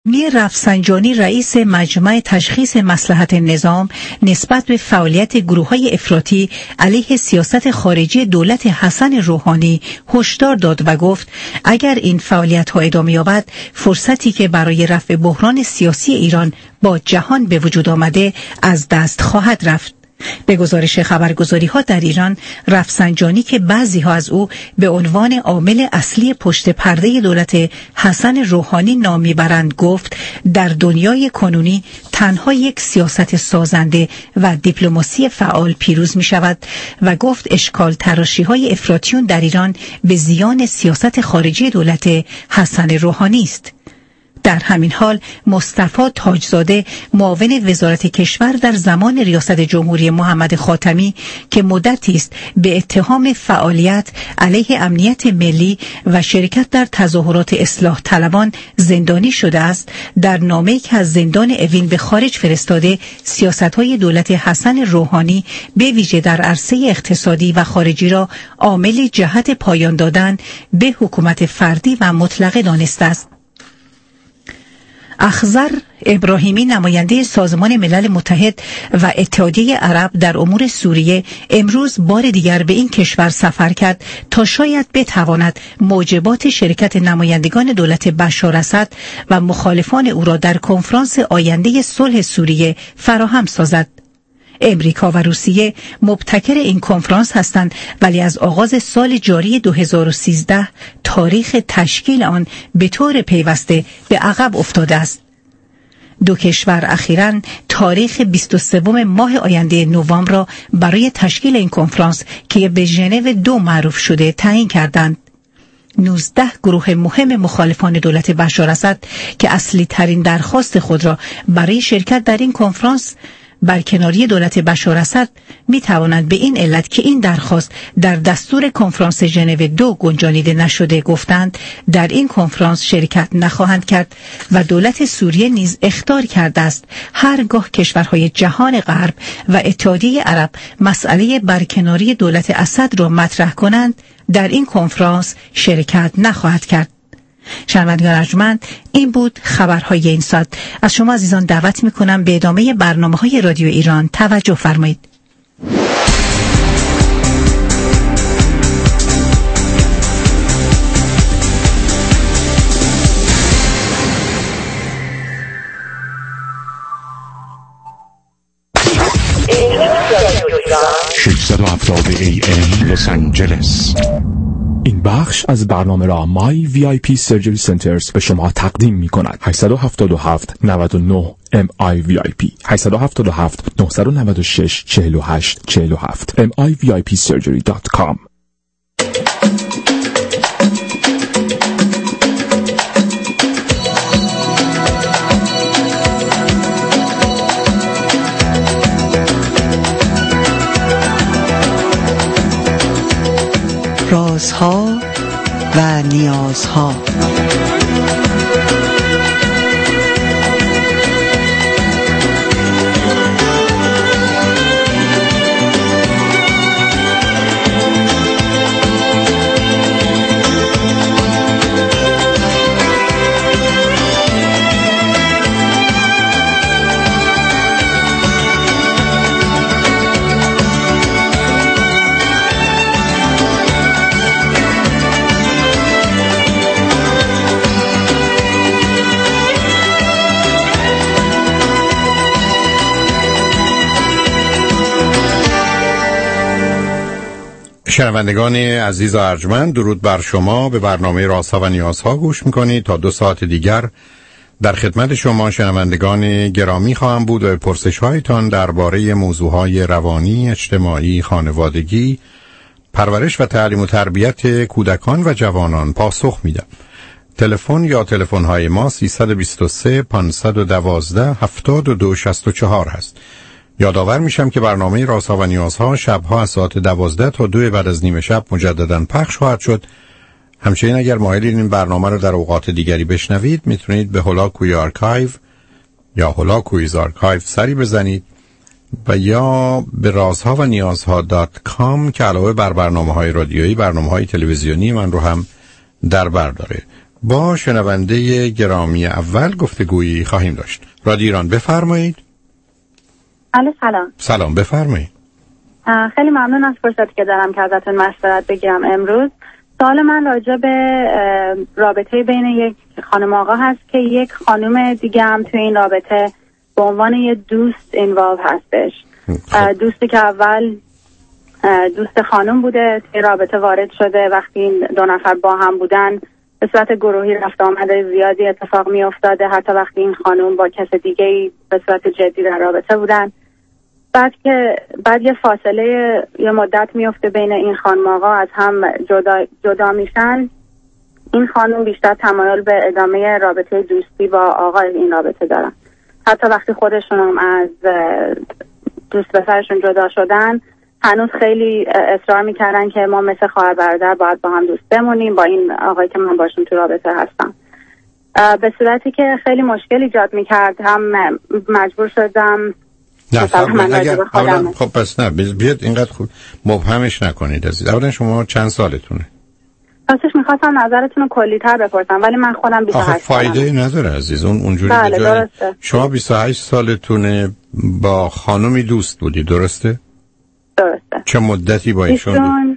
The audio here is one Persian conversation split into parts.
میر رفسنجانی رئیس مجمع تشخیص مصلحت نظام نسبت به فعالیت گروه‌های افراطی علیه سیاست خارجی دولت حسن روحانی هشدار داد و گفت اگر این فعالیت‌ها ادامه یابد فرصتی که برای رفع بحران سیاسی ایران با جهان به وجود آمده از دست خواهد رفت. به گزارش خبرگزاری‌ها در ایران، رفسنجانی که بعضی‌ها از او به عنوان عامل اصلی پشت پرده دولت حسن روحانی نام می‌برند گفت در دنیای کنونی تنها یک سیاست سازنده و دیپلماسی فعال پیروز می‌شود و گفت اشکال تراشی‌های افراطیون در ایران به زیان سیاست خارجی دولت حسن روحانی است. در همین حال مصطفی تاجزاده معاون وزارت کشور در زمان ریاست جمهوری محمد خاتمی که مدتی است به اتهام فعالیت علیه امنیت ملی و شرکت در تظاهرات اصلاح طلبان زندانی شده است، در نامه‌ای که از زندان اوین به خارج فرستاده سیاست‌های دولت حسن روحانی به ویژه در عرصه اقتصادی و خارجی را عامل جهت پایان دادن به حکومت فردی و مطلقه دانسته است. اخضر ابراهیمی نماینده سازمان ملل متحد و اتحادیه عرب در امور سوریه امروز بار دیگر به این کشور سفر کرد تا شاید بتواند موجبات شرکت نمایندگان دولت بشار اسد و مخالفان او را در کنفرانس آینده صلح سوریه فراهم سازد. امریکا و روسیه مبتکر این کنفرانس هستند، ولی از آغاز سال جاری 2013 تاریخ تشکیل آن به طور پیوسته به عقب افتاده است. دو کشور اخیراً تاریخ 23 ماه آینده نوامبر را برای تشکیل این کنفرانس که به ژنو 2 معروف شده تعیین کردند. 19 گروه مهم مخالفان دولت بشار اسد که اصلی ترین درخواست خود را برای شرکت در این کنفرانس برکناری دولت بشار اسد می توانند به این علت که این درخواست در دستور کنفرانس ژنو 2 گنجانیده نشده گفتند در این کنفرانس شرکت نخواهند کرد و دولت سوریه نیز اخطار کرده است هرگاه کشورهای جهان غرب و اتحادیه عرب مسئله برکناری دولت اسد را مطرح کنند در این کنفرانس شرکت نخواهد کرد. شنوندگان ارجمند، این بود خبرهای این ساعت. از شما عزیزان دعوت میکنم به ادامه برنامه‌های رادیو ایران توجه فرمایید. AM لس آنجلس. این بخش از برنامه را مای VIP Surgery Centers به شما تقدیم می کند. 877 99 MI VIP 877 996 48 47 MIVIPsurgery.com. رازها و نیازها. شنوندگان عزیز و ارجمند، درود بر شما. به برنامه رازها و نیازها گوش میکنید. تا 2 ساعت دیگر در خدمت شما شنوندگان گرامی خواهم بود و به پرسش‌هایتان درباره موضوعهای روانی، اجتماعی، خانوادگی، پرورش و تعلیم و تربیت کودکان و جوانان پاسخ میدم. تلفن یا تلفن‌های ما 323 512 7264 هست. یادآور میشم که برنامه رازها و نیازها شبها از ساعت 12 تا 2 بعد از نیم شب مجددا پخش خواهد شد. همچنین اگر مایلین این برنامه رو در اوقات دیگری بشنوید میتونید به هولاکوی آرکایو یا هولاکویز آرکایو سری بزنید و یا به رازها و نیازها .com که علاوه بر برنامه‌های رادیویی برنامه‌های تلویزیونی من رو هم در بر داره. با شنونده گرامی اول گفتگویی خواهیم داشت. رادیو ایران بفرمایید. سلام. سلام بفرمایید. خیلی ممنون از فرصتی که دارم که ازتون مشورت بگیرم امروز. سوال من راجع به رابطه بین یک خانم آقا هست که یک خانم دیگه هم توی این رابطه به عنوان یه دوست اینوالو هستش. دوستی که اول دوست خانم بوده توی رابطه وارد شده. وقتی این دو نفر با هم بودن به صورت گروهی رفت آمده زیادی اتفاق می افتاده، حتی وقتی این خانم با کس دیگه‌ای به صورت جدی در رابطه بودن. بعد یه فاصله یه مدت میفته بین این خانم آقا، از هم جدا میشن. این خانم بیشتر تمایل به ادامه رابطه دوستی با آقا این رابطه دارن. حتی وقتی خودشون هم از دوست پسرشون جدا شدن هنوز خیلی اصرار میکردن که ما مثل خواهر برادر باید با هم دوست بمونیم با این آقایی که من باشون تو رابطه هستم. به صورتی که خیلی مشکل ایجاد میکرد. هم مجبور شدم خب پس نه بیاد اینقدر خوب مبهمش نکنید عزیز. اولا شما چند سالتونه؟ راستش میخواستم نظرتون رو کلی‌تر بپرسم ولی من خودم 28 سالم. فایده نداره عزیز. اونجوری بله درسته. شما 28 سالتونه با خانمی دوست بودی درسته؟ درسته. چه مدتی با ایشون بود؟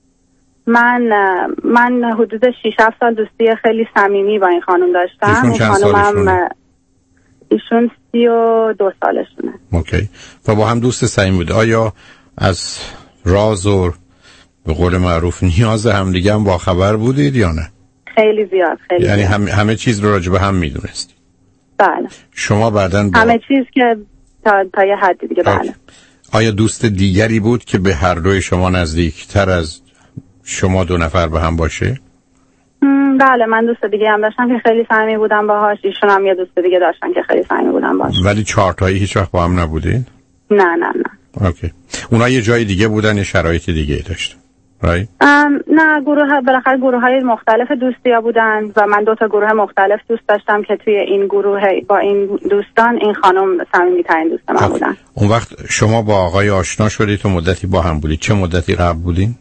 من حدود 6-7 سال دوستی خیلی صمیمی با این خانم داشتم. ایشون چند سالشونه؟ ایشون 32 سالشونه. اوکی. و با هم دوست صمیمی بود. آیا از راز و به قول معروف نیاز همدیگه هم با خبر بودید یا نه؟ خیلی زیاد. خیلی یعنی زیاد. همه چیز رو راجع به هم میدونستید؟ بله. شما بعداً همه چیز که تا یه حدی دیگه. بله. آیا دوست دیگری بود که به هر دوی شما نزدیکتر از شما دو نفر به هم باشه؟ بله من دوست دیگه هم داشتم که خیلی صمیمی بودم باهاش. ایشون هم یه دوست دیگه داشتن که خیلی صمیمی بودم باهاش. ولی چهارتایی هیچ وقت با هم نبودین؟ نه. اوکی. اونا یه جای دیگه بودن، یه شرایط دیگه داشتن. right؟ نه بالاخره گروه‌های مختلف دوستیا بودن و من 2 تا گروه مختلف دوست داشتم که توی این گروه با این دوستان این خانم صمیمی‌ترین دوست من بودن. اون وقت شما با آقای آشنا شدید و مدتی با هم بودید. چه مدتی قبل بودین؟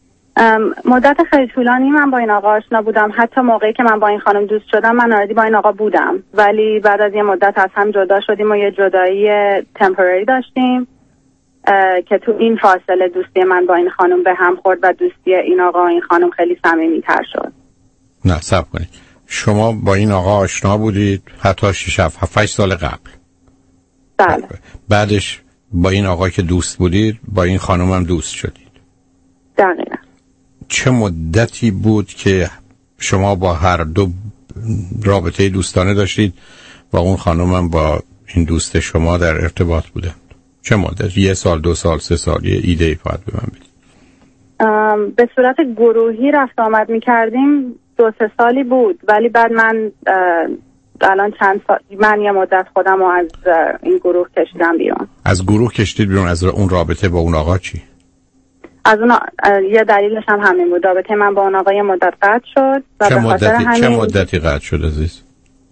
مدت خیلی طولانی من با این آقا آشنا بودم. حتی موقعی که من با این خانم دوست شدم من آردی با این آقا بودم، ولی بعد از یه مدت از هم جدا شدیم و یه جدایی تمپرری داشتیم که تو این فاصله دوستی من با این خانم به هم خورد و دوستی این آقا و این خانم خیلی صمیمی‌تر شد. نه صبر کنید. شما با این آقا آشنا بودید حتی 6-7 سال قبل؟ بله. بعدش با این آقا که دوست بودید با این خانم هم دوست شدید؟ دقیقا. چه مدتی بود که شما با هر دو رابطه دوستانه داشتید و اون خانم هم با این دوست شما در ارتباط بوده؟ چه مدت؟ 1 سال، 2 سال، 3 سال؟ یه ایده فقط به من بدید. به صورت گروهی رفت آمد می‌کردیم 2-3 سالی بود، ولی بعد من الان چند سال من یه مدت خودم رو از این گروه کشیدم بیرون. از گروه کشیدید بیرون؟ از اون رابطه با اون آقا چی؟ از اون یه دلیلش هم همین بود. رابطه من با اون آقا یه مدت قطع شد و چه مدتی قطع شد عزیز؟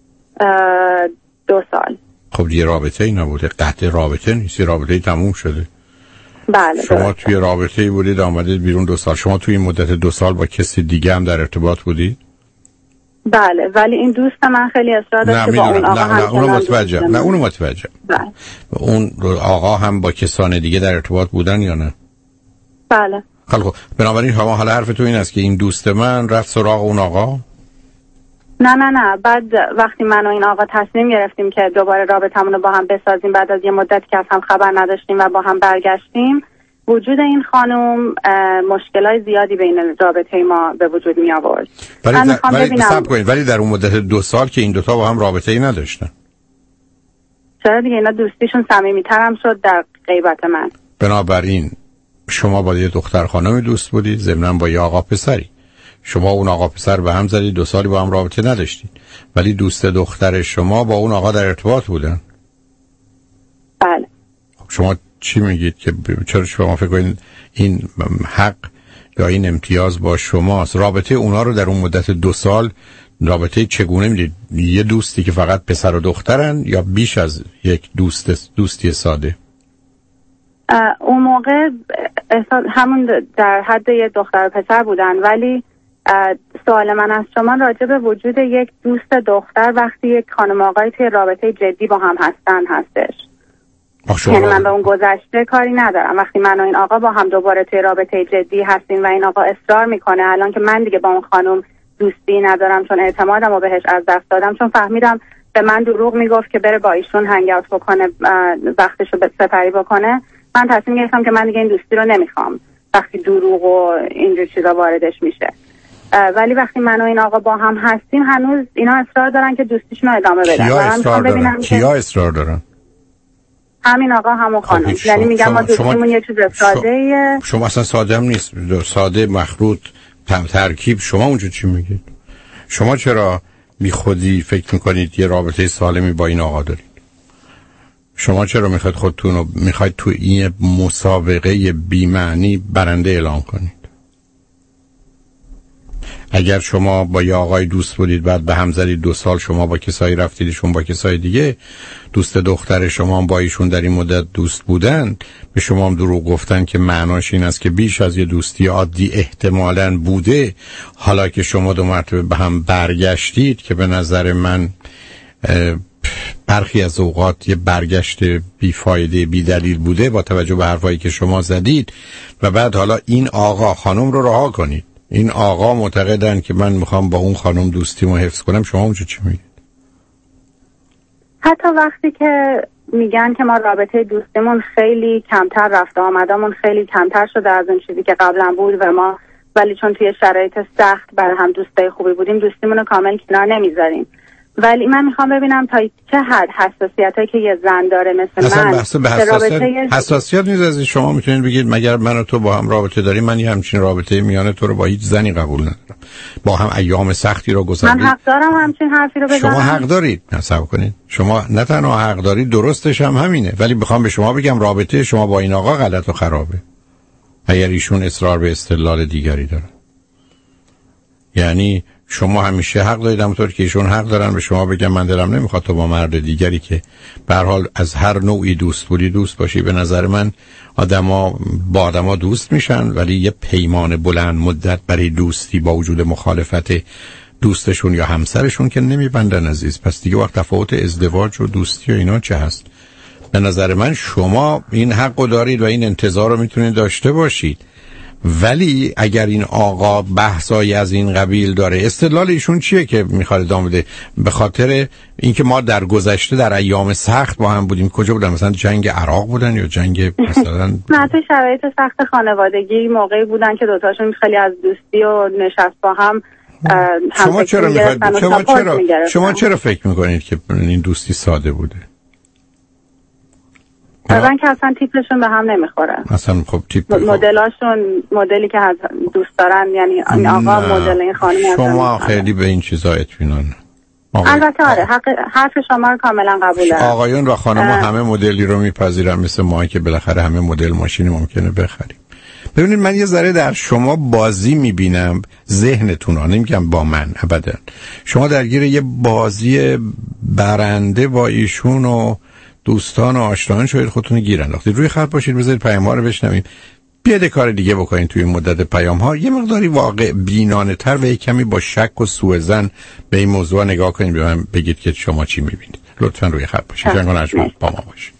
2 سال. خب یه رابطه ای نبوده، قطع رابطه نیست، رابطه تموم شده. بله. شما توی رابطه ای بودید آمدید بیرون 2 سال. شما توی این مدت 2 سال با کسی دیگه هم در ارتباط بودید؟ بله، ولی این دوست من خیلی اصرار داشت که با اون آقا هم اونو متوجهم. نه اونو متوجهم. بله. اون آقا هم با کسان دیگه در ارتباط بودن یا نه؟ بله. خب بنابراین شما حالا حرف تو این است که این دوست من رفت سراغ اون آقا؟ نه. بعد وقتی من و این آقا تصمیم گرفتیم که دوباره رابطمون رو با هم بسازیم، بعد از یه مدت که از هم خبر نداشتیم و با هم برگشتیم، وجود این خانم مشکلات زیادی بین رابطه ما به وجود می آورد. ولی در اون مدت 2 سال که این دوتا با هم رابطه ای نداشتن. چرا دیگه؟ اینا دوستیشون صمیمی‌تر هم شد در غیبت من. بنابراین شما با یه دختر خانمی دوست بودید، ضمناً با یه آقا پسری. شما اون آقا پسر به هم زدید، 2 سالی با هم رابطه نداشتید، ولی دوست دختر شما با اون آقا در ارتباط بودن. بله. شما چی میگید که چرا شما فکر کنید این حق یا این امتیاز با شماست؟ رابطه اونا رو در اون مدت 2 سال رابطه چگونه میدید؟ یه دوستی که فقط پسر و دخترن یا بیش از یک دوستی ساده؟ اون موقع همون در حد یه دختر و پسر بودن، ولی سوال من از شما راجع به وجود یک دوست دختر وقتی یک خانم آقای توی رابطه جدی با هم هستش. یعنی من به اون گذشته کاری ندارم. وقتی من و این آقا با هم دوباره توی رابطه جدی هستیم و این آقا اصرار میکنه الان که من دیگه با اون خانم دوستی ندارم چون اعتمادم رو بهش از دست دادم، چون فهمیدم به من دروغ میگفت که بره با ایشون هنگ اوت بکنه، وقتشو سپری بکنه، من تصمیم گرفتم که من دیگه این دوستی رو نمیخوام وقتی دروغ و اینجور چیزا واردش میشه. ولی وقتی من و این آقا با هم هستیم هنوز اینا اصرار دارن که دوستیشون رو ادامه بدن. کیا اصرار دارن؟ همین آقا همون خانم. یعنی میگم ما دوستیمون یه چیز ساده‌ایه. شما اصلا ساده هم نیست، ساده مخلوط ترکیب. شما اونجا چی میگید؟ شما چرا بی خودی فکر میکنید یه رابطه سالمی با این آقا دارید؟ شما چرا میخواید خودتون رو تو این مسابقه بی‌معنی برنده اعلام کنید؟ اگر شما با یه آقای دوست بودید بعد به هم زدید 2 سال شما با کسایی رفتید ایشون با کسای دیگه، دوست دختر شما هم با ایشون در این مدت دوست بودن، به شما هم دروغ گفتن که معناش این است که بیش از یه دوستی عادی احتمالاً بوده، حالا که شما 2 مرتبه به هم برگشتید که به نظر من برخی از اوقات یه برگشت بیفایده بی دلیل بوده با توجه به حرفایی که شما زدید، و بعد حالا این آقا خانم رو رها کنید. این آقا معتقدن که من میخوام با اون خانم دوستیمو حفظ کنم، شما اونجا چی میگید؟ حتی وقتی که میگن که ما رابطه دوستیمون خیلی کمتر رفته آمدامون خیلی کمتر شده از اون چیزی که قبلا بود و ما ولی چون توی شرایط سخت برای هم دوستای خوبی بودیم دوستیمون رو کامل کنار نمیذاریم. ولی من میخوام ببینم تا چه حد حساسیتایی که یه زن داره مثل من حساسیت نیست. از شما میتونید بگید مگر من و تو با هم رابطه داریم، من یه همچین رابطه میانه تو رو با هیچ زنی قبول ندارم، با هم ایام سختی رو گذروندیم. من حق دارم همچین حرفی رو بزنم؟ شما حق دارید. نصب کنید. شما نه تنها حق دارید، درستش هم همینه، ولی بخوام به شما بگم رابطه شما با این آقا غلط و خرابه اگر ایشون اصرار به استدلال دیگری داره. یعنی شما همیشه حق دارید، همونطور که ایشون حق دارن به شما بگم من دلم نمیخواد تو با مرد دیگری که به هر حال از هر نوعی دوست بودی دوست باشی. به نظر من آدما با آدما دوست میشن ولی یه پیمان بلند مدت برای دوستی با وجود مخالفت دوستشون یا همسرشون که نمیبندن عزیز. پس دیگه وقت تفاوت ازدواج و دوستی و اینا چه هست؟ به نظر من شما این حقو دارید و این انتظار رو میتونید داشته باشید، ولی اگر این آقا بحثایی از این قبیل داره، استدلال ایشون چیه که میخواد ادامه بده؟ به خاطر اینکه ما در گذشته در ایام سخت با هم بودیم. کجا بودن؟ مثلا جنگ عراق بودن یا جنگ مثلا نه تو شرایط سخت خانوادگی موقعی بودن که دوتاشون خیلی از دوستی و نشست با هم شما چرا فکر میکنید که این دوستی ساده بوده؟ من که اصلا تیپشون به هم نمیخوره. اصلا خب تیپ مدلاشون مدلی که دوست دارن، یعنی این آقا مدل این خانم شما خیلی به این چیزا اطمینان. البته آره حرف شما رو کاملا قبول دارم. آقایون و خانم‌ها همه مدلی رو میپذیرن، مثل ما که بالاخره همه مدل ماشینی ممکنه بخریم. ببینید من یه ذره در شما بازی میبینم، ذهنتون رو، نمیگم با من ابدا، شما درگیر یه بازی برنده با ایشون و دوستان و آشنایان شاید خودتون گیر انداختید. روی خط باشید، بذارید پیام‌ها رو بشنویم، بیاد کار دیگه بکنید توی مدت پیام‌ها. یه مقداری واقع بینانه‌تر و یک کمی با شک و سوءظن به این موضوع نگاه کنید، به من بگید که شما چی می‌بینید. لطفاً روی خط باشید. جنگان اجمل با ما باشید.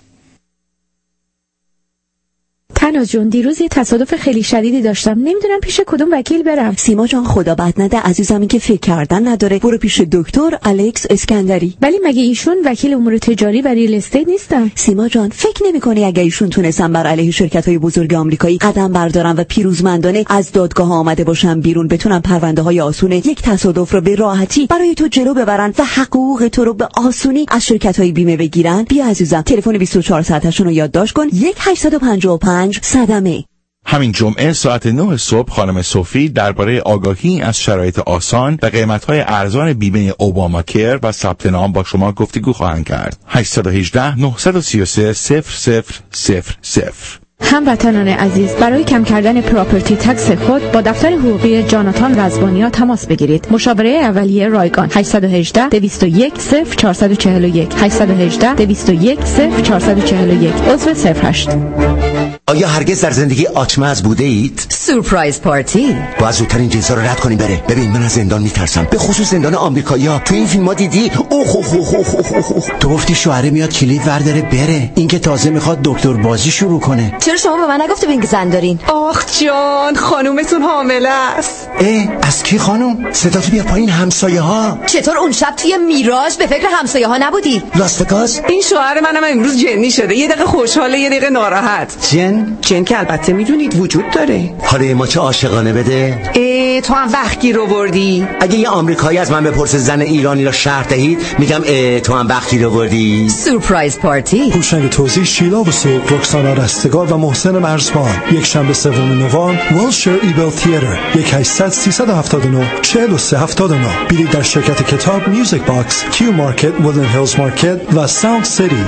تناز جون، دیروز یه تصادف خیلی شدیدی داشتم، نمیدونم پیش کدوم وکیل برم. سیما جان خدا بد نده عزیزم، این که فکر کردن نداره، برو پیش دکتر الکس اسکندری. ولی مگه ایشون وکیل امور تجاری و ریل استیت نیستن؟ سیما جان فکر نمی‌کنی اگه ایشون تونستن بر علیه شرکت‌های بزرگ آمریکایی قدم بردارن و پیروزمندانه از دادگاه آمده باشن بیرون، بتونن پرونده‌های آسون یک تصادف رو به راحتی برای تو جلو ببرن و حقوق تو رو به آسونی از شرکت‌های بیمه بگیرن؟ بیا عزیزم تلفن 24 ساعتشون رو یادداشت کن، 1855 صدمه. همین جمعه ساعت 9 صبح خانم صوفی درباره آگاهی از شرایط آسان و قیمت‌های ارزان بیمه اوباما کیر و ثبت نام با شما گفتگو خواهند کرد. 818 933 0000. هموطنان عزیز، برای کم کردن پراپرتی تکس خود با دفتر حقوقی جاناتان رضوانیا تماس بگیرید. مشاوره اولیه رایگان 818 201 0441 818 201 0441 عضو 08. آیا هرگز در زندگی آچمز بوده اید؟ سورپرایز پارتی. باید زودتر این جنسا رو رد کنیم بره. ببین من از زندان میترسم، به خصوص زندان آمریکایی‌ها. تو این فیلم‌ها دیدی؟ تو گفتی شوهره میاد کلید ورداره بره، این که تازه میخواد دکتر بازی شروع کنه. چرا شما به من نگفته بین که زن دارین؟ آخ جان، خانومتون حامله است. از کی خانم؟ صداتو بیا پایین. همسایه‌ها. چطور اون شب توی میراژ به فکر همسایه‌ها نبودی؟ لاس وگاس. این شوهر منم امروز جنی شده، یه دقیقه خوشحاله یه دقیقه ناراحت. جن که البته میدونید وجود داره. حالا ما چه عاشقانه بده. تو هم وقت گیر آوردی. اگه یه آمریکایی از من بپرسه زن ایرانی را شرح دهید، میگم تو هم وقت گیر آوردی. سورپرایز پارتی. هوشنگ توزیع، شیلا وثوق، رکسانا رستگار و محسن مرزبان. یک شنبه 3 نوامبر، ولشر ایبل تئاتر. 1-800-379-4379. بلیط در شرکت کتاب، میوزیک باکس، کیو مارکت، وودلند هیلز مارکت و ساوند سیتی.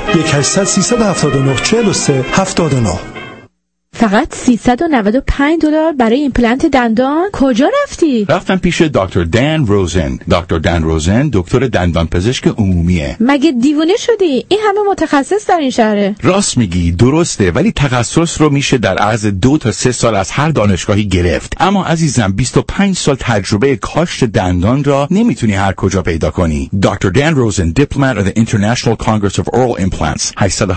1-800-379-4379. فقط $395 برای ایمپلنت دندان؟ کجا رفتی؟ رفتم پیش دکتر دان روزن. دکتر دان روزن دکتر دندان پزشک عمومیه. مگه دیوونه شدی؟ این همه متخصص در این شهره. راست میگی، درسته، ولی تخصص رو میشه در عرض 2 تا 3 سال از هر دانشگاهی گرفت. اما عزیزم 25 سال تجربه کاشت دندان را نمیتونی هر کجا پیدا کنی. دکتر دان روزن، دیپلمات of the International Congress of Oral Implants.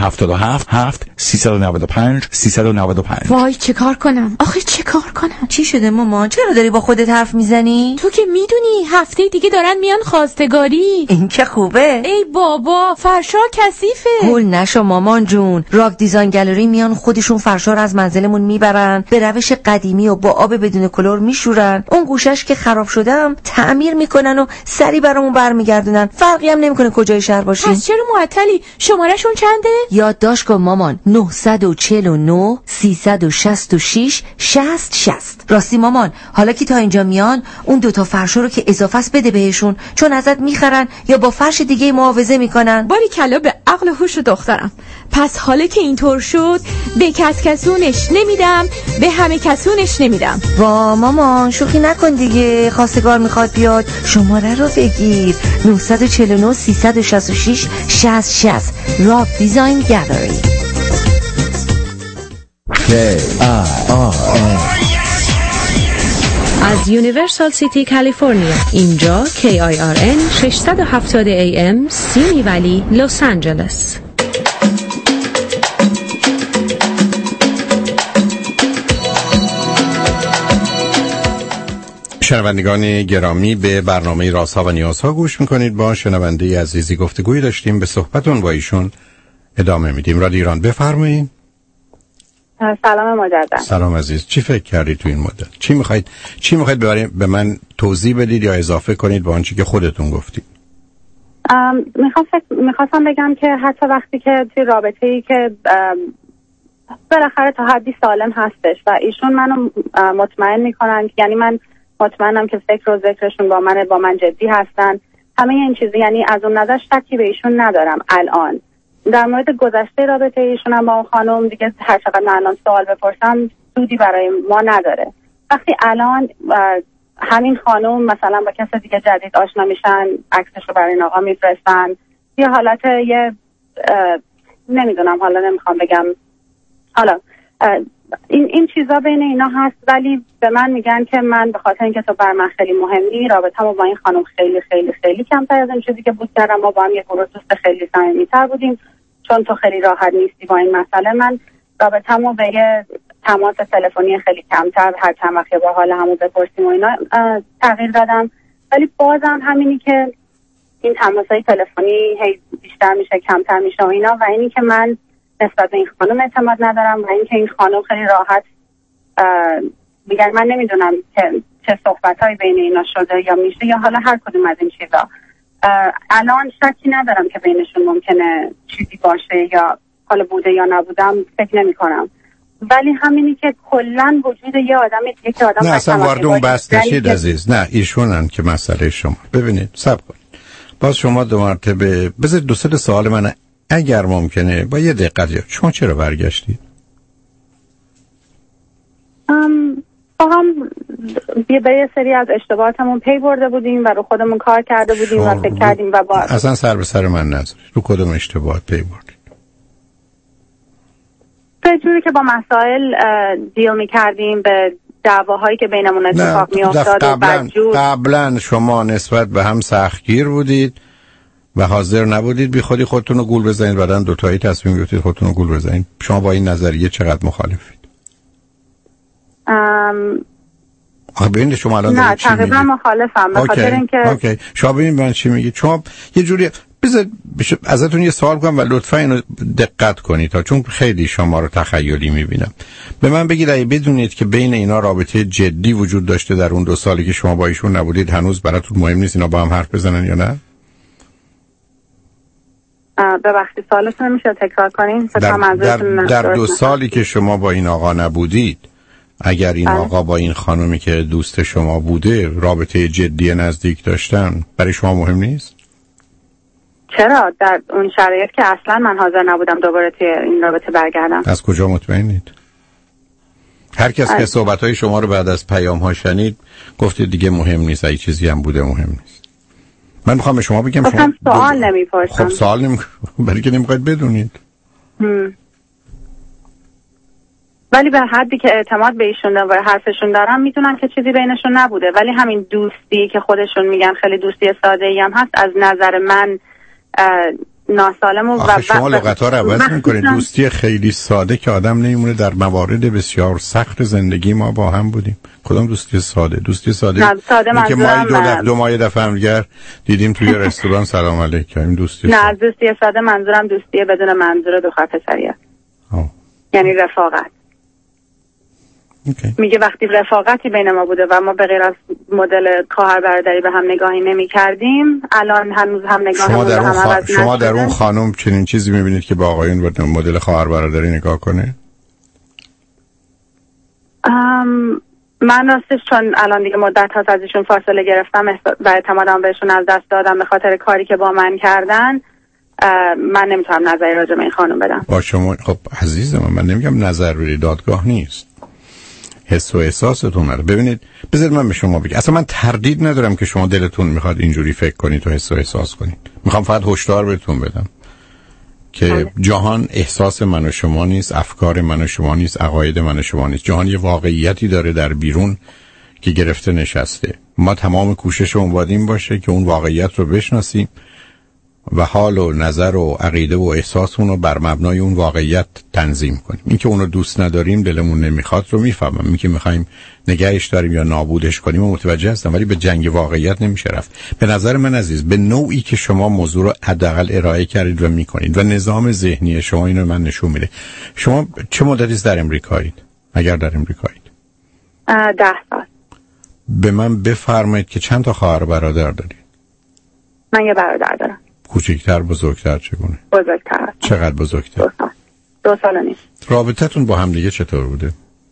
877-7-395-395. وای چه کار کنم؟ آخه چه کار کنم؟ چی شده مامان؟ چرا داری با خودت حرف میزنی؟ تو که میدونی هفته دیگه دارن میان خواستگاری. این که خوبه. ای بابا فرشا کثیفه. گول نشو مامان جون. راک دیزاین گالری میان خودشون فرشا رو از منزلمون میبرن، به روش قدیمی و با آب بدون کلر میشورن. اون گوشش که خراب شدم تعمیر میکنن و سری برامون برمیگردونن. فرقی هم نمیکنه کجای شهر باشیم. پس چرا معطلی؟ شمارهشون چنده؟ یادداشت کن مامان. 949 366 60. راستی مامان، حالا که تا اینجا میان اون 2 تا فرشو رو که اضافه است بده بهشون، چون ازت میخرن یا با فرش دیگه معاوضه میکنن. باری کلا به عقل و هوش دخترم. پس حالا که اینطور شد به کسونش نمیدم، به همه کسونش نمیدم. وا مامان شوخی نکن دیگه، خواستگار میخواد بیاد. شماره رو بگیر. 949 366 60. راک دیزاین گالری. از یونیورسال سیتی کالیفرنیا. اینجا KIRN 670 AM سیمی ولی لس آنجلس. شنوندگان گرامی، به برنامه رازها و نیازها گوش میکنید. با شنونده عزیزی گفتگویی داشتیم، به صحبتون با ایشون ادامه میدیم. رادیو ایران، بفرمایید. سلام مجدد. سلام عزیز، چی فکر کردید تو این مدت؟ چی میخواید به من توضیح بدید یا اضافه کنید به آنچه که خودتون گفتید؟ میخواستم بگم که حتی وقتی که توی رابطه‌ای که بالاخره تا حدی سالم هستش و ایشون منو مطمئن میکنن، یعنی من مطمئنم که فکر و ذکرشون با من جدی هستن، همه این چیزی، یعنی از اون نظر شکی به ایشون ندارم. الان در مورد گذشته رابطه ایشون هم با اون خانم دیگه هر چقدر من الان سوال بپرسم سودی برای ما نداره. وقتی الان همین خانم مثلا با کس دیگه جدید آشنا میشن، عکسش رو برای این آقا میفرستن، یه حالت نمیدونم، حالا نمیخوام بگم، حالا این چیزا بین اینا هست، ولی به من میگن که من به خاطر اینکه تو بر من خیلی مهمی، رابطه‌مو با این خانم خیلی خیلی خیلی کمتر از اون چیزی که بود کردم. ما با هم یه گروه دوست خیلی صمیمی‌تر بودیم، چون تو خیلی راحت نیستی با این مسئله، من رابطه‌مو به یه تماس تلفنی خیلی کمتر، هر چند وقت با حال همو بپرسیم و اینا تغییر دادم. ولی بازم همینی که این تماس‌های تلفنی هی بیشتر میشه، کمتر میشه و اینا، و اینی که من نسبت به این خانم اعتماد ندارم و اینکه این خانم خیلی راحت میگن، من نمیدونم که چه صحبت‌هایی بین اینا شده یا میشه یا حالا هر کدوم از این چیزا. الان شکی ندارم که بینشون ممکنه چیزی باشه یا حالا بوده یا نبودم، فکر نمی‌کنم. ولی همینی که کلاً وجود یه آدمی دیگه که آدم نه اصلا وارد اون بحث نشید عزیز. نه ایشونن که مسئله شما. ببینید صبر کنید. باز شما 2 مرتبه بذارید 2-3 سوال من اگر ممکنه با یه دقت. شما چرا برگشتید؟ با هم به یه سری از اشتباهاتمون پی برده بودیم و رو خودمون کار کرده بودیم و فکر کردیم و اصلا سر به سر من نذارید. رو کدوم اشتباهات پی بردید؟ به جوری که با مسائل دیل میکردیم، به دعواهایی که بینمون اتفاق میافتاد و بدجور. قبلا شما نسبت به هم سختگیر بودید و حاضر نبودید بی خودی خودتون رو گول بزنید، بعدن دوتایی تصمیم گرفتید خودتون رو گول بزنید. شما با این نظریه چقدر مخالفید؟ ببینید شما الان نه تقریبا مخالفم، به خاطر اینکه شما ببینید من چی میگید. شما یه جوری بذار ازتون یه سوال کنم و لطفا اینو دقت کنید تا چون خیلی شما رو تخیلی میبینم. به من بگید اگه بدونید که بین اینا رابطه جدی وجود داشته در اون 2 سالی که شما با ایشون نبودید، هنوز براتون مهم نیست اینا با هم حرف بزنن یا نه؟ ببخشید سوالتون میشه تکرار کنین؟ در 2 سالی که شما با این آقا نبودید، اگر این آقا با این خانومی که دوست شما بوده رابطه جدی نزدیک داشتن، برای شما مهم نیست؟ چرا؟ در اون شرایط که اصلا من حاضر نبودم دوباره توی این رابطه برگردم. از کجا مطمئنید؟ هر کس که صحبت‌های شما رو بعد از پیام‌ها شنید گفتید دیگه مهم نیست، اگه چیزی هم بوده مهم نیست. من میخوام به شما بگم شما سوال نمیپرسم. خب سوال برای که نمیخواید بدونید. ولی به حدی که اعتماد به ایشون و حرفشون دارم میتونم که چیزی بینشون نبوده، ولی همین دوستی که خودشون میگن خیلی دوستی ساده‌ای هم هست، از نظر من ناسالم و شما لغت‌ها رو عوض می‌کنید. دوستی خیلی ساده که آدم نمیمونه. در موارد بسیار سخت زندگی ما با هم بودیم. کدام دوستی ساده؟ دوستی ساده که ما 2 ماه دفعه هم دیدیم توی رستوران سلام علیکم. این دوستی نه ساده. دوستی ساده منظورم دوستی بدون منظور دختر پسریه. یعنی رفاقت. میگه وقتی رفاقتی بین ما بوده و ما به غیر از مدل خواهر برادری به هم نگاهی نمی کردیم، الان هنوز هم نگاهمون به هم عوض نشده. شما در اون خانم چنین چیزی میبینید که با آقایون به مدل خواهر برادری نگاه کنه؟ من راستش چون الان دیگه مدت هاست از ایشون فاصله گرفتم و اعتمادم بهشون از دست دادم به خاطر کاری که با من کردن، من نمیتونم نظری راجع به این خانم بدم. با شما خب عزیزم، من نمیگم نظر روی دادگاه نیست، حس و احساستون رو ببینید. بذارید من به شما بگم، اصلا من تردید ندارم که شما دلتون میخواد اینجوری فکر کنید و حس و احساس کنید. میخوام فقط هشدار بهتون بدم که جهان احساس من و شما نیست، افکار من و شما نیست، عقاید من و شما نیست. جهان یه واقعیتی داره در بیرون که گرفته نشسته. ما تمام کوششمون باید این باشه که اون واقعیت رو بشناسیم و حال و نظر و عقیده و احساسمون رو بر مبنای اون واقعیت تنظیم کنیم. این که اونو دوست نداریم، دلمون نمیخواد رو میفهمم. این که میخوایم نگهش داریم یا نابودش کنیم و متوجه هستم، ولی به جنگ واقعیت نمیشه رفت. به نظر من عزیز، به نوعی که شما موضوع رو حداقل ارائه کردید و میکنید و نظام ذهنی شما اینو من نشون میده. شما چه مدتی در امریکایید؟ اگر در امریکایید 10 سال. به من بفرمایید که چند تا خواهر برادر دارید؟ من یه برادر دارم. کوچکتر بزرگتر چگونه؟ بزرگتر. چقدر بزرگتر؟ 2 سال و نیم. رابطتون با هم دیگه چطور بوده؟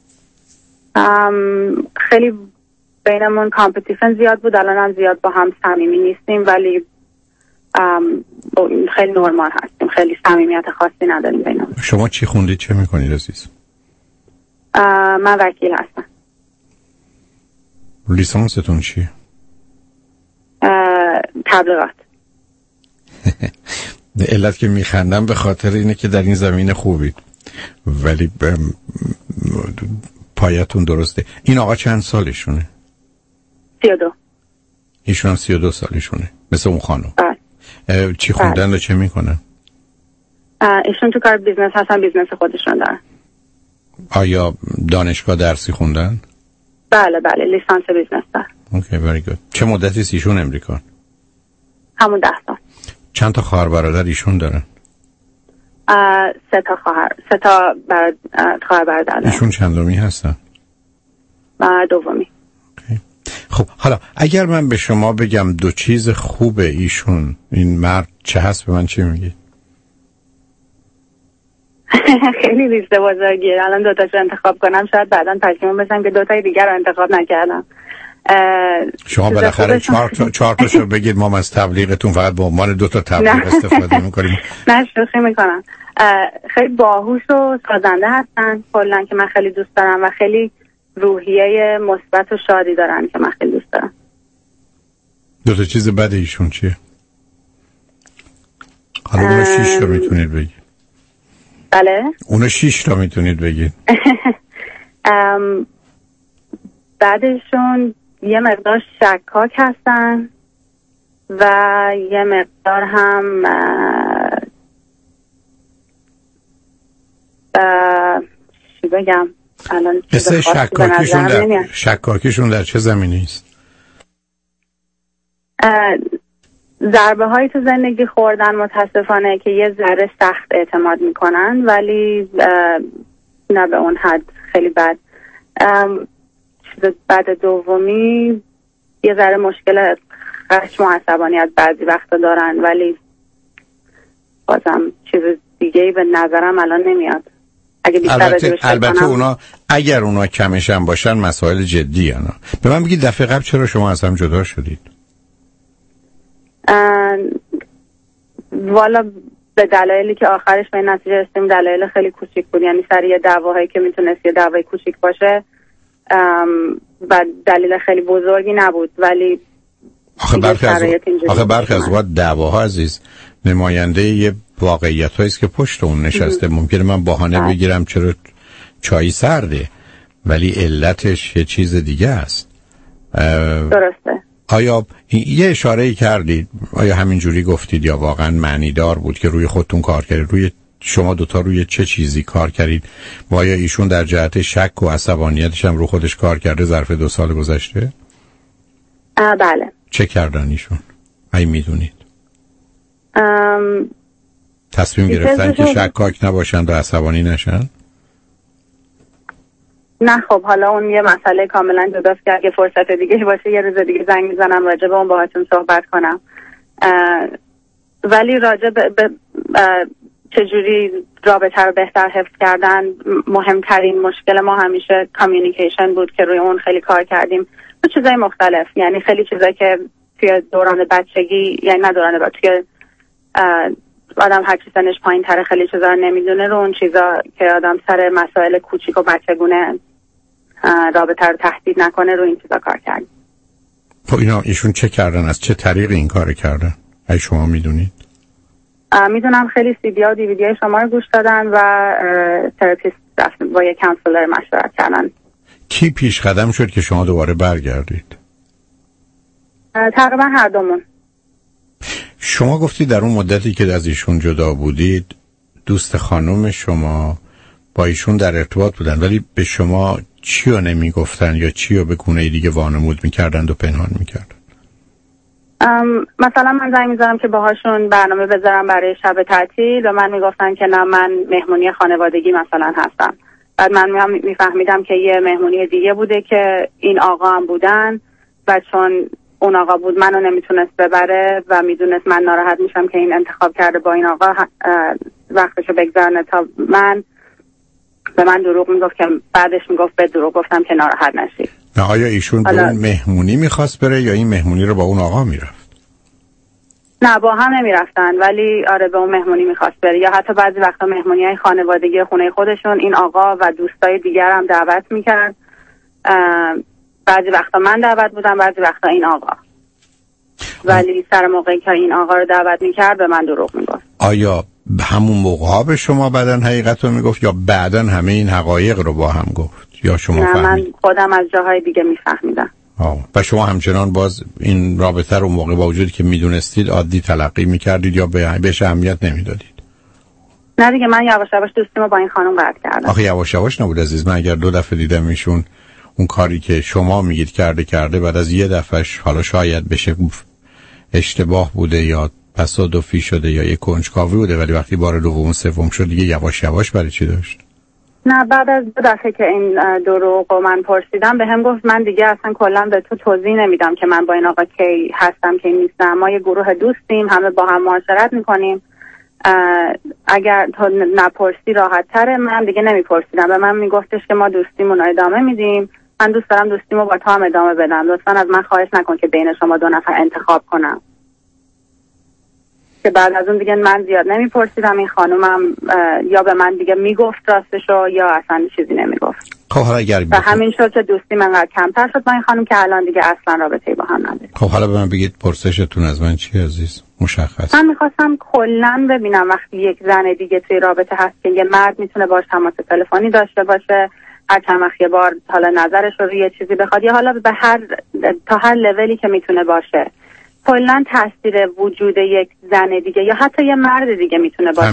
خیلی بینمون کامپتیشن زیاد بود، الان هم زیاد با هم صمیمی نیستیم، ولی خیلی نرمال هستیم، خیلی صمیمیت خاصی نداریم بینمون. شما چی خوندید، چه میکنید عزیز؟ من وکیل هستم. لیسانستون چیه؟ تبلیغات. علت که میخندم به خاطر اینه که در این زمین خوبید، ولی پایتون درسته. این آقا چند سالشونه؟ 32. ایشون هم 32 سالشونه مثل اون خانم. چی خوندن و چه میکنن؟ ایشون تو کار بیزنس هستن، بیزنس خودشون دارن. آیا دانشگاه درسی خوندن؟ بله لیسانس بیزنس دارن. اوکی، very good. چه مدتی ایشون امریکا؟ همون 10 سال. چند تا خواهر برادر ایشون دارن؟ 3 تا خواهر برادر. ایشون چندمی هستن؟ دومی. خب حالا اگر من به شما بگم 2 چیز خوبه ایشون، این مرد چه هست، به من چی میگی؟ خیلی لیست بزرگیه. الان 2 تاشو انتخاب کنم شاید بعداً پشیمون بشم که 2 تای دیگر رو انتخاب نکردم. شما بالاخره 4 تاشو بگید، ما از تبلیغتون فقط به عنوان 2 تا تبلیغ استفاده میکنیم. نه شوخی میکنم. خیلی باهوش و سازنده هستن کلا که من خیلی دوست دارم و خیلی روحیه مثبت و شادی دارن که من خیلی دوست دارم. 2 تا چیز بد ایشون چیه؟ حالا اونو 6 تا میتونید بگید. بله. اونو 6 تا میتونید بگید. بعدشون یه مقدار شکاک هستن و یه مقدار هم چی بگم الان قصه شکاکیشون در چه زمینی است؟ ضربه هایی تو زندگی خوردن متاسفانه که یه ذره سخت اعتماد میکنن، ولی نه به اون حد خیلی بد. بعد دومی یه ذره مشکل خشم و عصبانیت بعضی وقتا دارن، ولی بازم چیز دیگه‌ای به نظرم الان نمیاد. البته اونا اگر اونا کمش هم باشن مسائل جدی هستن. به من بگید دفعه قبل چرا شما از هم جدا شدید؟ والا به دلایلی که آخرش به نتیجه رسیدیم دلایل خیلی کوچیک بود، یعنی سر یه دعواهایی که میتونست یه دعوای کوچیک باشه و دلیل خیلی بزرگی نبود، ولی آخه برخی از وقت دعواها عزیز نماینده یه واقعیت هایی است که پشت اون نشسته. ممکنه من بهانه بگیرم چرا چای سرده، ولی علتش یه چیز دیگه است. درسته. آیا یه اشاره‌ای کردید، آیا همینجوری گفتید یا واقعا معنی دار بود که روی خودتون کار کردید؟ روی شما دوتا روی چه چیزی کار کردید؟ و آیا ایشون در جهت شک و عصبانیتش هم رو خودش کار کرده ظرف 2 سال گذشته؟ بله. چه کردن ایشون؟ ای میدونید؟ تصمیم گرفتن که شکاک نباشن و عصبانی نشن؟ نه خب حالا اون یه مسئله کاملا جداست که اگه فرصت دیگه باشه یه روز دیگه زنگ میزنم راجع به اون باهاتون صحبت کنم. ولی راجع به چجوری رابطه رو بهتر حفظ کردن، مهمترین مشکل ما همیشه کامیونیکیشن بود که روی اون خیلی کار کردیم. تو چیزای مختلف، یعنی خیلی چیزایی که توی دوران بچگی، یعنی نه دوران توی آدم هر چی سنش پایین تره خیلی چیزا رو نمیدونه، رو اون چیزا که آدم سر مسائل کوچیک و بچگونه رابطه رو تهدید نکنه رو این چیزا کار کرد. خب اینا ایشون چه کردن؟ از چه طریق این کار کردن؟ ای شما میدونید؟ میدونم خیلی CD و DVD شما رو گوش دادن و تراپیست رفتن با یه کانسلر مشورت کردن. کی پیش قدم شد که شما دوباره برگردید؟ تقریبا هر دومون. شما گفتید در اون مدتی که از ایشون جدا بودید دوست خانم شما با ایشون در ارتباط بودن، ولی به شما چی رو نمی گفتن یا چی رو به گونه دیگه وانمود میکردند و پنهان میکردن؟ مثلا من زنگ میزنم که باهاشون برنامه بذارم برای شب تعطیل و من میگفتن که نه من مهمونی خانوادگی مثلا هستم. بعد من میفهمیدم که یه مهمونی دیگه بوده که این آقا هم بودن و چون اون آقا بود منو نمیتونست ببره و میدونست من ناراحت میشم که این انتخاب کرده با این آقا وقتشو بگذارنه تا من، به من دروغ میگفت که بعدش میگفت به دروغ گفتم که ناراحت نشی. نه آیا ایشون به اون مهمونی میخواست بره یا این مهمونی رو با اون آقا میرفت؟ نه با هم نمیرفتن، ولی آره به اون مهمونی میخواست بره، یا حتی بعضی وقتا مهمونی های خانوادگی خونه خودشون این آقا و دوستای دیگر هم دعوت میکرد. بعضی وقتا من دعوت بودم، بعضی وقتا این آقا، ولی سر موقعی که این آقا رو دعوت میکرد به من دروغ میگفت. آیا همون موقع به شما بعدن حقیقت رو میگفت یا بعدن همه این حقایق رو با هم گفت یا شما نه فهمید؟ من خودم از جاهای دیگه میفهمیدم. و شما همچنان باز این رابطه رو موقع با وجودی که میدونستید عادی تلقی میکردید یا بهش اهمیت نمیدادید؟ نه دیگه من یواش یواش دوستیمو با این خانم قطع کردم. آخه یواش یواش نبود عزیز، من اگر 2 دفعه دیدم ایشون اون کاری که شما میگید کرده بعد از 1 دفعهش حالا شاید بشه اشتباه بوده یا تصادفی شده یا یه کنجکاوی بوده، ولی وقتی بار دوم سوم شد دیگه یواش یواش برای چی داشت؟ نه بعد از 2 دفعه که این دروغ رو من پرسیدم به هم گفت من دیگه اصلا کلا به تو توضیح نمیدم که من با این آقا کی هستم کی نیستم، ما یه گروه دوستیم همه با هم معاشرت میکنیم، اگر تو نپرسی راحت تره. من دیگه نمیپرسیدم، به من میگفتش که ما دوستیمون رو ادامه میدیم، من دوست دارم دوستیمو با تو هم ادامه بدم، لطفا از من خواهش نکن که بین شما 2 نفر انتخاب کنم. که بعد از اون دیگه من زیاد نمیپرسیدم، این خانومم یا به من دیگه میگفت راستشو یا اصلا چیزی نمیگفت. خب حالا اگر و همین شد که دوستی منقدر کمتر شد با این خانوم که الان دیگه اصلا رابطه‌ای با هم نداریم. خب حالا به من بگید پرسشتون از من چی عزیز؟ مشخص. من میخواستم کلن ببینم وقتی یک زن دیگه توی رابطه هست که یه مرد میتونه باش تماس تلفنی داشته باشه، هر چند وقت یه بار حالا نظرش رو روی چیزی بخواد یا حالا به تا هر لولی که میتونه باشه، کلن تاثیر وجود یک زن دیگه یا حتی یه مرد دیگه میتونه باشه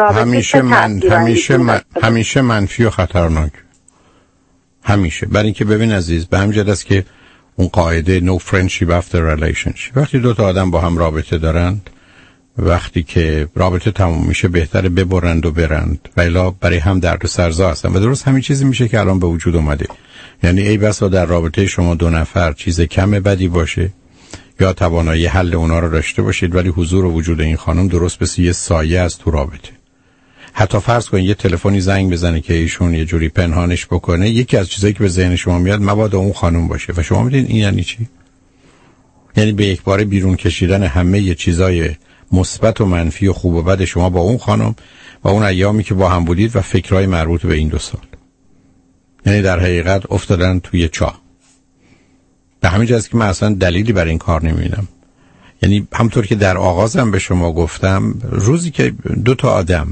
همیشه منفی و خطرناک. همیشه. برای اینکه ببین عزیز، به همین جهت است که اون قاعده no friendship after relationship، وقتی دو تا آدم با هم رابطه دارند، وقتی که رابطه تموم میشه بهتره ببرند و برند و الا برای هم درد و سرزا هستن. و درست همین چیزی میشه که الان به وجود اومده. یعنی ای بسا در رابطه شما دو نفر چیز کم بدی باشه یا توانایی حل اونا رو داشته باشید، ولی حضور و وجود این خانم درست مثل یه سایه از تو رابطه. حتی فرض کنید یه تلفنی زنگ بزنه که ایشون یه جوری پنهانش بکنه، یکی از چیزایی که به ذهن شما میاد مبادا اون خانم باشه. و شما میدین این یعنی چی؟ یعنی به یک باره بیرون کشیدن همه یه چیزای مثبت و منفی و خوب و بد شما با اون خانم و اون ایامی که با هم بودید و فکرهای مربوط به این 2 سال. یعنی در حقیقت افتادن توی چاه. به همین جاست که من اصلا دلیلی برای این کار نمی‌بینم. یعنی همونطور که در آغازم به شما گفتم، روزی که 2 تا آدم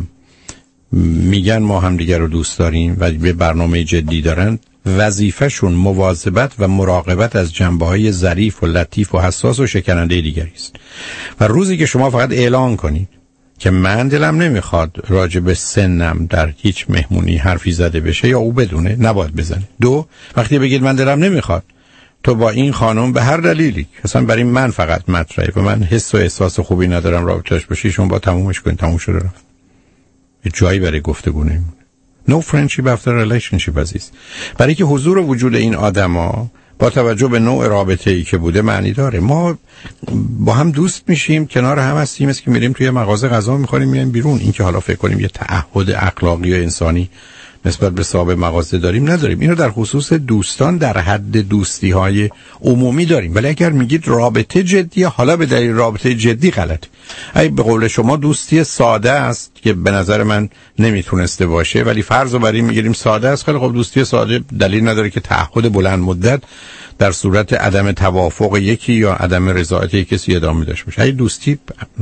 میگن ما هم دیگر رو دوست داریم و به برنامه جدی دارن، وظیفه‌شون مواظبت و مراقبت از جنبه‌های ظریف و لطیف و حساس و شکننده دیگری است. و روزی که شما فقط اعلان کنید که من دلم نمیخواد راجع به سنم در هیچ مهمونی حرفی زده بشه یا او بدونه، نباید بزنه. 2، وقتی بگید من دلم نمیخواد تو با این خانم به هر دلیلی اصلا برای من فقط مطرحه و من حس و احساس خوبی ندارم رابطه‌اش بشه، شما با تمومش کنید، تموم شده رفت. یه جایی برای گفتگو نمیمونه. No friendship after relationship عزیز. برای که حضور و وجود این آدما با توجه به نوع رابطه‌ای که بوده معنی داره. ما با هم دوست میشیم، کنار هم هستیم، مثل که میریم توی مغازه غذا می‌خوریم میایم بیرون. این که حالا فکر کنیم یه تعهد اخلاقی و انسانی نسبت به صاحب مغازه داریم نداریم. اینو در خصوص دوستان در حد دوستی‌های عمومی داریم. ولی اگر میگید رابطه جدیه، حالا به دلیل رابطه جدی غلط. اگه به قول شما دوستی ساده است که به نظر من نمیتونسته باشه، ولی فرض رو برای میگیریم ساده است، خیلی خب دوستی ساده دلیل نداره که تعهد بلند مدت در صورت عدم توافق یکی یا عدم رضایت یک کسی ادامه داشته باشه. اگه دوستی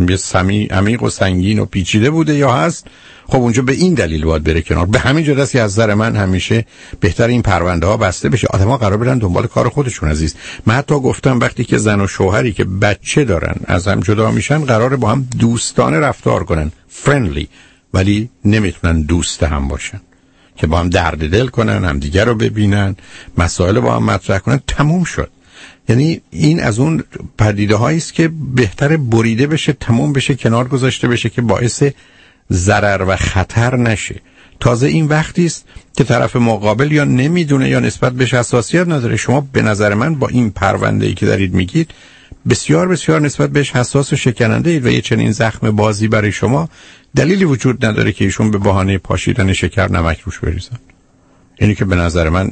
عمیق و سنگین و پیچیده بوده یا هست، خب اونجا به این دلیل باید بره کنار. به همین جهت است که از نظر من همیشه بهتر این پرونده ها بسته بشه. آدم‌ها قرار برن دنبال کار خودشون عزیز. من حتی گفتم وقتی که زن و شوهری که بچه دارن از هم جدا میشن، قراره با هم دوستانه رفتار کنن، فرندلی، ولی نمیتونن دوست هم باشن که با هم درد دل کنن، هم دیگر رو ببینن، مسائل با هم مطرح کنن. تموم شد. یعنی این از اون پدیده هایی است که بهتره بریده بشه، تموم بشه، کنار گذاشته بشه که باعث ضرر و خطر نشه. تازه این وقتی است که طرف مقابل یا نمیدونه یا نسبت بهش حساسیت نداره. شما به نظر من با این پرونده‌ای که دارید میگید بسیار بسیار نسبت بهش حساس و شکننده اید و یه چنین زخم بازی برای شما دلیلی وجود نداره که ایشون به بهانه پاشیدن شکر نمک روش بریزن. اینی که به نظر من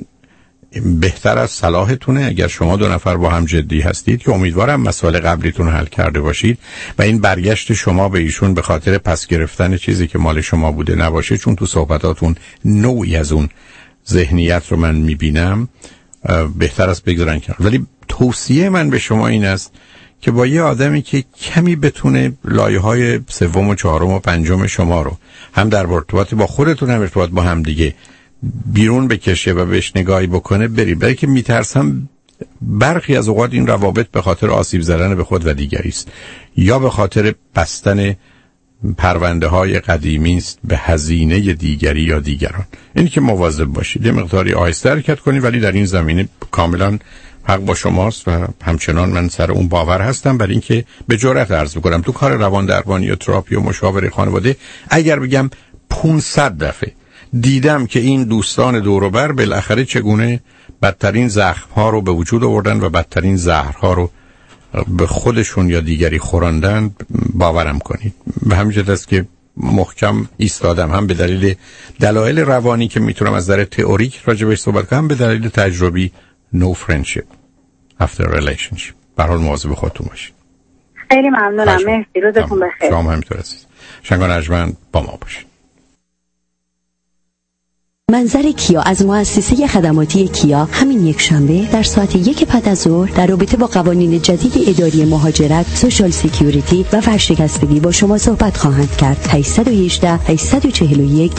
بهتر از صلاحتونه اگر شما 2 نفر با هم جدی هستید که امیدوارم مسائل قبلیتون حل کرده باشید و این برگشت شما به ایشون به خاطر پس گرفتن چیزی که مال شما بوده نباشه، چون تو صحبتاتون نوعی از اون ذهنیت رو من میبینم. بهتر است بگذارن کنار. ولی توصیه من به شما این است که با یه آدمی که کمی بتونه لایه‌های 3 و 4 و 5 شما رو هم در ارتباط با خودتون هم ارتباط با هم دیگه بیرون بکشه و بهش نگاهی بکنه برید. برای که میترسم برخی از اوقات این روابط به خاطر آسیب زدن به خود و دیگری است یا به خاطر بستن پرونده های قدیمی است به هزینه دیگری یا دیگران. این که مواظب باشید، یه مقداری آهسته حرکت کنید، ولی در این زمینه کاملا حق با شماست و همچنان من سر اون باور هستم. برای اینکه به جرئت عرض می‌کنم تو کار روان درمانی و تراپی و مشاوره خانواده اگر بگم 500 دفعه دیدم که این دوستان دور و بر بالاخره چگونه بدترین زخم‌ها رو به وجود آوردن و بدترین زهرها رو به خودشون یا دیگری خوراندن، باورم کنید. به همین جهت است که محکم ایستادم، هم به دلیل دلایل روانی که میتونم از نظر تئوریک راجع بهش صحبت کنم، به دلیل تجربی no friendship after relationship. به هر حال مواظب خودتون باشید. خیلی ممنونم. مرسی. روزتون بخیر. شما همینطور عزیز. شنگان ارجمند با ما باشید. منظر کیا از مؤسسه خدماتی کیا همین یک شنبه در ساعت 1 بعد از ظهر در رابطه با قوانین جدید اداری مهاجرت، سوشال سکیوریتی و ورشکستگی با شما صحبت خواهند کرد. 818 841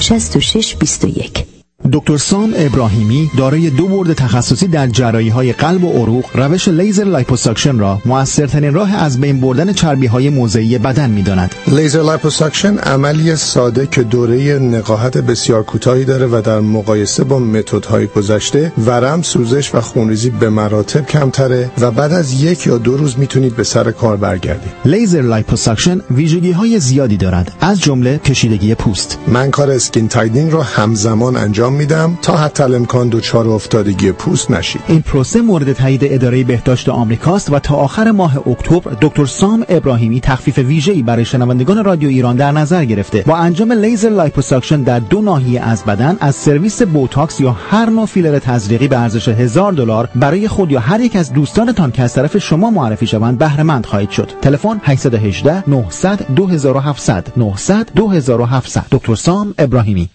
6621. دکتر سام ابراهیمی دارای 2 بورد تخصصی در جراحی‌های قلب و عروق، روش لیزر لایپوساکشن را مؤثرترین راه از بین بردن چربی‌های موضعی بدن می‌داند. لیزر لایپوساکشن عملی ساده که دوره نقاهت بسیار کوتاهی داره و در مقایسه با متدهای گذشته ورم، سوزش و خونریزی به مراتب کمتره و بعد از 1 یا 2 روز میتونید به سر کار برگردید. لیزر لایپوساکشن ویژگی‌های زیادی دارد، از جمله کشیدگی پوست. من کار اسکین تایدینگ رو همزمان انجام میدم تا حتی الامکان دچار افتادگی پوست نشید. این پروسه مورد تایید اداره بهداشت آمریکاست و تا آخر ماه اکتبر دکتر سام ابراهیمی تخفیف ویژه‌ای برای شنوندگان رادیو ایران در نظر گرفته. با انجام لیزر لایپوساکشن در 2 ناحیه از بدن از سرویس بوتاکس یا هر نوع فیلر تزریقی به ارزش $1000 برای خود یا هر یک از دوستانتان که از طرف شما معرفی شوند بهره مند خواهید شد. تلفن 818 900 2700 900 2700. دکتر سام ابراهیمی.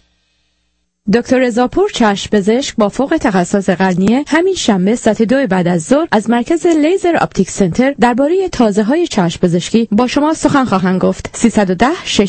دکتر رضاپور چشم‌پزشک با فوق تخصص قرنیه همین شنبه ساعت 2 بعد از ظهر از مرکز لیزر اپتیک سنتر درباره تازه‌های چشم‌پزشکی با شما سخن خواهند گفت. 310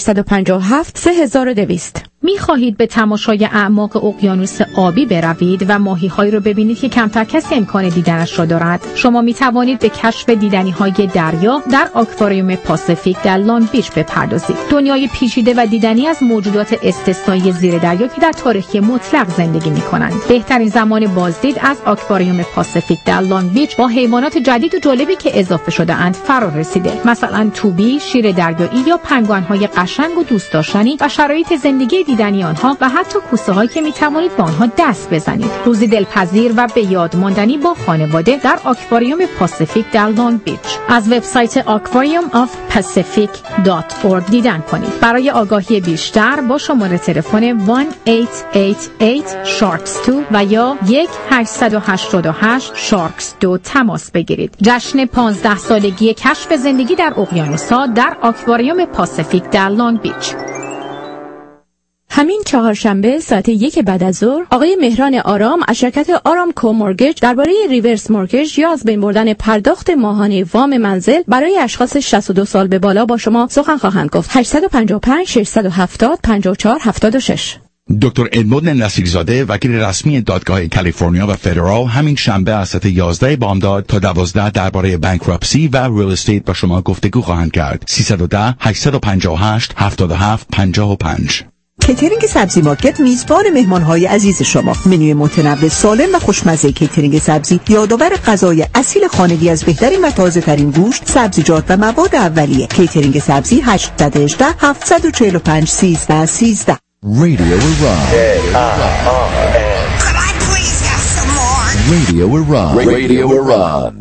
657 3200. می‌خواهید به تماشای اعماق اقیانوس آبی بروید و ماهی‌هایی را ببینید که کمتر کسی امکان دیدنش را دارد؟ شما می‌توانید به کشف دیدنی‌های دریا در آکواریوم پاسیفیک در لانگ بیچ بپردازید. دنیای پیچیده و دیدنی از موجودات استثنایی زیر دریا که در تاریکی مطلق زندگی می‌کنند. بهترین زمان بازدید از آکواریوم پاسیفیک در لانگ بیچ با حیوانات جدید و جالبی که اضافه شده‌اند فرا رسیده. مثلا توبی، شیر دریایی یا پنگوئن‌های قشنگ و دوست داشتنی و شرایط زندگی دیدنی آنها و حتی کوسه‌هایی که می‌توانید با آنها دست بزنید. روزی دلپذیر و به یاد ماندنی با خانواده در آکواریوم پاسیفیک در لانگ بیچ. از وبسایت aquariumofpacific.org دیدن کنید. برای آگاهی بیشتر با شماره تلفن 1-888-SHARKS2 و یا 1-888-SHARKS2 تماس بگیرید. جشن 15 سالگی کشف زندگی در اقیانوس‌ها در آکواریوم پاسیفیک در لانگ بیچ. همین چهارشنبه ساعت 1 بعد از ظهر آقای مهران آرام از شرکت آرامکو مورگیج درباره ریورس مورگیج یا از بین بردن پرداخت ماهانه وام منزل برای اشخاص 62 سال به بالا با شما سخن خواهند گفت. 855 670 5476. دکتر ادموند نصیرزاده وکیل رسمی دادگاه کالیفرنیا و فدرال همین شنبه از ساعت 11 بامداد تا 12 درباره بانکراپسی و ریل استیت با شما گفتگو خواهند کرد. 310 858 77 55. کیترینگ سبزی مارکت میزبان مهمانهای عزیز شما. منوی متنوع سالم و خوشمزه کیترینگ سبزی یادآور غذای اصیل خانگی از بهترین و تازه‌ترین گوشت، سبزیجات و مواد اولیه. کیترینگ سبزی 818 745 1313. Radio Iran. Could I please have some more? Radio Iran. Radio Iran.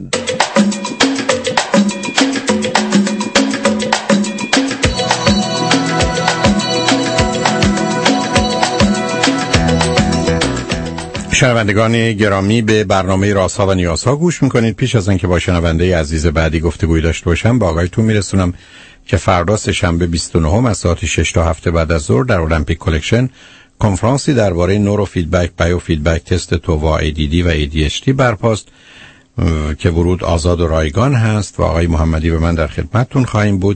شنوندگان گرامی به برنامه رازها و نیازها گوش میکنید. پیش از اینکه با شنونده عزیز بعدی گفتگوی داشته باشم با آقایتون میرسونم که فردا سه‌شنبه 29 از ساعت 6 تا 7 بعد از ظهر در المپیک کلکشن کنفرانسی درباره نورو فیدبک، بایو فیدبک، تست تووا، ADD و ADHD برپاست که ورود آزاد و رایگان هست و آقای محمدی و من در خدمتتون خواهیم بود.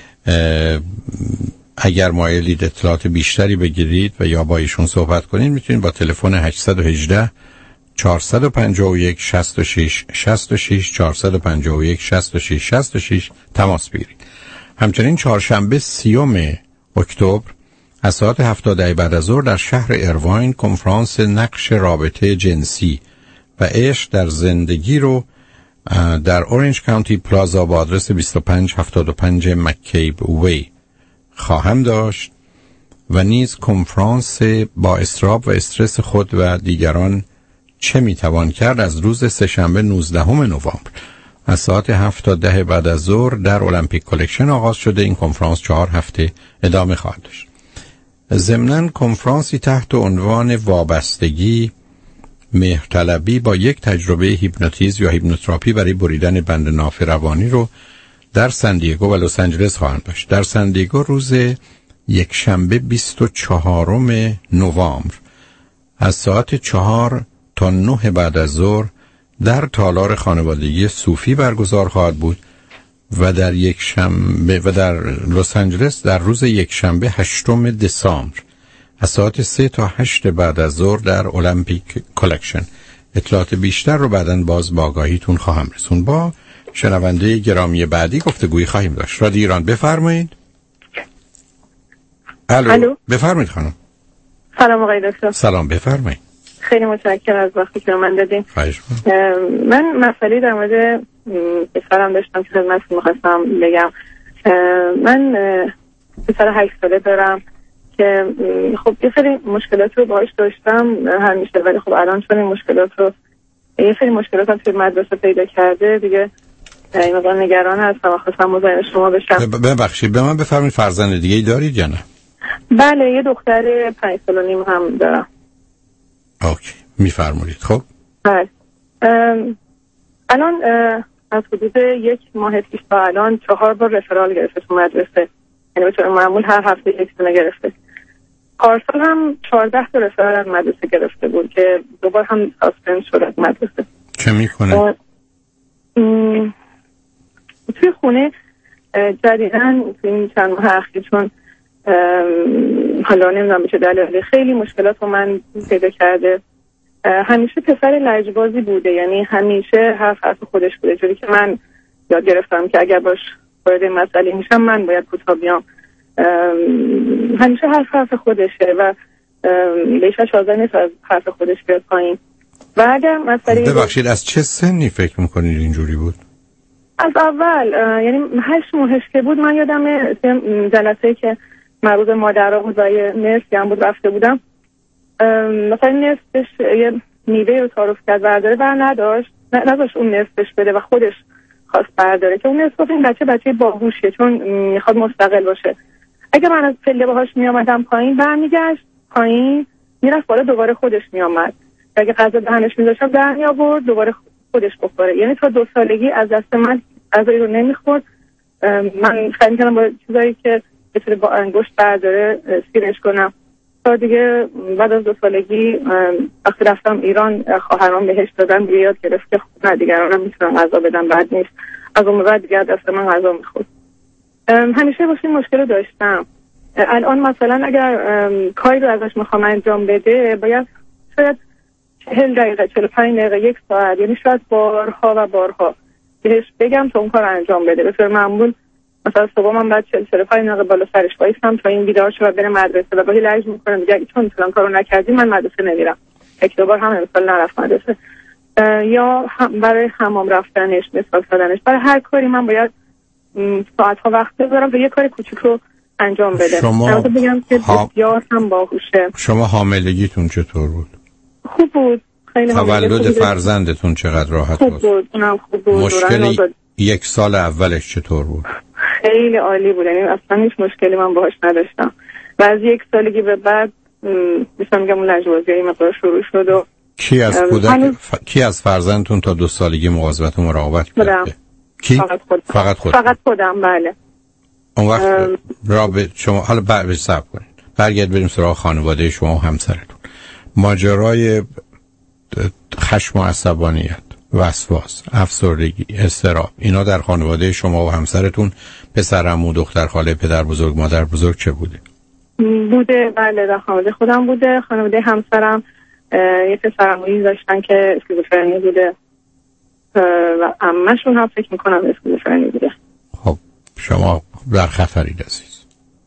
اگر مایلید اطلاعات بیشتری بگیرید و یا با ایشون صحبت کنید میتونید با تلفن 818 451 66 66 451 66 66 تماس بگیرید. همچنین چهارشنبه 30 اکتبر از ساعت 7 بعد از ظهر در شهر ایرواین کنفرانس نقش رابطه جنسی و عشق در زندگی رو در اورنج کانتی پلازا با آدرس 2575 مکیب وی خواهم داشت و نیز کنفرانس با اضطراب و استرس خود و دیگران چه میتوان کرد از روز سه‌شنبه 19 نوامبر از ساعت 7 تا 10 بعد از ظهر در المپیک کلکشن آغاز شده. این کنفرانس 4 هفته ادامه خواهد داشت. ضمناً کنفرانسی تحت عنوان وابستگی مهرطلبی با یک تجربه هیپنوتیزم یا هیپنوتراپی برای بریدن بند ناف روانی رو در سندیگو و لس آنجلس خواهند داشت. در سندیگو روز یک شنبه 24 نوامبر از ساعت 4 تا 9 بعد از ظهر در تالار خانوادگی صوفی برگزار خواهد بود و در لس آنجلس در روز یکشنبه 8 دسامبر از ساعت 3 تا 8 بعد از ظهر در المپیک کلکشن. اطلاعات بیشتر رو بعداً باز با آگاهیتون خواهم رسون. با شنونده گرامی بعدی گفتگویی خواهیم داشت. رادیو ایران، بفرمایید. الو. بفرمایید خانم. سلام آقای دکتر. سلام، بفرمایید. خیلی متشکرم از وقتی که من دادین. خواهش من مسئله در مورد پسرم داشتم که خدمتتون می‌خواستم بگم. من پسر 8 ساله دارم که خب یه سری مشکلات رو باهاش داشتم همیشه، ولی خب الان چون این مشکلات رو یه سری مشکلات هم توی مدرسه پیدا کرده دیگه این مقدار نگران هستم و خواستم مزاحم شما بشم. ببخشید به من بفرمایید فرزند دیگه ای دارید یا نه؟ بله، یه دختر 5 سال و نیم هم دارم. اوکی، میفرمایید. خب بله، الان از حدود 1 ماه پیش تا الان 4 بار رفرال گرفته تو مدرسه، یعنی به طور معمول هر هفته 1 دونه گرفته. پارسال هم 14 تا رفرال از مدرسه گرفته بود که دوبار هم ساسپند شد از مدرسه. چه میکنه؟ توی خونه جدیدن توی این چند ماه اخیر چون حالا نمیدونم به چه دلیلی خیلی مشکلات رو من پیدا کرده. همیشه پسر لجبازی بوده، یعنی همیشه حرف خودش بوده، جوری که من یاد گرفتم که اگر باش وارد مسئله میشم من باید کوتاه بیام. همیشه حرف خودشه و بهش اجازه نیست از حرف خودش بیاد پایین. و اگر مسئله ببخشید از چه سنی فکر میکنید اینجوری بود؟ از اول، یعنی 8 ماهش که بود من یادم جلسه‌ای که مربوط مادرها بود و یه نرسی هم بود رفته بودم، مثلا نرسش یه میوه رو تعارف کرد برداره بر نداشت اون نرسش بده و خودش خواست برداره که اون نرس گفت این بچه باهوشه چون میخواد مستقل باشه. اگه من از پله باهاش میامدم پایین برمیگشت پایین میرفت بالا دوباره خودش میامد. اگه غذا دهنش میذاشتم در میآورد دوباره خودش بخوره. یعنی تا 2 سالگی از دست من غذایی رو نمیخورد. من سعی می‌کردم با چیزایی که بتونه با انگشت برداره سیرش کنم. تا دیگه بعد از 2 سالگی وقتی رفتم ایران خواهرام بهش دادن دیگه یاد گرفت که نه دیگرانم میتونم غذا بدم، بعد نیست. از اون بعد دیگه دست من غذا میخورد. همیشه واسه این مشکل رو داشتم. الان مثلا اگر کاری رو ازش میخوام انجام بده باید شاید 40 دقیقه 45 دقیقه 1 ساعت، یعنی شاید بارها و بارها بهش بگم تا اون کار انجام بده. به طور معمول مثلا صبح من بعد 40-45 دقیقه بالا سرش وایسم تا این بیدار شه و بره مدرسه و گاهی لج میکنه میگه چون فلان کارو نکردی من مدرسه نمیرم. 1-2 بار هم مثلا نرفت مدرسه. یا برای حمام رفتنش، مسواک زدنش، برای هر کاری من باید ساعت‌ها وقت بذارم تا یه کار کوچیک رو انجام بده. شما بگم که بسیار هم باهوشه. شما حاملگیتون چطور بود؟ خوب بود. خیلی تولد فرزندتون چقدر راحت بود؟ خوب بود. مشکل 1 سال اولش چطور بود؟ خیلی عالی بود، یعنی اصلا هیچ مشکلی من باهاش نداشتم. و از 1 سالگی به بعد میشم میگم اون لجبازی مقدار شروع شد. و کی از فرزندتون تا 2 سالگی مواظبت و مراقبت کرده؟ کی؟ فقط خودم. بله. اون وقت شما حالا صبر کنید. برگرد بریم سراغ خانواده شما و همسرتون. ماجرای خشم و عصبانیت، وسواس، افسردگی، اضطراب، اینا در خانواده شما و همسرتون، پسرعمو، دختر خاله، پدر بزرگ، مادر بزرگ چه بوده؟ بوده. بله، در خانواده خودم بوده. خانواده همسرم یه پسرعمویی داشتن که اسکیزوفرنی بوده و عمه‌شون هم فکر میکنم اسکیزوفرنی بوده. خب شما در خطرید عزیز.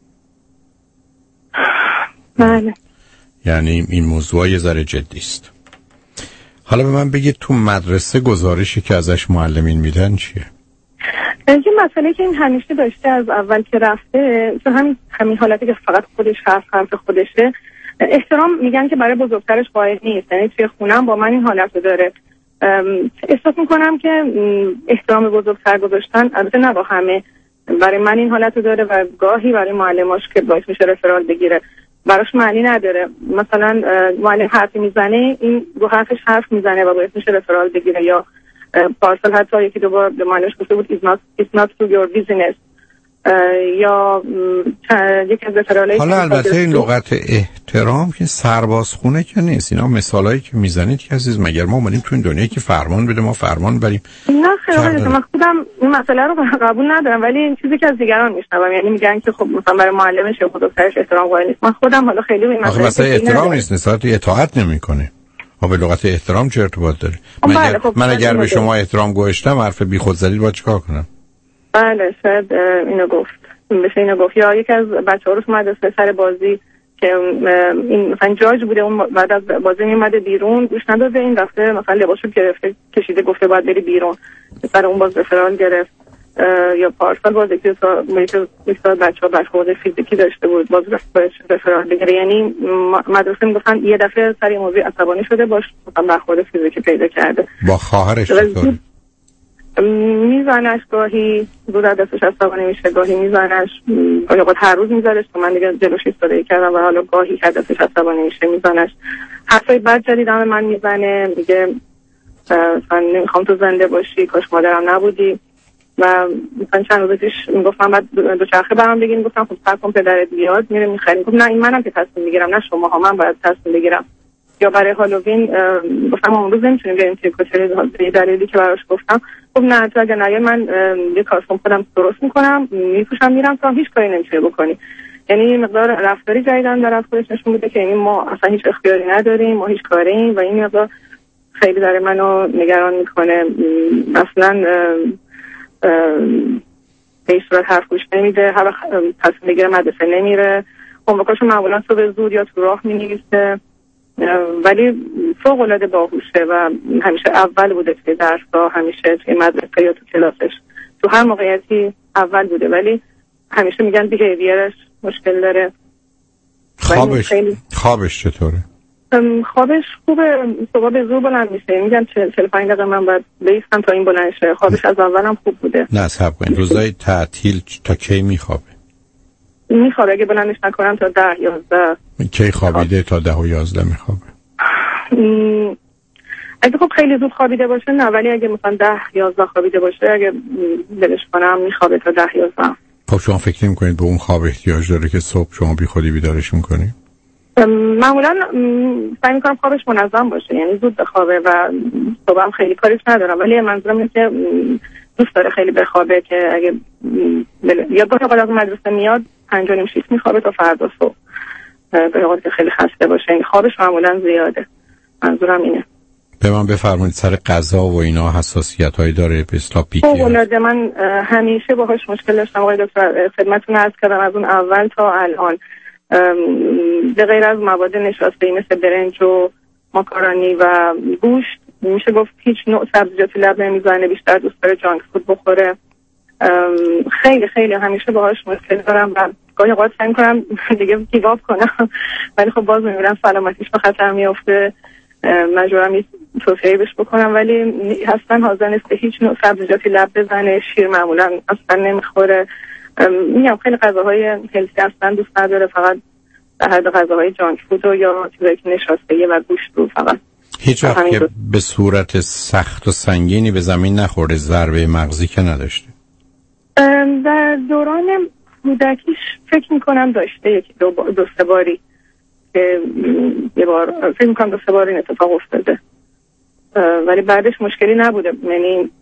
بله. یعنی این موضوع یه ذره جدی است. حالا به من بگید تو مدرسه گزارشی که ازش معلمین میدن چیه؟ یه مسئله که این همیشه داشته از اول که رفته، چون همین حالتی که فقط خودش حرف خودشه، احترام میگن که برای بزرگترش قائل نیست. یعنی توی خونم با من این حالت رو داره. احساس میکنم که احترام بزرگتر گذاشتن، البته نه با همه، برای من این حالت رو داره و گاهی برای معلماش که باعث میشه رفرال بگیره براش معنی نداره. مثلا معلم حرفی میزنه، این رو حرفش حرف میزنه و باعث میشه رفرال بگیره. یا پارسال حتی 1-2 بار به معلمش گفته بود it's not to your business. یا یکی از رفرالای حالا البته این لغت احترام که سربازخونه که نیست. اینا مثالایی که میزنید که عزیز، مگر ما اومدیم تو این دنیایی که فرمان بده ما فرمان بریم؟ نه خیلی من خودم این مسئله رو قبول ندارم، ولی این چیزی که از دیگران میشنوم، یعنی میگن که خب مثلا برای معلمش یا خودش احترام قائل نیست. من خودم حالا خیلی به این مسئله احترام نیست، نسبت اطاعت نمیکنه. ما به لغت احترام چه ارتباط داره؟ من اگر به شما احترام گذاشتم حرف بی خود زدید باید چیکار کنم؟ بله شاید اینو گفت یا یکی از بچه‌ها رو مدرسه سر بازی که این مثلا جاج بوده، اون بعد از بازی میومده بیرون، گوش نداده، این دفعه مثلا لباسو گرفته کشیده گفته باید بری بیرون، سر اون باز رفرال گرفت. یا پارسال باز یکی از بچه‌ها برخورد فیزیکی داشته بود، باز رفرال بگیره. یعنی مدرسه میگفتن یه دفعه سر این موضوع عصبانی شده، باش مثلا برخورد فیزیکی پیدا کرده. با خواهرش چطور؟ میزنش، گاهی زود از دستش عصبانی میشه، گاهی میزنش، گاهی هر روز میزنش که من دیگه جلوش ایستاده کردم و حالا گاهی که دستش عصبانی میشه میزنش. حرفای بد جدیدم من میزنه، میگه مثلا نمیخوام تو زنده باشی، کاش مادرم نبودی. و مثلا چند روز پیش میگفتم بعد دوچرخه برام بگین، گفتم خب صبر کن پدرت بیاد میره میخریم. گفت نه این منم که تصمیم میگیرم، نه شماها، من باید تصمیم بگیرم. یا برای هالووین گفتم اون روز نمیتونیم بریم توی کوچه، دلیلی که براش گفتم خب نه تو اگه نه من یه کاستوم خودم درست میکنم میپوشم میرم، تا هیچ کاری نمیتونی بکنی. یعنی مقدار رفتاری جدیدن در رفتارش نشون میده که یعنی ما اصلا هیچ اختیاری نداریم، ما هیچ کاریم و این مقدار خیلی داره منو نگران میکنه. اصلا به این صورت حرف گوش نمیده، هر وقت تصمیم بگیره مدرسه نمیره، هومورکاشو معمولا صبح زود یا تو راه مینویسه، ولی فوق العاده باهوشه و همیشه اول بوده توی درس‌ها، همیشه توی مدرسه یا تو کلاسش تو هر موقعیتی اول بوده، ولی همیشه میگن بیهیویرش مشکل داره. خوابش چطوره؟ خوابش خوبه، صبح به زور بلند میشه، میگن 45 دقیقه من باید بیستم تا این بلند شه. خوابش از اولم خوب بوده. نه صبر کن، روزای تعطیل تا کی میخوابه؟ میخوابه اگه بلندش نکنم تا 10-11. کی خوابیده تا 10 و 11 میخوابه؟ اگه خب خیلی زود خوابیده باشه نه، ولی اگه مثلا 10-11 خوابیده باشه اگه دلش کنم میخوابه تا 10-11. خب شما فکر نمی‌کنید به اون خواب احتیاج داره که صبح شما بی خودی بیدارش می‌کنید؟ معمولا سعی میکنم خوابش منظم باشه، یعنی زود بخوابه و صبح هم خیلی کاریش ندارم، ولی منظورم اینه که دوست داره خیلی بخوابه که اگه یا گاهی اوقات از مدرسه میاد 5:30 میخوابه تا فردا صبح، گاهی اوقات که خیلی خسته باشه، یعنی خوابش معمولا زیاده. منظورم اینه. به من بفرمایید سر غذا و اینا حساسیت‌هایی داره به اصطلاح پیکی؟ اولاده من همیشه باهاش مشکل داشتم آقای دکتر، خدمتتون عرض کردم از اون اول تا الان به غیر از مواد نشاسته‌ای مثل برنج و ماکارونی و گوشت میشه گفت هیچ نوع سبزیجاتی لب نمیزنه، بیشتر دوست داره جانک فود بخوره. خیلی خیلی همیشه باهاش مشکل دارم و گاهی اوقات سعی می‌کنم دیگه گیواب کنم، ولی خب باز می‌بینم سلامتیش به خطر میفته، مجبورم توصیه بهش بکنم، ولی اصلا حاضر نیست به هیچ نوع سبزیجاتی لب بزنه. شیر معمولا اصلا نمیخوره. میگم خیلی غذاهای هلسی اصلا دوست نداره، فقط در حد غذاهای جانک فود یا چیزایی که نشاسته‌ای و گوشت رو فقط. هیچ وقت که به صورت سخت و سنگینی به زمین نخورده، ضربه مغزی که نداشته؟ در دوران کودکیش فکر میکنم داشته یکی دو سه باری که یه بار فکر میکنم 2-3 بار این اتفاق افتاده، ولی بعدش مشکلی نبوده. یعنی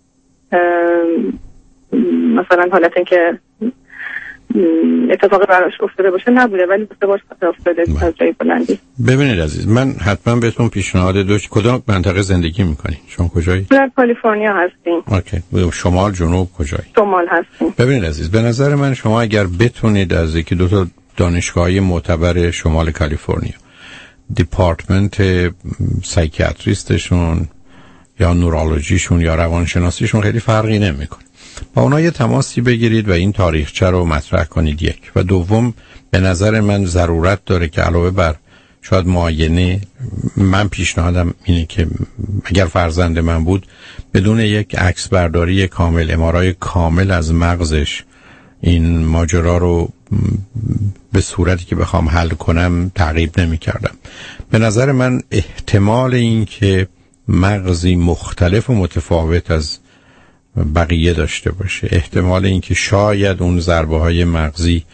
مثلا حالت این که اتفاقی براش افتاده باشه نبوده، ولی 2-3 بار افتاده از جای بلندی. ببینید عزیز، من حتما بهتون پیشنهاد کدام منطقه زندگی میکنین؟ شما کجایی؟ در کالیفرنیا هستیم. اوکی. شمال جنوب کجایی؟ شمال هستیم. ببینید عزیز، به نظر من شما اگر بتونید از یکی دو تا دانشگاهی معتبر شمال کالیفرنیا دیپارتمنت سایکیاتریستشون یا نورولوژیشون یا روانشناسیشون خیلی فرقی نمیکنه، با اونا یه تماسی بگیرید و این تاریخچه رو مطرح کنید. یک و دوم، به نظر من ضرورت داره که علاوه بر شاید معاینه، من پیشنهادم اینه که اگر فرزند من بود بدون یک عکس برداری کامل، ام‌آرآی کامل از مغزش این ماجرا رو به صورتی که بخوام حل کنم تعقیب نمی کردم. به نظر من احتمال این که مغزی مختلف و متفاوت از بقیه داشته باشه، احتمال این که شاید اون ضربه های مغزی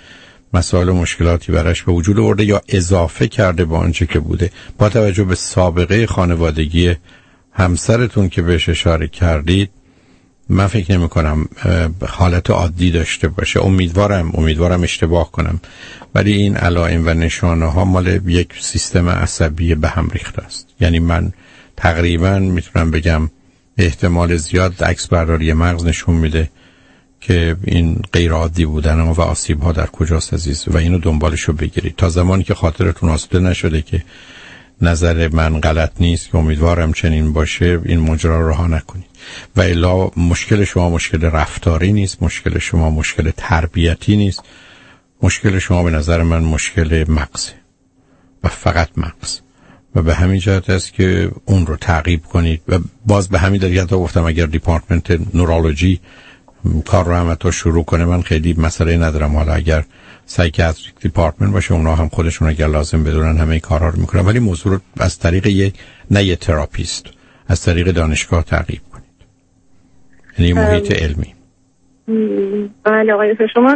مسائل و مشکلاتی براش به وجود آورده یا اضافه کرده به آنچه که بوده. با توجه به سابقه خانوادگی همسرتون که بهش اشاره کردید، من فکر نمی کنم حالت عادی داشته باشه. امیدوارم اشتباه کنم، ولی این علائم و نشانه ها مال یک سیستم عصبی به هم ریخته است. یعنی من تقریبا میتونم بگم احتمال زیاد عکس برداری مغز نشون میده که این غیر عادی بودن و آسیب ها در کجاست عزیز، و اینو دنبالشو بگیرید تا زمانی که خاطرتون آسوده نشده که نظر من غلط نیست که امیدوارم چنین باشه، این ماجرا رو رها نکنید. و الا مشکل شما مشکل رفتاری نیست، مشکل شما مشکل تربیتی نیست، مشکل شما به نظر من مشکل مغزه و فقط مغز، و به همین جهت است که اون رو تعقیب کنید. و باز به همین دلیل تا گفتم اگر دیپارتمنت نورولوژی کار رو هم تا شروع کنه من خیلی مسئله ندارم. حالا اگر سایکیاتریک دیپارتمنت باشه اونا هم خودشون اگر لازم بدونن همه کارها رو میکنن، ولی موضوع رو از طریق یه تراپیست، از طریق دانشگاه تعقیب کنید، یعنی محیط علمی. بله آقای شما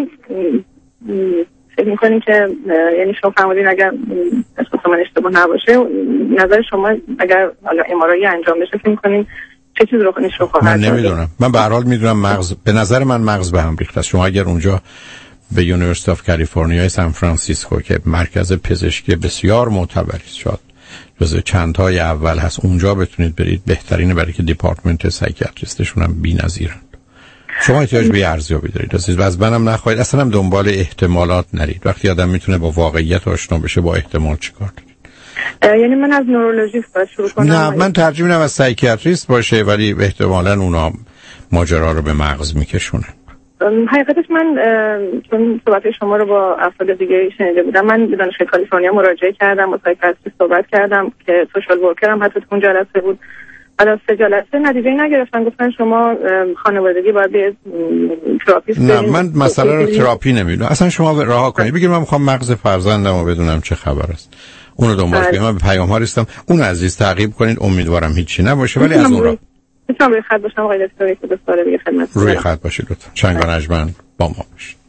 فکر میکنیم که یعنی شما فرمودین اگر اساس من اشتباه نباشه، نظر شما اگر حالا ام‌آرآی انجام بشه فکر میکنین چه چیز رو خواهد؟ من نمیدونم. من به هر حال میدونم مغز، به نظر من مغز به هم ریخته است. شما اگر اونجا به یونیورسیتی آف کالیفرنیا سان فرانسیسکو که مرکز پزشکی بسیار معتبری است، شاید جزو چندهای اول هست، اونجا بتونید برید، بهترینه، برای که دیپارتمنت سایکیاتریستشون هم بی‌نظیرن. شما احتیاج به ارزیابی دارید عزیز، و از منم نخواهید، اصلا هم دنبال احتمالات نرید. وقتی آدم میتونه با واقعیت آشنا بشه با احتمال چیکار دارید؟ یعنی من از نورولوژیست باید شروع کنم؟ نه، من ترجیح میدم از سایکیاتریست باشه، ولی احتمالاً اونا ماجرا رو به مغز میکشونن. حقیقتش من چون صحبت شما رو با افراد دیگه شنیده بودم، من به دانشگاه کالیفرنیا مراجعه کردم، با سایکیاتریست صحبت کردم که سوشال ورکر هم حتی تو اون جلسه بود. بعد از 3 جلسه نتیجه نگرفتن، گفتن شما خانوادگی باید به تراپیست. نه، من مسئله رو تراپی نمیدونم. اصلا شما رها کنید، بگید من میخوام مغز فرزندم رو بدونم چه خبر است، اونو دنبال کنید. من به پیام ها رسیدم، اون عزیز تعقیب کنید. امیدوارم هیچی نباشه، ولی از اون را میتونم روی خط باشم آقای دکتر؟ یک دو سوال دیگه خدمت روی خط باشید لطفا. چنگانجمن با ما باشید.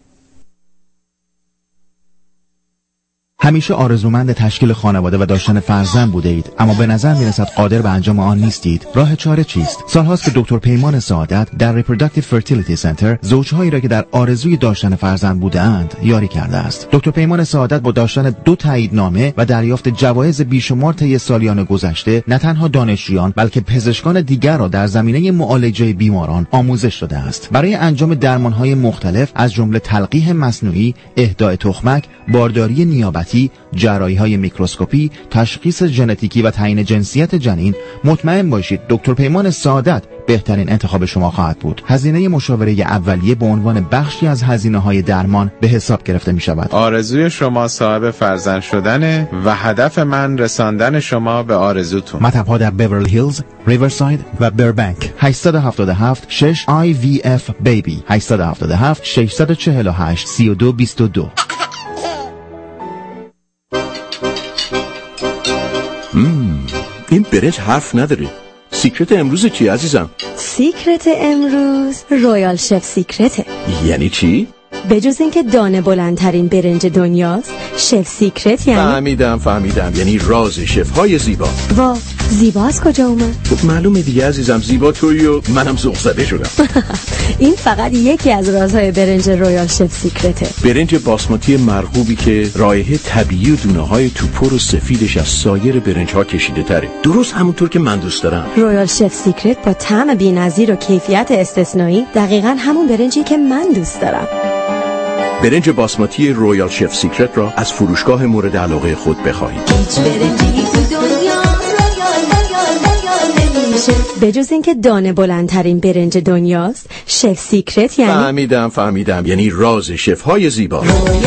همیشه آرزومند تشکیل خانواده و داشتن فرزند بوده اید، اما به نظر میرسد قادر به انجام آن نیستید. راه چاره چیست؟ سالهاست که دکتر پیمان سعادت در Reproductive Fertility Center زوجهایی را که در آرزوی داشتن فرزند بودند یاری کرده است. دکتر پیمان سعادت با داشتن 2 تاییدنامه و دریافت جوایز بیشمار طی سالیان گذشته نه تنها دانشجویان بلکه پزشکان دیگر را در زمینه معالجه بیماران آموزش داده است. برای انجام درمانهای مختلف از جمله تلقیح مصنوعی، اهدای تخمک، بارداری نیابتی، جراحی‌های میکروسکوپی، تشخیص ژنتیکی و تعیین جنسیت جنین، مطمئن باشید دکتر پیمان سعادت بهترین انتخاب شما خواهد بود. هزینه مشاوره اولیه به عنوان بخشی از هزینه‌های درمان به حساب گرفته می‌شود. آرزوی شما صاحب فرزند شدن و هدف من رساندن شما به آرزوتون. مطب‌ها در بیورلی هیلز، ریورساید و بربنک. 877 6 IVF بیبی 877 648 3222. این برنج حرف نداره. سیکرت امروز چی عزیزم؟ سیکرت امروز رویال شف سیکرته. یعنی چی؟ به جز اینکه دانه بلندترین برنج دنیاست، شف سیکرت یعنی فهمیدم، یعنی راز شف‌های زیبا. وا، زیبا از کجا اومد؟ خب معلومه دیگه عزیزم، زیبا تویی و منم ذوق زده شدم. این فقط یکی از رازهای برنج رویال شف سیکرته. برنج باسماتی مرغوبی که رایحه طبیعی و دونه‌های توپر و سفیدش از سایر برنج‌ها کشیده تره، درست همونطور که من دوست دارم. رویال شف سیکرت با طعم بی‌نظیر و کیفیت استثنایی دقیقاً همون برنجی که من دوست دارم. برنج باسماتی رویال شف سیکرت را از فروشگاه مورد علاقه خود بخواهید. هیچ برنجی تو دنیا به جز اینکه دانه بلندترین برنج دنیاست، شف سیکرت یعنی فهمیدم، یعنی راز شف‌های زیبا.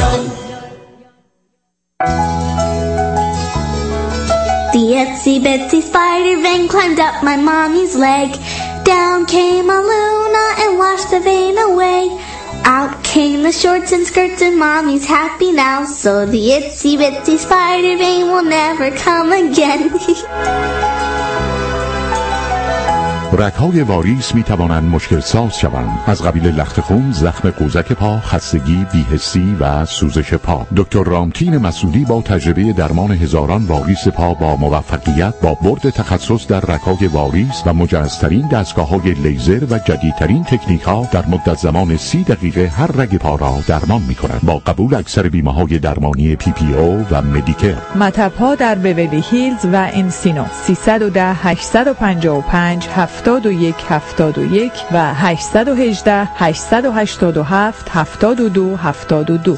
The itsy bitsy spider vein climbed up my mommy's leg. Down came a Luna and washed the vein away. Out came the shorts and skirts and mommy's happy now. So the itsy bitsy spider vein will never come again. رگ‌های واریس می‌توانند مشکل ساز شوند، از قبیل لخت خون، زخم قوزک پا، خستگی، بی‌حسی و سوزش پا. دکتر رامتین مسعودی با تجربه درمان هزاران واریس پا با موفقیت با برد تخصص در رگ‌های واریس و مجهزترین دستگاه‌های لیزر و جدیدترین تکنیک‌ها در مدت زمان 30 دقیقه هر رگ پا را درمان می‌کند با قبول اکثر بیمه‌های درمانی PPO و مدیکر. مطب‌ها در بیولی هیلز و انسینو 310 855 7171 و 818 887 7272.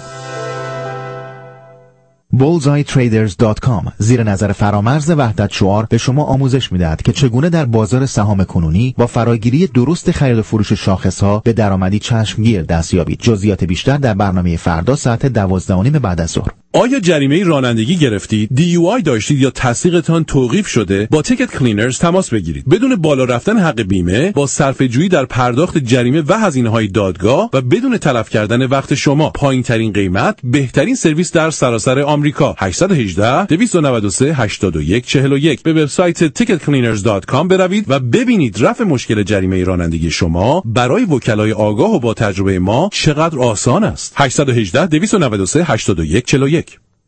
bullseyetraders.com زیر نظر فرامرز وحدت شعار به شما آموزش می‌دهد که چگونه در بازار سهام کنونی با فراگیری درست خرید و فروش شاخص‌ها به درآمدی چشمگیر دست یابید. جزئیات بیشتر در برنامه فردا ساعت 12:30 بعد از ظهر. آیا جریمه رانندگی گرفتید، DUI داشتید یا تصدیقتان توقیف شده؟ با تیکت کلینرز تماس بگیرید. بدون بالا رفتن حق بیمه، با صرفه‌جویی در پرداخت جریمه و هزینه‌های دادگاه و بدون تلف کردن وقت شما، پایین‌ترین قیمت، بهترین سرویس در سراسر آمریکا. 818 293 8141 به وبسایت ticketcleaners.com بروید و ببینید رفع مشکل جریمه رانندگی شما برای وکلای آگاه و با تجربه ما چقدر آسان است. 818 293 8141.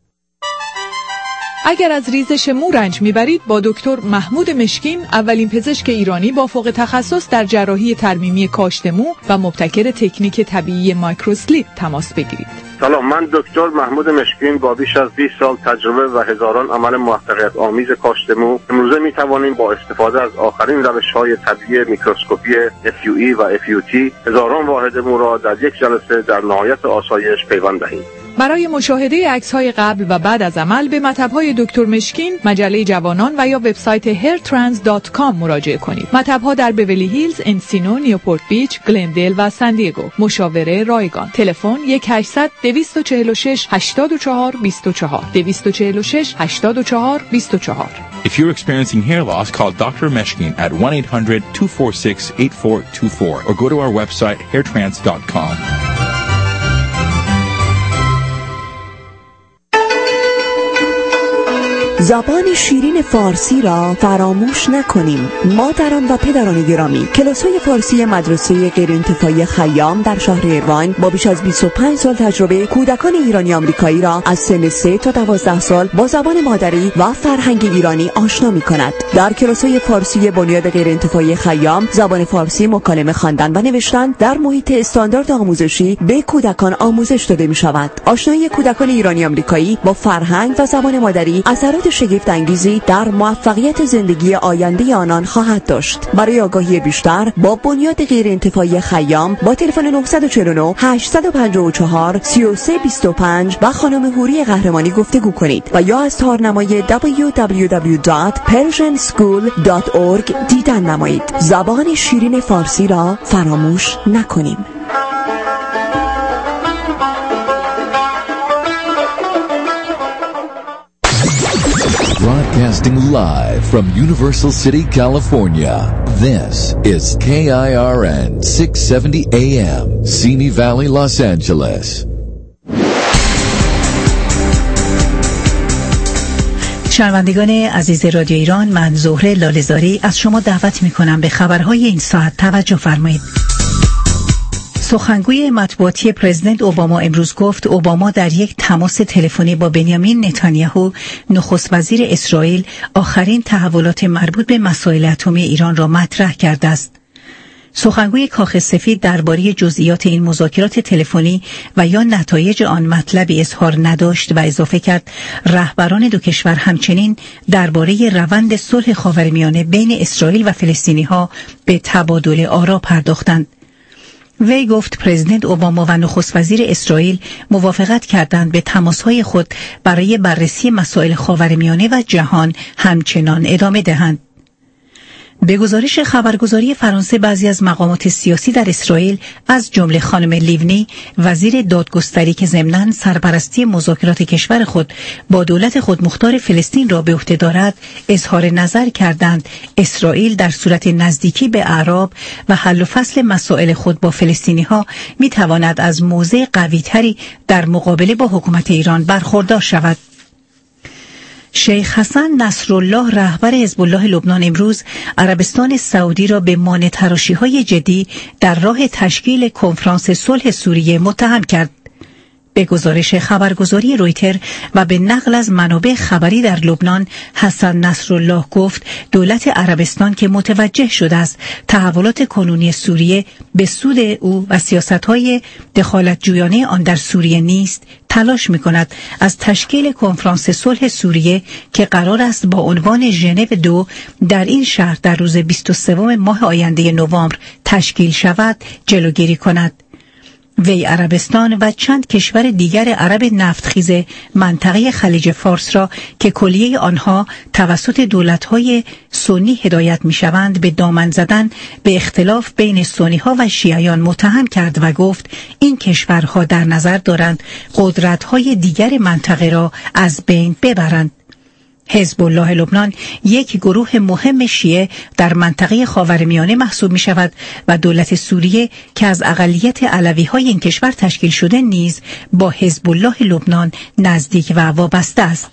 اگر از ریزش مو رنج میبرید با دکتر محمود مشکین، اولین پزشک ایرانی با فوق تخصص در جراحی ترمیمی کاشت مو و مبتکر تکنیک طبیعی مایکروسلیپ تماس بگیرید. سلام، من دکتر محمود مشکین با بیش از 20 سال تجربه و هزاران عمل موفقیت آمیز کاشت مو امروزه میتوانیم با استفاده از آخرین روش‌های طبیعی میکروسکوپی FUE و FUT هزاران واحد مو را در یک جلسه در نهایت آسایش پیوند دهیم. برای مشاهده عکس‌های قبل و بعد از عمل به مطب‌های دکتر مشکین، مجله جوانان و یا وبسایت hairtrans.com مراجعه کنید. مطب‌ها در بیولی هیلز، انسینو، نیوپورت بیچ، گلندل و سان دیگو. مشاوره رایگان. تلفن 1-800 246 84 24 246 84 24. If you're experiencing hair loss, call Dr. Meshkin at 1-800-246-8424 or go to our website hairtrans.com. زبان شیرین فارسی را فراموش نکنیم. مادران و پدران گرامی، کلاس‌های فارسی مدرسه غیرانتفاعی خیام در شهر اروین با بیش از 25 سال تجربه کودکان ایرانی آمریکایی را از سن 3 تا 12 سال با زبان مادری و فرهنگ ایرانی آشنا می‌کند. در کلاس‌های فارسی بنیاد غیرانتفاعی خیام، زبان فارسی، مکالمه خواندن و نوشتن در محیط استاندارد آموزشی به کودکان آموزش داده می‌شود. آشنایی کودکان ایرانی آمریکایی با فرهنگ و زبان مادری اثرات شگفت انگیزی در موفقیت زندگی آینده آنان خواهد داشت. برای آگاهی بیشتر با بنیاد غیرانتفاعی خیام با تلفن 949 854 3325 با خانم حوری قهرمانی گفتگو کنید و یا از تارنمای www.persianschool.org دیدن نمایید. زبان شیرین فارسی را فراموش نکنیم. Broadcasting live from Universal City, California. This is KIRN 670 AM, Simi Valley, Los Angeles. شنوندگان عزیز رادیو ایران، من زهره لاله‌زاری از شما دعوت می‌کنم به خبرهای این ساعت توجه فرمایید. سخنگوی مطبوعاتی پرزیدنت اوباما امروز گفت اوباما در یک تماس تلفنی با بنیامین نتانیاهو نخست وزیر اسرائیل آخرین تحولات مربوط به مسائل اتمی ایران را مطرح کرده است. سخنگوی کاخ سفید درباره جزئیات این مذاکرات تلفنی و یا نتایج آن مطلبی اظهار نداشت و اضافه کرد رهبران دو کشور همچنین درباره روند صلح خاورمیانه بین اسرائیل و فلسطینی‌ها به تبادل آرا پرداختند. وی گفت پرزیدنت اوباما و نخست وزیر اسرائیل موافقت کردند به تماسهای خود برای بررسی مسائل خاورمیانه و جهان همچنان ادامه دهند. به گزارش خبرگزاری فرانسه بعضی از مقامات سیاسی در اسرائیل از جمله خانم لیونی وزیر دادگستری که ضمناً سرپرستی مذاکرات کشور خود با دولت خودمختار فلسطین را به عهده دارد اظهار نظر کردند اسرائیل در صورت نزدیکی به اعراب و حل و فصل مسائل خود با فلسطینی‌ها می‌تواند از موضع قوی‌تری در مقابله با حکومت ایران برخوردار شود. شیخ حسن نصرالله رهبر حزب الله لبنان امروز عربستان سعودی را به مانع تراشی‌های جدی در راه تشکیل کنفرانس صلح سوریه متهم کرد. به گزارش خبرگزاری رویتر و به نقل از منابع خبری در لبنان، حسن نصرالله گفت دولت عربستان که متوجه شده است تحولات کنونی سوریه به سود او و سیاست‌های دخالت‌جویانه آن در سوریه نیست، تلاش می‌کند از تشکیل کنفرانس صلح سوریه که قرار است با عنوان ژنو 2 در این شهر در روز 23 ماه آینده نوامبر تشکیل شود جلوگیری کند. وی عربستان و چند کشور دیگر عرب نفتخیز منطقه خلیج فارس را که کلیه آنها توسط دولت‌های سنی هدایت می‌شوند به دامن زدن به اختلاف بین سنی‌ها و شیعیان متهم کرد و گفت این کشورها در نظر دارند قدرت‌های دیگر منطقه را از بین ببرند. حزب الله لبنان یک گروه مهم شیعه در منطقه خاورمیانه محسوب می شود و دولت سوریه که از اقلیت علوی‌های این کشور تشکیل شده نیز با حزب الله لبنان نزدیک و وابسته است.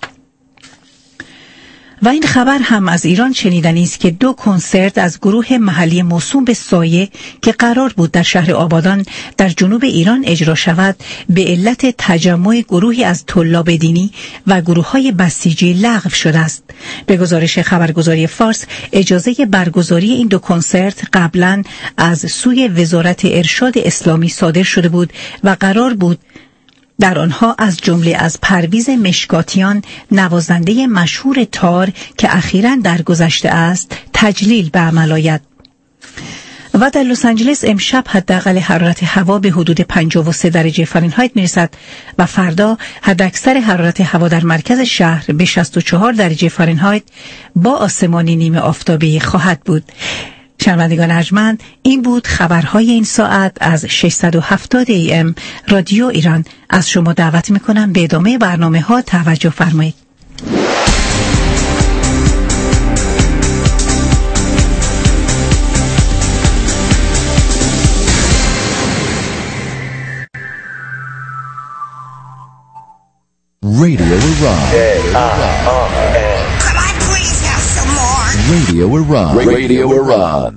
و این خبر هم از ایران شنیدنی است که 2 کنسرت از گروه محلی موسوم به سایه که قرار بود در شهر آبادان در جنوب ایران اجرا شود به علت تجمع گروهی از طلاب دینی و گروه‌های بسیجی لغو شده است. به گزارش خبرگزاری فارس، اجازه برگزاری این 2 کنسرت قبلا از سوی وزارت ارشاد اسلامی صادر شده بود و قرار بود در آنها از جمله از پرویز مشکاتیان نوازنده مشهور تار که اخیراً درگذشته است تجلیل به عمل آید. و در لس آنجلس امشب حداقل حرارت هوا به حدود 53 درجه فارنهایت میرسد و فردا حداکثر حرارت هوا در مرکز شهر به 64 درجه فارنهایت با آسمانی نیمه آفتابی خواهد بود. شنوندگان ارجمند، این بود خبرهای این ساعت از 670 AM رادیو ایران. از شما دعوت میکنم به ادامه برنامه ها توجه فرمایید. Radio Iran. Could I please have some more? Radio Iran. Radio Iran.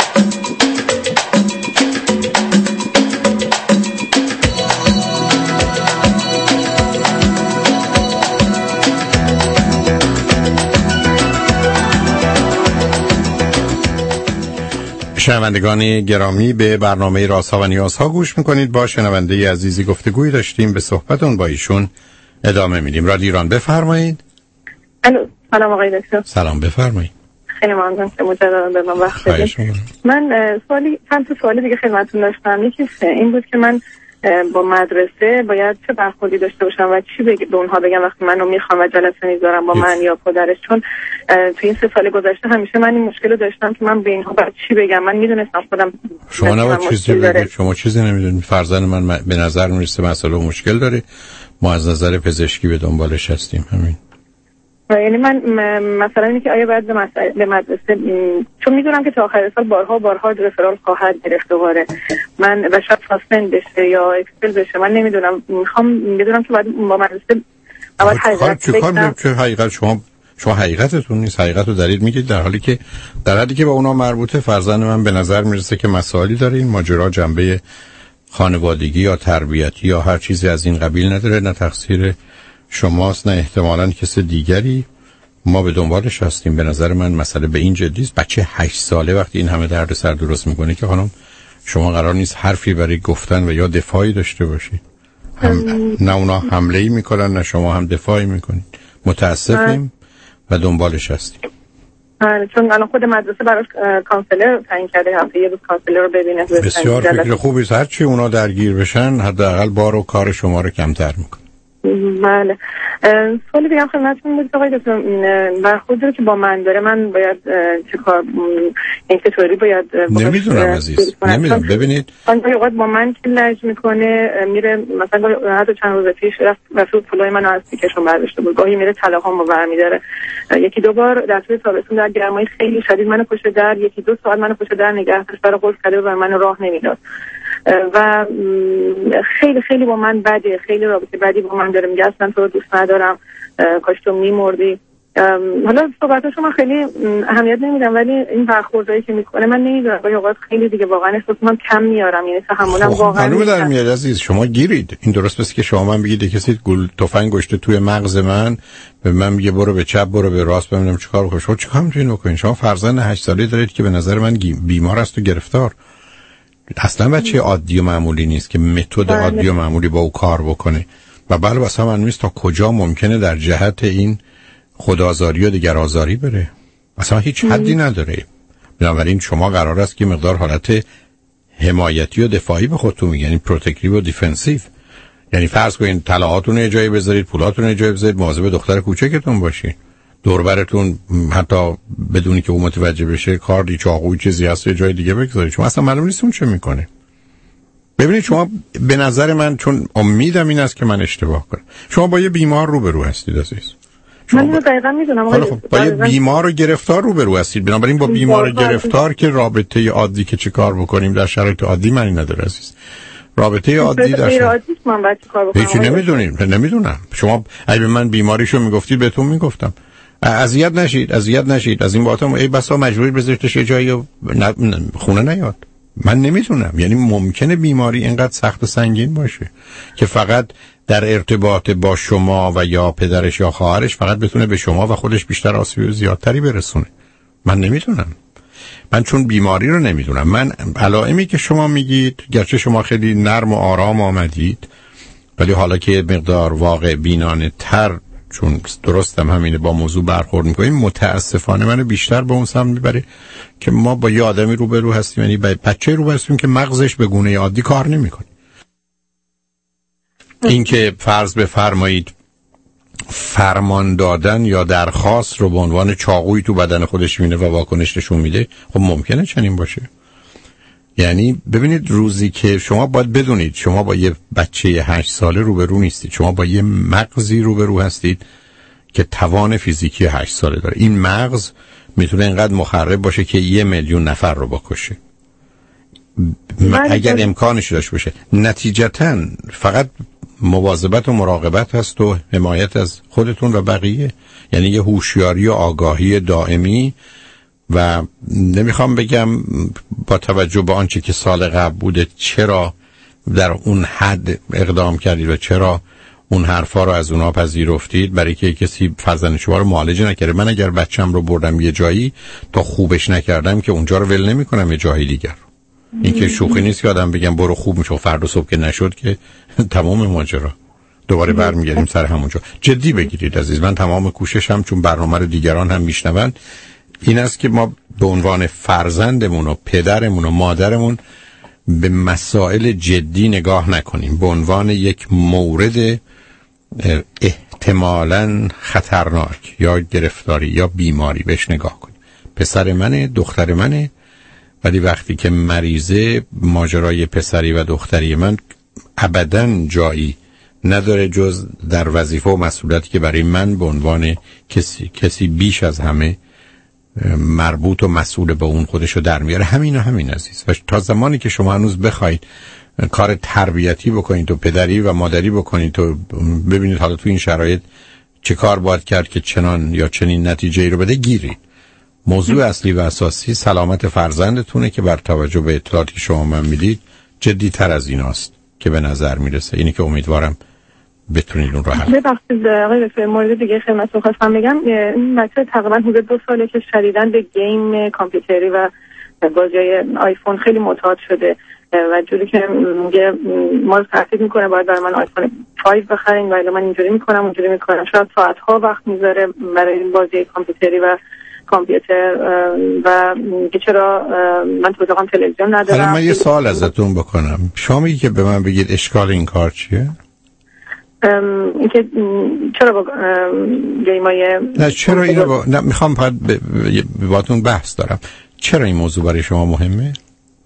شنوندگان گرامی، به برنامه رازها و نیازها گوش میکنید. با شنونده عزیزی گفتگوی داشتیم، به صحبتون با ایشون ادامه میدیم. رادیو ایران، بفرمایید. الو، سلام آقای دکتر. سلام، بفرمایید. خیلی ممنون که مجددا به من وقت دادید. من چند تا سوالی دیگه خدمتتون داشتم. یکی این بود که من با مدرسه باید چه برخوردی داشته باشم و چی به اونها بگم وقتی منو میخوام و جلسه میذارم با من یا پدرش، چون توی این 3 سال گذشته همیشه من این مشکل رو داشتم که من به اینها باید چی بگم. من میدونستم خودم شما نباید چیزی بگید. شما چیزی نمیدونید. فرزند من به نظر میرسه مسئله مشکل داره، ما از نظر پزشکی به دنبالش هستیم. همین. یعنی من مثلا اینه که آیا باید به مدرسه، چون میدونم که تا آخر سال بارها رفرال خواهد گرفت دوباره من و شاید فاصله بشه یا اکسپل بشه، من نمیدونم. میخوام بدونم که باید با مدرسه اول حقیقت چه حقیقت شما حقیقتتون نیست، حقیقت رو دلیل میگید، در حالی که در حدی که به اونا مربوطه فرزند من به نظر میرسه که مسائلی داره. این ماجرا جنبه خانوادگی یا تربیتی یا هر چیزی از این قبیل نداره، نه تقصیر شماست نه احتمالاً کسی دیگری. ما به دنبالش هستیم. به نظر من مسئله به این جدی است. بچه 8 ساله وقتی این همه دردسر درست میکنه که خانم شما قرار نیست حرفی برای گفتن و یا دفاعی داشته باشید. نه اونا حمله‌ای میکنن نه شما هم دفاعی میکنید. متاسفیم و دنبالش هستیم. چون الان خود مدرسه براش کانسلر تعیین کرده، هفته یه روز کانسلر رو ببینه. بسیار فکر خوبی است. هر چی اونا درگیر بشن حداقل بار و کار شما رو کمتر میکنه. بله. سوالی دیگه خدمتتون بود آقای دکتر، برخوردی رو که با من داره من باید چه کار، این چطوری باید نمیدونم عزیز، نمیدونم. ببینید اوقات با من که لج میکنه، میره مثلا حتی چند روز پیش رفت پولای منو از تیکشون برداشته بود، گاهی میره طلاهامو برمی‌داره. 1-2 بار در طول تابستون در گرمای خیلی شدید منو پشت در 1-2 ساعت منو پشت در نگه داشت، برای قرص کرده و منو راه نمیداد و خیلی خیلی با من بده، خیلی رابطه بدی با من داره. میگه اصلا تو رو دوست ندارم، کاش تو میمردی. حالا صحبت شما خیلی اهمیت نمیدم، ولی این برخوردایی که میکنه من نمیدونم، با اوقات خیلی دیگه واقعا احساس میکنم کم میارم، یعنی تحملم واقعا معلومه در میاد عزیز. شما گیرید. این درست بس که شما من بگید کسی گل تفنگ گشته توی مغز من، به من میگه برو به چپ برو به راست، ببینم چیکار کنم. شما چیکار میتونید بکنید؟ شما فرزند 8 ساله دارید که به نظر من بیمار است و گرفتار. اصلا بچه عادی و معمولی نیست که متد عادی و معمولی با او کار بکنه. و بله واسه من نیست تا کجا ممکنه در جهت این خودآزاری و دیگرآزاری بره. اصلا هیچ حدی نداره. بنابراین شما قرار است که مقدار حالت حمایتی و دفاعی به خودتون میگن، یعنی پروتکتیو و دیفنسیو. یعنی فرض کنید طلاهاتون رو جای بذارید، پولاتون رو جای بذارید، مواظب دختر کوچکتون باشید. دور برتون حتی بدونی که اون متوجه بشه کاردی چاقوی چیزی هست یه جای دیگه بگذارید. شما اصلا معلوم نیست اون چه میکنه. ببینید شما به نظر من، چون امیدم این است که من اشتباه کنم، شما با یه بیمار روبرو هستید عزیز. من دقیقا میدونم. با یه بیمار و گرفتار روبرو هستید. بنابراین با بیمار گرفتار که رابطه عادی که چه کار بکنیم در شرایط عادی معنی نداره عزیز. رابطه عادی در شرایط من باید چه کار بکنم؟ هیچی نمیدونم. شما اگه به من بیماریشو میگفتید بهتون میگفتم. اذیت نشید از این باطم ای بسا مجبوری بذارتش یه جایی خونه نیاد. من نمیدونم، یعنی ممکنه بیماری اینقدر سخت و سنگین باشه که فقط در ارتباط با شما و یا پدرش یا خواهرش فقط بتونه به شما و خودش بیشتر آسیب زیادتری برسونه. من نمیدونم. من چون بیماری رو نمیدونم. من علائمی که شما میگید، گرچه شما خیلی نرم و آرام آمدید، ولی حالا که مقدار واقع بینانه تر، چون درستم همینه، با موضوع برخورد میکنیم، متاسفانه منو بیشتر به اون سمت میبره که ما با یه آدمی روبرو هستیم، یعنی بچه روبرو هستیم که مغزش به گونه عادی کار نمیکنه. این که فرض بفرمایید فرمان دادن یا درخواست رو به عنوان چاقویی تو بدن خودش میبینه و واکنش نشون میده، خب ممکنه چنین باشه. یعنی ببینید روزی که شما باید بدونید شما با یه بچه 8 ساله روبرو نیستید، شما با یه مغزی روبرو هستید که توان فیزیکی 8 ساله داره. این مغز میتونه اینقدر مخرب باشه که 1,000,000 نفر رو بکشه اگر امکانش داشته باشه. نتیجتاً فقط مواظبت و مراقبت هست و حمایت از خودتون و بقیه، یعنی یه هوشیاری و آگاهی دائمی. و نمیخوام بگم با توجه به آنچه که سال قبل بوده چرا در اون حد اقدام کردید و چرا اون حرفا رو از اونا پذیرفتید، برای که کسی فرزند شما رو معالجه نکرده. من اگر بچم رو بردم یه جایی تا خوبش نکردم که اونجا رو ول نمی‌کنم یه جایی دیگر. این که شوخی نیست که آدم بگم برو خوب میشه، فردا صبح که نشد که تمام ماجرا، دوباره برمیگردیم سر همونجا. جدی بگیرید عزیز. من تمام کوششم، چون برنامه رو دیگران هم میشنون، این است که ما به عنوان فرزندمون و پدرمون و مادرمون به مسائل جدی نگاه نکنیم، به عنوان یک مورد احتمالاً خطرناک یا گرفتاری یا بیماری بهش نگاه کنیم. پسر منه، دختر منه، ولی وقتی که مریضه، ماجرای پسری و دختری من ابداً جایی نداره جز در وظیفه و مسئولیتی که برای من به عنوان کسی بیش از همه مربوط و مسئول به اون خودشو در میاره. همین عزیز. و تا زمانی که شما هنوز بخواید کار تربیتی بکنید و پدری و مادری بکنید و ببینید حالا تو این شرایط چه کار باید کرد که چنان یا چنین نتیجه‌ای رو بده، گیرید. موضوع اصلی و اساسی سلامت فرزندتونه که بر توجه به اطلاعاتی که شما من میدید جدی تر از ایناست که به نظر میرسه. اینی که امیدوارم بتونید اون رو حل. ببخشید آقای دکتر، مورد دیگه خدمتتون خواستم بگم. این بچه تقریبا حدود 2 ساله که شدیداً به گیم کامپیوتری و بازی‌های آیفون خیلی معتاد شده و جوری که میگه ما رو تهدید میکنه باید برای من آیفون 5 بخرین و من اینجوری میکنم شاید ساعت‌ها وقت میذاره برای این بازی کامپیوتری و کامپیوتر و که چرا من تو اتاقم تلویزیون ندارم. حالا من یه سوال ازتون بکنم. شما میگی که به من بگید اشکال این کار چیه؟ اینکه چرا با گیمای نه چرا اینو نه میخوام فقط باهاتون بحث دارم. چرا این موضوع برای شما مهمه؟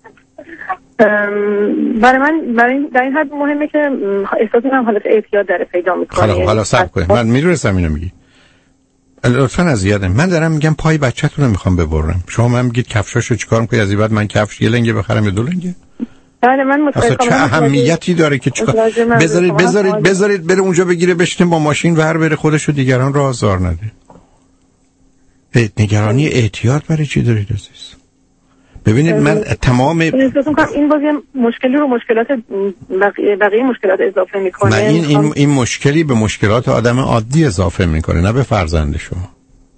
برای من در این حد مهمه که احساس می‌کنم حالت اعتیاد داره پیدا می‌کنه. حالا صبر کنید. من میدونستم اینو میگی. لطفاً اذیت نکنید. من دارم میگم پای بچه‌تون رو میخوام ببرم. شما من میگید کفشاشو چیکار می‌کنی؟ از این بعد من کفش یه لنگه بخرم یا 2 لنگه؟ بله من متأکدم. چه اهمیتی داره که چیکار بذارید بره اونجا بگیره بشینه با ماشین ور بره خودشو دیگران رو آزار نده. نگرانی احتیاط برای چی دارید عزیز؟ ببینید من تمام این بازی مشکلی رو مشکلات بقیه مشکلات اضافه میکنه. نه این مشکلی به مشکلات آدم عادی اضافه میکنه، نه به فرزند شما.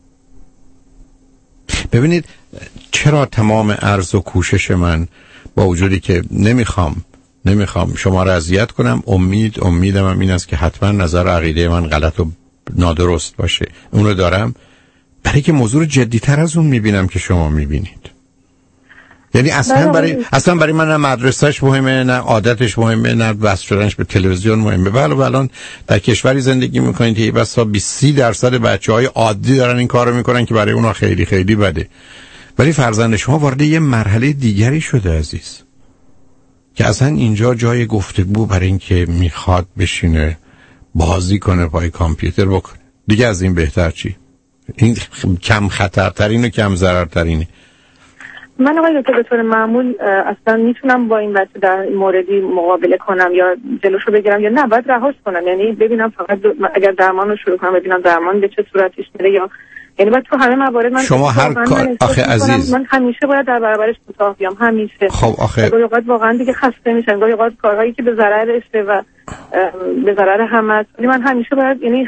ببینید چرا تمام عرض و کوشش من با وجودی که نمیخوام شما را اذیت کنم، امیدم هم این است که حتما نظر عقیده من غلط و نادرست باشه، اونو دارم برای که موضوع جدی‌تر از اون میبینم که شما میبینید. یعنی اصلا برای من نه مدرسهش مهمه، نه عادتش مهمه، نه بس شدنش به تلویزیون مهمه. بله الان در کشوری زندگی میکنید که بسا 20-30% بچه‌های عادی دارن این کارو میکنن که برای اونها خیلی خیلی بده. ولی فرزند شما وارد یه مرحله دیگری شده عزیز که اصلا اینجا جای گفتگو برای این که میخواد بشینه بازی کنه پای کامپیوتر بکنه. دیگه از این بهتر چی؟ این کم خطرترین و کم ضررترینه. من آقای دکتر به طور معمول اصلا میتونم با این بچه در موردی مقابله کنم یا جلوشو بگیرم یا نه باید رهاش کنم، یعنی ببینم فقط اگر درمان رو شروع کنم ببینم درمان به چه صورتیش میره، یا یعنی باید تو همه موارد من شما هر کار آخه عزیز من همیشه باید در برابرش کوتاه بیام، همیشه. خب آخه گاهی اوقات واقعا دیگه خسته میشم، گاهی اوقات کارهایی که به ضررشه و به ضرر همه است، ولی من همیشه باید یعنی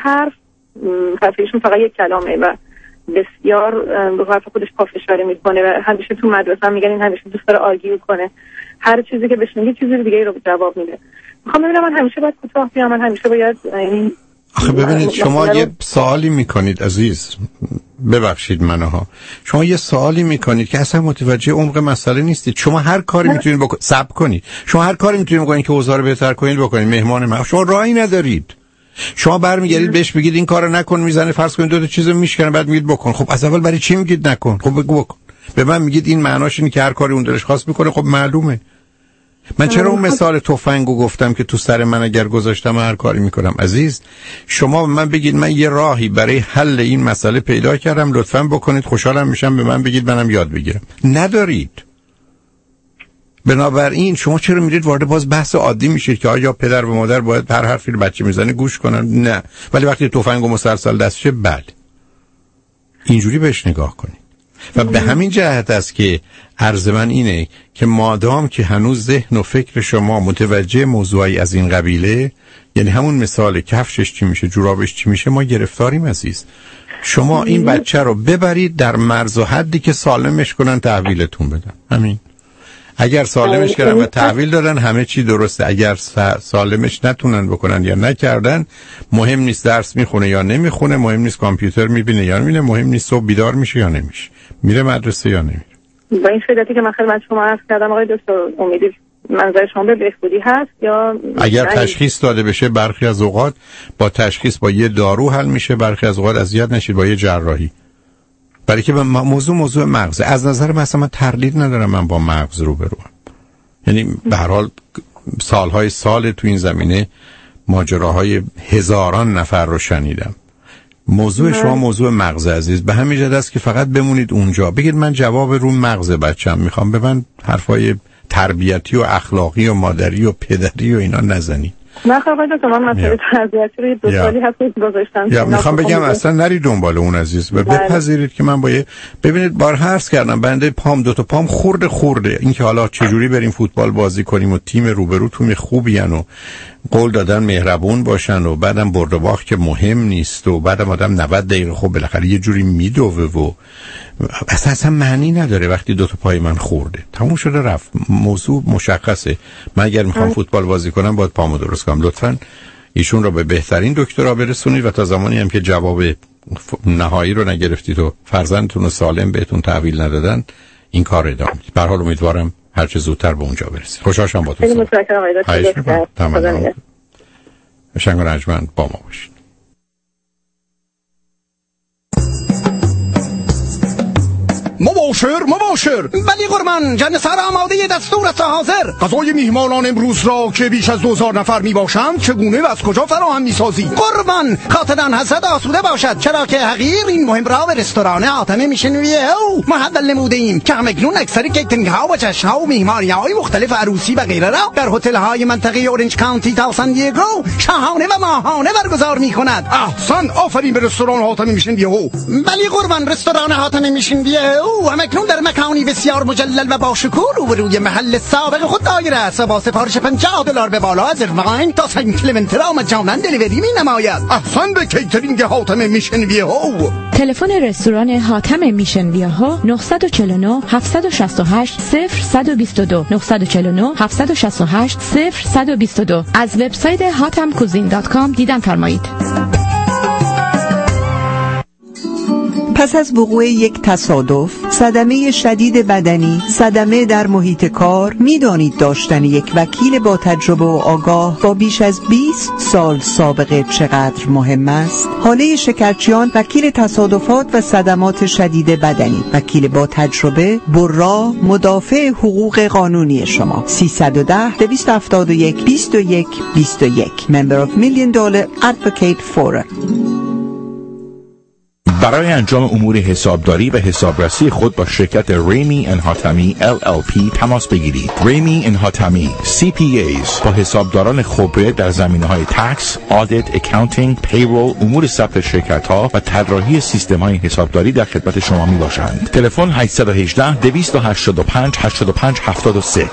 حرفشون فقط یک کلامه و بسیار به حرف خودش پافشاری میکنه و همیشه تو مدرسه هم میگن این همیشه دوست داره آرگیو کنه، هر چیزی که بهش میگه چیزی دیگه رو جواب میده. میخوام ببینم من همیشه باید کوتاه بیام، من همیشه باید یعنی آخه ببینید شما یه سوالی میکنید عزیز، ببخشید منها، شما یه سوالی میکنید که اصلا متوجه عمق مسئله نیستید. شما هر کاری میتونید بکنید، صبر کنید، شما هر کاری میتونید بکنید که اوضاع رو بهتر کنید بکنید. مهمان من شما راهی ندارید، شما برمیگردید بهش بگید این کارو نکن، میزنه فرض کنید 2 تا چیزو میشکنه، بعد میگید بکن. خب از اول برای چی میگید نکن؟ خب بگو بکن. به من میگید این معناش اینه که هر کاری اون دلش خواست میکنه. خب معلومه. من چرا اون مثال تفنگو گفتم که تو سر من اگر گذاشتم هر کاری میکنم. عزیز شما به من بگید من یه راهی برای حل این مسئله پیدا کردم، لطفاً بکنید، خوشحالم میشم. به من بگید منم یاد بگیرم. ندارید. بنابراین شما چرا میرید وارد باز بحث عادی میشید که آیا پدر و مادر باید هر حرفی رو بچه میزنه گوش کنن؟ نه. ولی وقتی تفنگ و مسلسل دستشه بله اینجوری بهش نگاه کنید. و به همین جهت است که عرض من اینه که مادام که هنوز ذهن و فکر شما متوجه موضوعی از این قبیله، یعنی همون مثال کفشش چی میشه جورابش چی میشه، ما گرفتاریم عزیز. شما این بچه رو ببرید در مرز و حدی که سالمش کنن تحویلتون بدن. همین. اگر سالمش کردن و تحویل دادن همه چی درسته. اگر سالمش نتونن بکنن یا نکردن، مهم نیست درس میخونه یا نمیخونه، مهم نیست کامپیوتر میبینه یا نمیبینه، مهم نیست صبح بیدار میشه یا نمیشه، میره مدرسه یا نمیره. با این شدتی که من خدمت شما عرض کردم آقای دکتر، امیدی منظر شما به بهبودی هست یا اگر تشخیص داده بشه برخی از اوقات با تشخیص با یه دارو حل میشه، برخی از اوقات اذیت نشید با یه جراحی. برای که موضوع مغزه. از نظر من تردید ندارم من با مغز روبروم. یعنی به هر حال سالهای سال تو این زمینه ماجراهای هزاران نفر رو شنیدم. موضوع شما موضوع مغز عزیز، به همین جهت است که فقط بمونید اونجا بگید من جواب رو مغز بچم میخوام، به من حرفای تربیتی و اخلاقی و مادری و پدری و اینا نزنید. من خواهد دکتر مسئله تربیتی رو 2 سالی هست گذاشتم. یا میخوام بگم اصلا نری دنبال اون عزیز و بپذیرید که من با ببینید بار عرض کردم بنده پام 2 تا پام خورده این که حالا چجوری بریم فوتبال بازی کنیم و تیم روبرو تیم خوبین و قول دادن مهربون باشن و بعدم برد و باخت که مهم نیست و بعدم آدم 90 دقیقه خب بالاخره یه جوری میدوه و اصلا معنی نداره وقتی 2 تا پای من خورده. تموم شده رفت. موضوع مشخصه. من اگر میخوام فوتبال بازی کنم باید پامو درست کنم. لطفاً ایشون رو به بهترین دکترا برسونید و تا زمانی هم که جواب نهایی رو نگرفتید و فرزندتون رو سالم بهتون تحویل ندادن این کار ادامه بدید. به هر حال امیدوارم هر چه زودتر به اونجا برسید. خوشحال شدم با تو. خیلی متشکرم آقای دکتر. شنگ رنجمند با ما باشید. مباشر. بلی قربان، جنسر آماده دستور است حاضر. غذای میهمانان امروز را که بیش از 2000 نفر میباشند چگونه و از کجا فراهم میسازی؟ قربان، خاطران حسد آسوده باشد، چرا که حقیر این مهم را به رستوران حاتم میشنویه او محول نموده ایم که همکنون اکثر کیترینگ ها و جشن ها و مهمانی های مختلف عروسی و غیره را در هتل های منطقه اورنج کانتی تا سان دیگو شاهانه و ماهانه برگزار میکند. احسن، آفرین به رستوران حاتم میشنویه او. بلی قربان، رستوران حاتم میشنویه او همکنون در مکانی بسیار مجلل و با شکوه روبروی محل سابق خود دایر است و با سفارش $50 به بالا از ارواین تا سن کلمنت را مجانا دلیوری مینماید. احسن به کیترینگ حاتم میشنویه او. تلفن رستوران حاتم میشنویه ها 949 768 0122 949 768 0122. از وبسایت hatamcuisine.com دیدن فرمایید. پس از وقوع یک تصادف، صدمه شدید بدنی، صدمه در محیط کار، می‌دانید داشتن یک وکیل با تجربه و آگاه با بیش از 20 سال سابقه چقدر مهم است؟ هاله شکرچیان، وکیل تصادفات و صدمات شدید بدنی، وکیل با تجربه، برا، مدافع حقوق قانونی شما. 310-271-2121 Member of $1 Million Advocate Forum. برای انجام امور حسابداری و حسابرسی خود با شرکت ریمی ان حاتمی LLP تماس بگیرید. ریمی ان حاتمی CPAs با حسابداران خبره در زمینه‌های تکس، آدیت، اکاونتینگ، پیرول، امور ثبت شرکت‌ها و طراحی سیستم‌های حسابداری در خدمت شما میباشند. تلفن 818-285-8573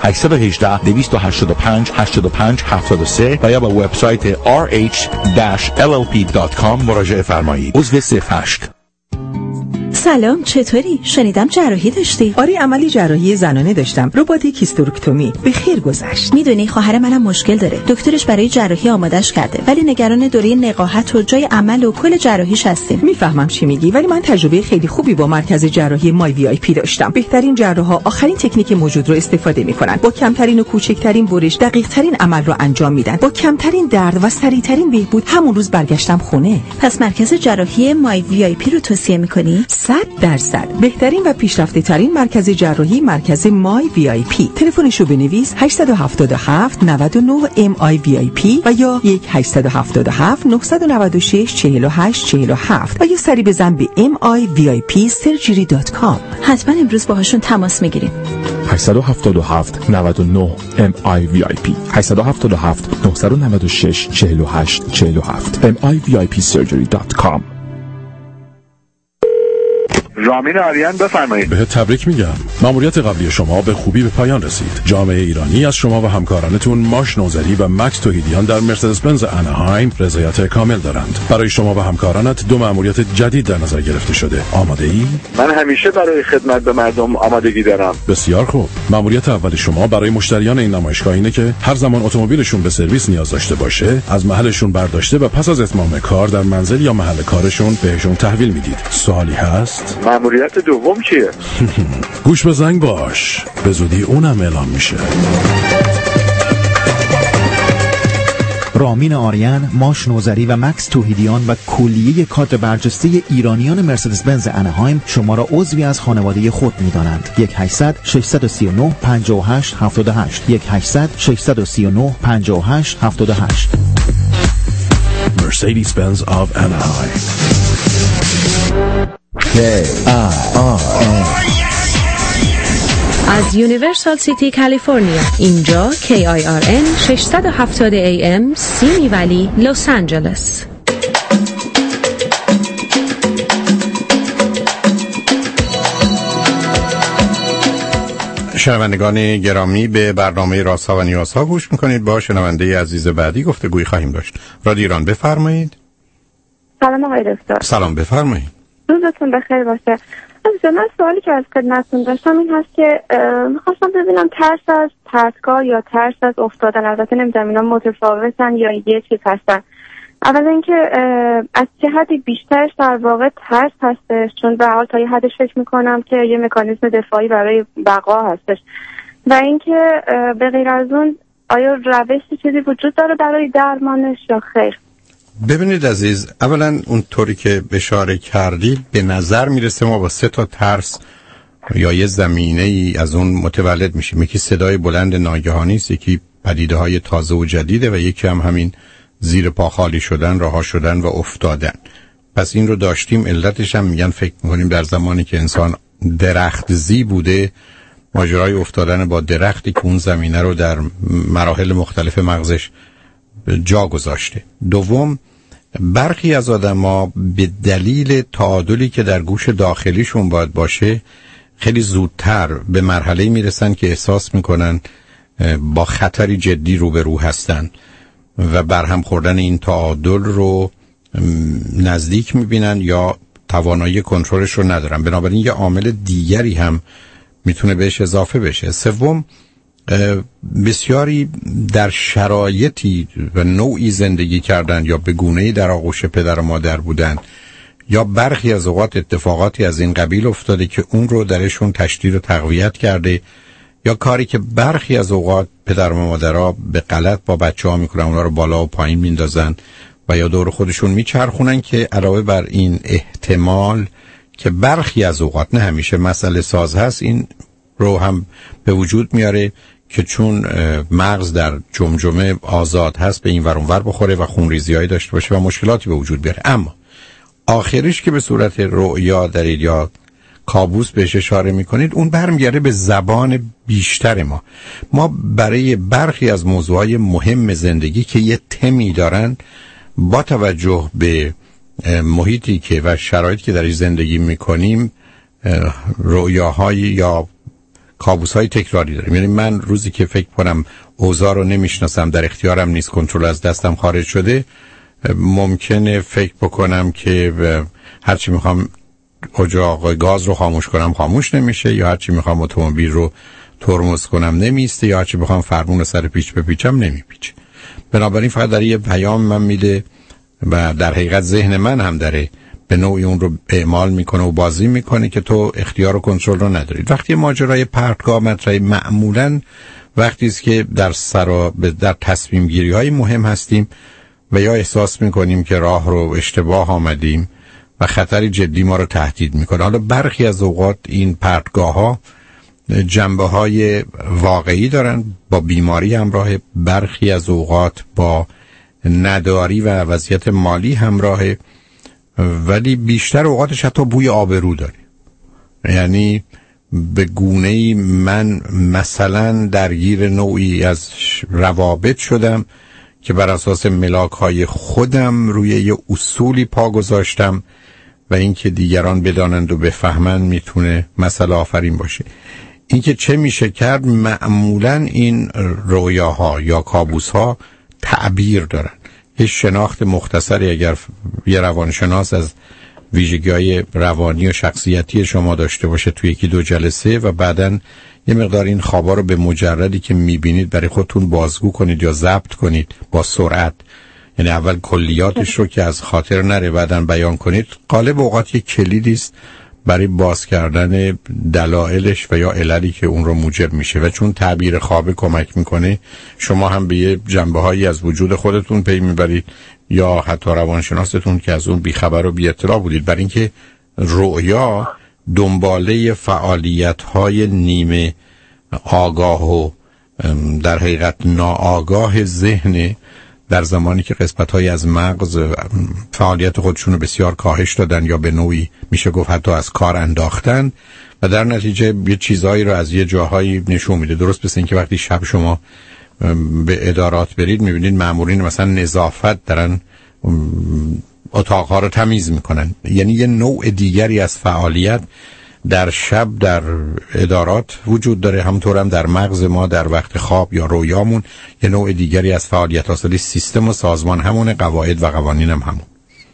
818-285-8573 و یا با وبسایت rh-llp.com مراجعه فرمایید. عضو 08. سلام، چطوری؟ شنیدم جراحی داشتی؟ آره، عملی جراحی زنانه داشتم، رباتیک هیستروکتومی. به خیر گذشت. میدونی خواهر منم مشکل داره، دکترش برای جراحی آمادش کرده، ولی نگران دوره نقاهت و جای عمل و کل جراحیش هستیم. میفهمم چی میگی، ولی من تجربه خیلی خوبی با مرکز جراحی مای وی آی پی داشتم. بهترین جراحا آخرین تکنیک موجود رو استفاده میکنن، با کمترین و کوچکترین برش دقیق ترین عمل رو انجام میدن، با کمترین درد و سریعترین بهبود. همون روز برگشتم خونه. پس مرکز جراحی مای وی آی پی رو توصیه میکنی؟ 100% بهترین و پیشرفته ترین مرکز جراحی، مرکز مای وی آی پی. تلفنشو بنویس 877 99 MIVIP و یا 1-877-996-4847 و یا سری بزن به MIVIPsurgery.com. حتما امروز باهاشون تماس میگیریم. 877 99 MIVIP 877 996-4847 MIVIPsurgery.com. رامین آریان، بفرمایید. به تبریک میگم. مأموریت قبلی شما به خوبی به پایان رسید. جامعه ایرانی از شما و همکارانتون ماش نوذری و مکس توحیدیان در مرسدس بنز اناهایم رضایت کامل دارند. برای شما و همکارانت 2 مأموریت جدید در نظر گرفته شده. آماده ای؟ من همیشه برای خدمت به مردم آمادگی دارم. بسیار خوب. مأموریت اول شما برای مشتریان این نمایشگاه اینه که هر زمان اتومبیلشون به سرویس نیاز داشته باشه، از محلشون برداشته و پس از اتمام کار در منزل یا محل کارشون بهشون تحویل میدید. سوالی هست؟ مأموریت دوم چیه؟ گوش به زنگ باش، به زودی اونم اعلام میشه. رامین آریان، ماش نوذری و مکس توحیدیان و کلیه کادر برجسته ایرانیان مرسدس بنز اناهایم شما را عضوی از خانواده خود می‌دانند. 1-800-639-5878 1-800-639-5878 Mercedes-Benz of Anaheim. KIRN از یونیورسال سیتی کالیفرنیا. اینجا KIRN 670 AM سیمی ولی لس آنجلس. شنوندگان گرامی، به برنامه رازها و نیازها گوش میکنید. با شنونده عزیز بعدی گفتگوی خواهیم داشت. رادیو ایران، بفرمایید. سلام آقای دکتر. سلام، بفرمایید. روزتون بخیر باشه. من سوالی که از خدمتتون داشتم این هست که میخواستم ببینم ترس از پرتگاه یا ترس از افتادن، البته نمیدونم اینا متفاوتن یا یه چیز هستن. اول اینکه از چه حدی بیشترش در واقع ترس هستش، چون به حال تا یه حدش فکر میکنم که یه مکانیزم دفاعی برای بقا هستش، و اینکه به غیر از اون آیا روشی چیزی وجود داره برای درمانش یا خیر؟ ببینید عزیز، اولا اون طوری که اشاره کردید به نظر میرسه ما با 3 تا ترس یا یه زمینه ای از اون متولد میشه. یکی صدای بلند ناگهانی است، یکی پدیده های تازه و جدیده و یکی هم همین زیر پا خالی شدن، رها شدن و افتادن. پس این رو داشتیم. علتش هم میگن فکر میکنیم در زمانی که انسان درخت زی بوده، ماجرای افتادن با درختی که اون زمینه رو در مراحل مختلف مغزش جا گذاشته. دوم، برخی از آدما به دلیل تعادلی که در گوش داخلیشون باید باشه خیلی زودتر به مرحله میرسن که احساس میکنن با خطری جدی روبرو هستن و برهم خوردن این تعادل رو نزدیک میبینن یا توانایی کنترلش رو ندارن. بنابراین یه عامل دیگری هم میتونه بهش اضافه بشه. سوم، بسیاری در شرایطی و نوعی زندگی کردن یا به گونه‌ای در آغوش پدر و مادر بودن یا برخی از اوقات اتفاقاتی از این قبیل افتاده که اون رو درشون تشدید و تقویت کرده، یا کاری که برخی از اوقات پدر و مادرها به غلط با بچه‌ها میکنن، اونا رو بالا و پایین میندازن و یا دور خودشون میچرخونن، که علاوه بر این احتمال که برخی از اوقات، نه همیشه، مسئله ساز هست، این رو هم به وجود میاره که چون مغز در جمجمه آزاد هست به این ور اون ور بخوره و خونریزی‌هایی داشته باشه و مشکلاتی به وجود بیاره. اما آخرش که به صورت رؤیا دارید یا کابوس بهش اشاره میکنید، اون برمیگرده به زبان بیشتر ما برای برخی از موضوعهای مهم زندگی که یه تمی دارن، با توجه به محیطی که و شرایطی که درش زندگی میکنیم، رؤیاهایی یا کابوس‌های تکراری داریم. یعنی من روزی که فکر کنم اوضاع رو نمیشناسم، در اختیارم نیست، کنترل از دستم خارج شده، ممکنه فکر بکنم که هرچی میخوام اجاق گاز رو خاموش کنم خاموش نمیشه، یا هرچی میخوام اتومبیل رو ترمز کنم نمیسته، یا هرچی بخوام فرمون سر پیچ بپیچم نمیپیچه. بنابراین فقط در یه پیام من میده و در حقیقت ذهن من هم داره به نوعی اون رو اعمال میکنه و بازی میکنه که تو اختیار و کنترل رو ندارید. وقتی ماجرای پرتگاه مطرحه، معمولاً وقتی است که در تصمیم گیری های مهم هستیم و یا احساس میکنیم که راه رو اشتباه آمدیم و خطری جدی ما رو تهدید میکنه. حالا برخی از اوقات این پرتگاه ها جنبه های واقعی دارن، با بیماری همراه، برخی از اوقات با نداری و وضعیت مالی همراهه، ولی بیشتر اوقاتش حتی بوی آبرو داره. یعنی به گونه‌ای من مثلا درگیر نوعی از روابط شدم که بر اساس ملاک‌های خودم روی یه اصولی پا گذاشتم و اینکه دیگران بدانند و بفهمند میتونه مسئله آفرین باشه. اینکه چه میشه کرد، معمولا این رویاها یا کابوس‌ها تعبیر دارن. یه شناخت مختصری اگر یه روانشناس از ویژگی‌های روانی و شخصیتی شما داشته باشه توی یکی دو جلسه و بعداً یه مقدار این خوابا رو به مجردی که میبینید برای خودتون بازگو کنید یا ضبط کنید با سرعت، یعنی اول کلیاتش رو که از خاطر نره بعداً بیان کنید، غالب اوقات یک کلیدی است برای باز کردن دلایلش و یا عللی که اون رو موجب میشه. و چون تعبیر خواب کمک میکنه، شما هم به یه جنبه‌هایی از وجود خودتون پی میبرید یا حتی روانشناستون که از اون بیخبر و بی اطلاع بودید. برای اینکه رؤیا دنباله فعالیت‌های نیمه آگاه و در حقیقت ناآگاه ذهن در زمانی که قسمت‌های از مغز فعالیت خودشون رو بسیار کاهش دادن یا به نوعی میشه گفت حتی از کار انداختن و در نتیجه یه چیزایی رو از یه جاهایی نشون میده. درست مثل اینکه وقتی شب شما به ادارات برید میبینید مامورین مثلا نظافت دارن اتاقها رو تمیز میکنن. یعنی یه نوع دیگری از فعالیت در شب در ادارات وجود داره، همونطور هم در مغز ما در وقت خواب یا رویامون یه نوع دیگری از فعالیت هست. سیستم و سازمان همونه، قواعد و قوانین هم همون.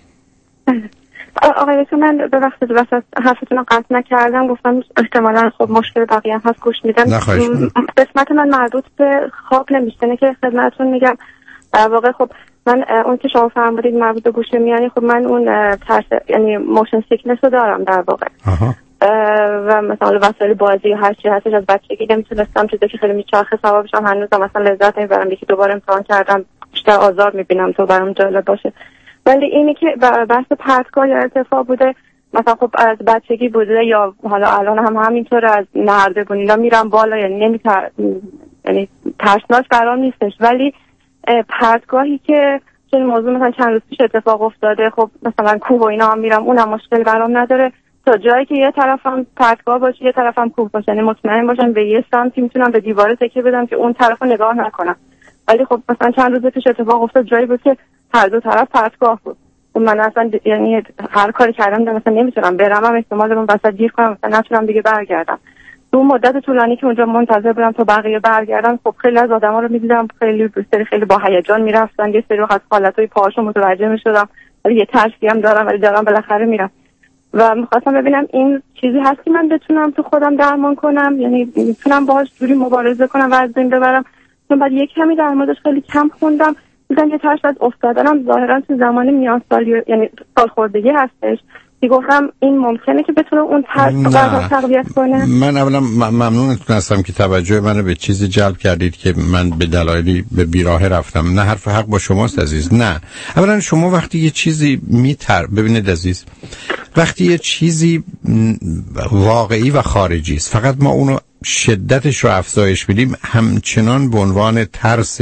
آقای دکتر، من به وقت وسط حرفتون رو قطع نکردم، گفتم احتمالاً خب مشکل بقیه هم هست گوش میدم. قسمت من مربوط به خواب نمیشه که خدمتتون میگم. در واقع خب من اون که شما فرمودید مربوط به گوش میانی، خب من اون یعنی موشن سیکنس رو دارم در واقع. و مثلا وسایل بازی هر چی هستش از بچگی نمیتونستم، چیزی که خیلی میچرخه سوا بشم، هنوزم مثلا لذت نمیبرم. یکی دوباره امتحان کردم، بیشتر آزار میبینم تو برام جالب باشه. ولی اینی که بحث پرتگاه یا ارتفاع بوده، مثلا خب از بچگی بوده یا حالا الان هم همینطور از نردبون اینا میرم بالا، یعنی یعنی ترسناک برام نیستش، ولی پرتگاهی که چون موضوع مثلا چند روز پیش اتفاق افتاده، خب مثلا کوه و اینا هم میرم، اونم مشکل برام نداره تا جایی که یه طرفم پرتگاه باشه یه طرفم کوه باشه، یعنی مطمئن باشم به یه سمتی میتونم به دیوار تکیه بدم که اون طرفو نگاه نکنم. ولی خب مثلا چند روز پیش اتفاق افتاد جایی بود که هر دو طرف پرتگاه بود، من اصلا یعنی هر کاری کردم مثلا نمیتونم برم، احتمال اون وسط گیر کنم مثلا نتونم دیگه برگردم. تو مدت طولانی که اونجا منتظر بودم تا بقیه برگردن، خب خیلی از آدما رو می‌دیدم خیلی با هیجان میرفتن، یه سری از حالتای پاهاشو متوجه می‌شدم، ولی یه ترسی هم دارم ولی دارم بالاخره میرم و می‌خواستم ببینم این چیزی هست که من بتونم تو خودم درمان کنم، یعنی میتونم باهاش جوری مبارزه کنم و از بین ببرم. چون بعد یک کمی در موردش خیلی کم خوندم، دیدم یه ترس از افتادنم ظاهرا تو زمان میان سالی یعنی سالخوردگی هستش. گفتم این ممکنه که بتونه اون ترس رو تقویت کنه. من اولا ممنونتون هستم که توجه منو به چیزی جلب کردید که من به دلایلی به بیراه رفتم. نه، حرف حق با شماست عزیز. نه، اولا شما وقتی یه چیزی ببینید عزیز، وقتی یه چیزی واقعی و خارجی است فقط ما اونو شدتش رو افزایش بدیم، همچنان به عنوان ترس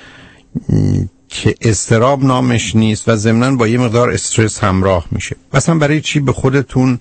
که اضطراب نامش نیست و ضمناً با یه مقدار استرس همراه میشه. مثلا برای چی به خودتون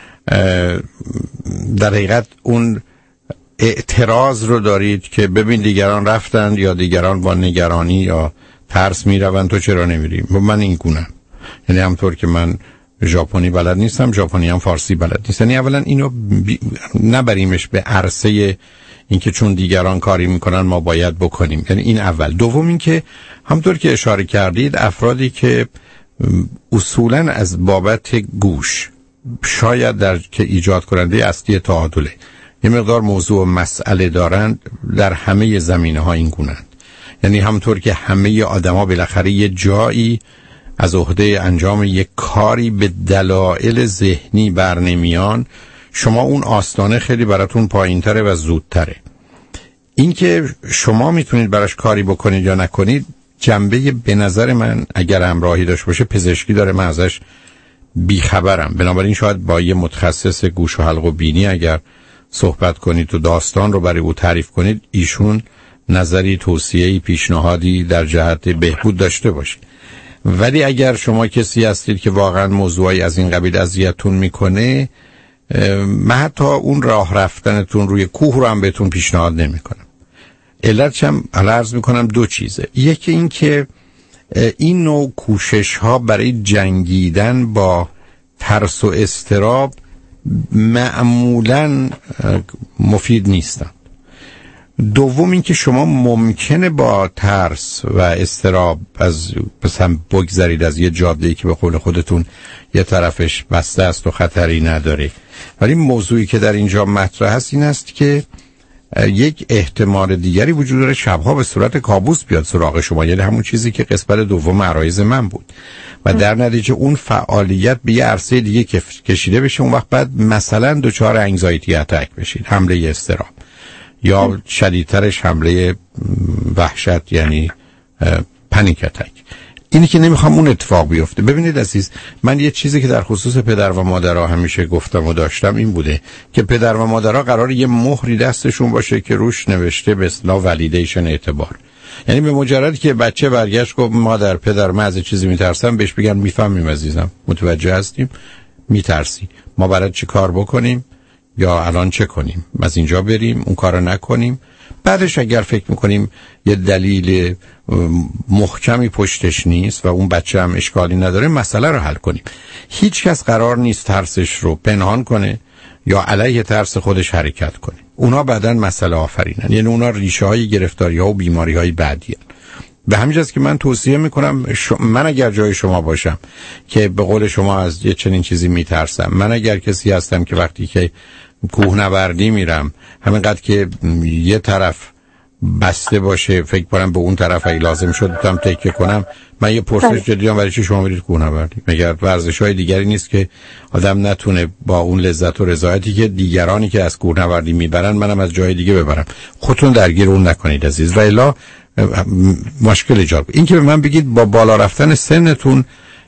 در حقیقت اون اعتراض رو دارید که ببین دیگران رفتند یا دیگران با نگرانی یا ترس میروند، تو چرا نمیری؟ من این گونم، یعنی همطور که من ژاپنی بلد نیستم، ژاپنی هم فارسی بلد نیست. یعنی اولا اینو نبریمش به عرصه اینکه چون دیگران کاری میکنن ما باید بکنیم، یعنی این اول. دوم اینکه همطور که اشاره کردید افرادی که اصولا از بابت گوش شاید در که ایجاد کننده اصلی تعادله یه مقدار موضوع و مسئله دارند، در همه زمینه‌ها این گونه‌اند. یعنی همطور که همه آدما بالاخره یه جایی از عهده انجام یک کاری به دلایل ذهنی برنمیان، شما اون آستانه خیلی براتون پایین‌تره و زودتره. این که شما میتونید براش کاری بکنید یا نکنید جنبه به نظر من اگر همراهی داشت باشه پزشکی داره، من ازش بیخبرم. بنابراین شاید با یه متخصص گوش و حلق و بینی اگر صحبت کنید و داستان رو برای او تعریف کنید، ایشون نظری، توصیه‌ای، پیشنهادی در جهت بهبود داشته باشه. ولی اگر شما کسی هستید که واقعا موضوعی از این قبیل اذیتتون میکنه، من حتی اون راه رفتنتون روی کوه رو هم بهتون پیشنهاد نمیکنم. علتش هم عرض میکنم دو چیزه. یکی این که این نوع کوشش ها برای جنگیدن با ترس و اضطراب معمولاً مفید نیستن. دوم این که شما ممکنه با ترس و اضطراب از مثلا بگذرید از یه جاده‌ای که به قول خودتون یه طرفش بسته است و خطری نداره، ولی موضوعی که در اینجا مطرح هست این است که یک احتمال دیگری وجود داره شبها به صورت کابوس بیاد سراغ شما، یعنی همون چیزی که قسمت دوم عرایض من بود و در نتیجه اون فعالیت به یه عرصه دیگه کشیده بشه، اون وقت بعد مثلا دچار انگزایتی اتک بشید، حمله اضطراب، یا شدیدترش حمله وحشت یعنی پنیک اتک. اینی که نمیخوام اون اتفاق بیفته. ببینید عزیز، من یه چیزی که در خصوص پدر و مادرها همیشه گفتم و داشتم این بوده که پدر و مادرها قراره یه مهری دستشون باشه که روش نوشته به اصطلاح ولیدیشن، اعتبار. یعنی به مجردی که بچه برگشت گفت مادر پدر من از چیزی میترسم، بهش بگن میفهمیم عزیزم، متوجه هستیم، میترسی، ما برات چی کار بکنیم یا الان چه کنیم، از اینجا بریم اون کارو نکنیم. بعدش اگر فکر میکنیم یه دلیل محکمی پشتش نیست و اون بچه هم اشکالی نداره، مسئله رو حل کنیم. هیچ کس قرار نیست ترسش رو پنهان کنه یا علیه ترس خودش حرکت کنه. اونا بعداً مسئله آفرینن، یعنی اونا ریشه های گرفتاری ها و بیماری های بعدی هن. به همین جاست که من توصیه میکنم من اگر جای شما باشم که به قول شما از یه چنین چیزی میترسم، من اگر کسی هستم که وقتی که کوهنوردی میرم همینقدر که یه طرف بسته باشه فکر کنم به اون طرف اگه لازم شد بتونم تکیه کنم، من یه پرسش جدی هم برای چی شما میرید کوهنوردی؟ مگر ورزش‌های دیگری نیست که آدم نتونه با اون لذت و رضایتی که دیگرانی که از کوهنوردی میبرن منم از جای دیگه ببرم؟ خودتون درگیر اون نکنید عزیز، و الا مشکل ایجاد. این که به من بگید با بالا رفتن سنتون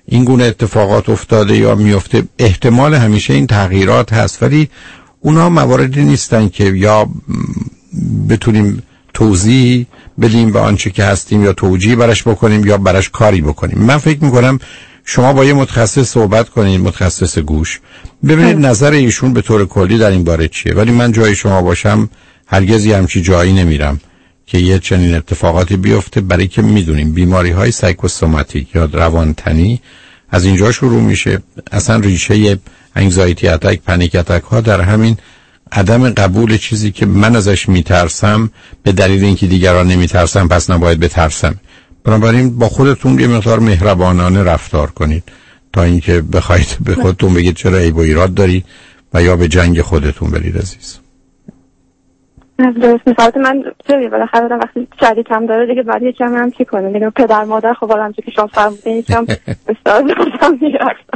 این گونه اتفاقات افتاده یا میفته، احتمال همیشه این تغییرات هست، ولی اونا مواردی نیستن که یا بتونیم توضیح بدیم به آنچه که هستیم یا توجیه برش بکنیم یا برش کاری بکنیم. من فکر میکنم شما با یه متخصص صحبت کنید، متخصص گوش، ببینید نظر ایشون به طور کلی در این باره چیه. ولی من جای شما باشم هرگز همچی جایی نمیرم که یه چنین اتفاقاتی بیفته، برای که میدونیم بیماری های سایکوسوماتیک یا روانتنی از اینجا شروع میشه. اصلا ریشه انگزایتی اتک، پنیک اتک ها در همین عدم قبول چیزی که من ازش میترسم به دلیل اینکه دیگران نمیترسن پس نباید بترسم. بنابراین با خودتون یه مقدار مهربانانه رفتار کنید تا اینکه بخواید به خودتون بگید چرا عیب و ایراد داری و یا به جنگ خودتون برید عزیز. درست مثلا من چه بالاخره وقتی شریکم داره دیگه بعد یکم هم چی کنه دیگه پدر مادر خب الان که شما فرمودین یکم استاد بودم میرفتم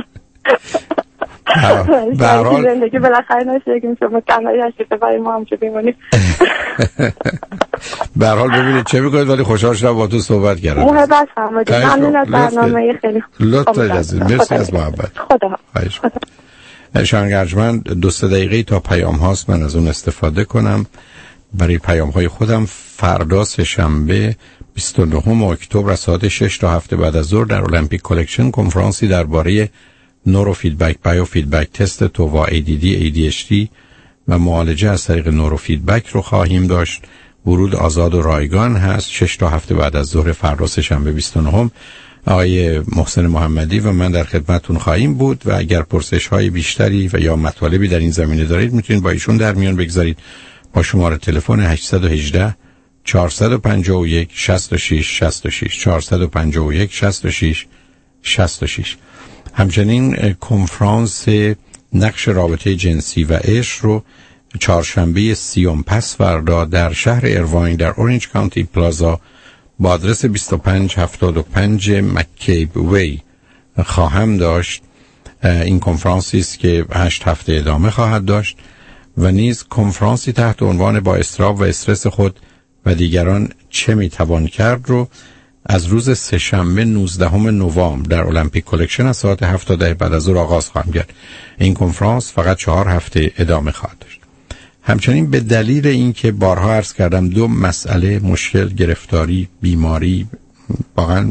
به هر حال زندگی بالاخره نشه که شما تنهایی هستید برای ما هم چه بیمونید. به هر حال ببینید چه میکنید، ولی خوشحال شدم با تو صحبت کردم. محبت فرمودید. ممنون از برنامه خیلی لطف دارید عزیز. مرسی از محبت. خدا. شنگرجمن 2-3 دقیقه تا پیام هاست من از اون استفاده کنم برای پیام های خودم. فردا سه‌شنبه 29 اکتبر از ساعت 6 تا 7 بعد از ظهر در المپیک کلکشن کنفرانسی درباره نورو فیدبک، بایو فیدبک تست تو با ADD ADHD و معالجه از طریق نورو فیدبک رو خواهیم داشت. ورود آزاد و رایگان هست. 6 تا 7 بعد از ظهر فردا سه‌شنبه 29 آقای محسن محمدی و من در خدمتتون خواهیم بود و اگر پرسش های بیشتری و یا مطالبی در این زمینه دارید میتونید با ایشون در میان بگذارید با شماره تلفن 818 451 66 66 451 66 66. همچنین کنفرانس نقش رابطه جنسی و عشق رو چهارشنبه 30 پس فردا در شهر ایرواین در اورنج کانتی پلازا با آدرس 2575 مکیب وی خواهم داشت. این کنفرانسی است که 8 هفته ادامه خواهد داشت و نیز کنفرانسی تحت عنوان با اضطراب و استرس خود و دیگران چه میتوان کرد رو از روز سه‌شنبه 19 نوامبر در المپیک کلکشن از ساعت 7 تا 10 بعد از ظهر آغاز خواهم کرد. این کنفرانس فقط 4 هفته ادامه خواهد داشت. همچنین به دلیل اینکه بارها عرض کردم 2 مسئله مشکل، گرفتاری، بیماری، واقعا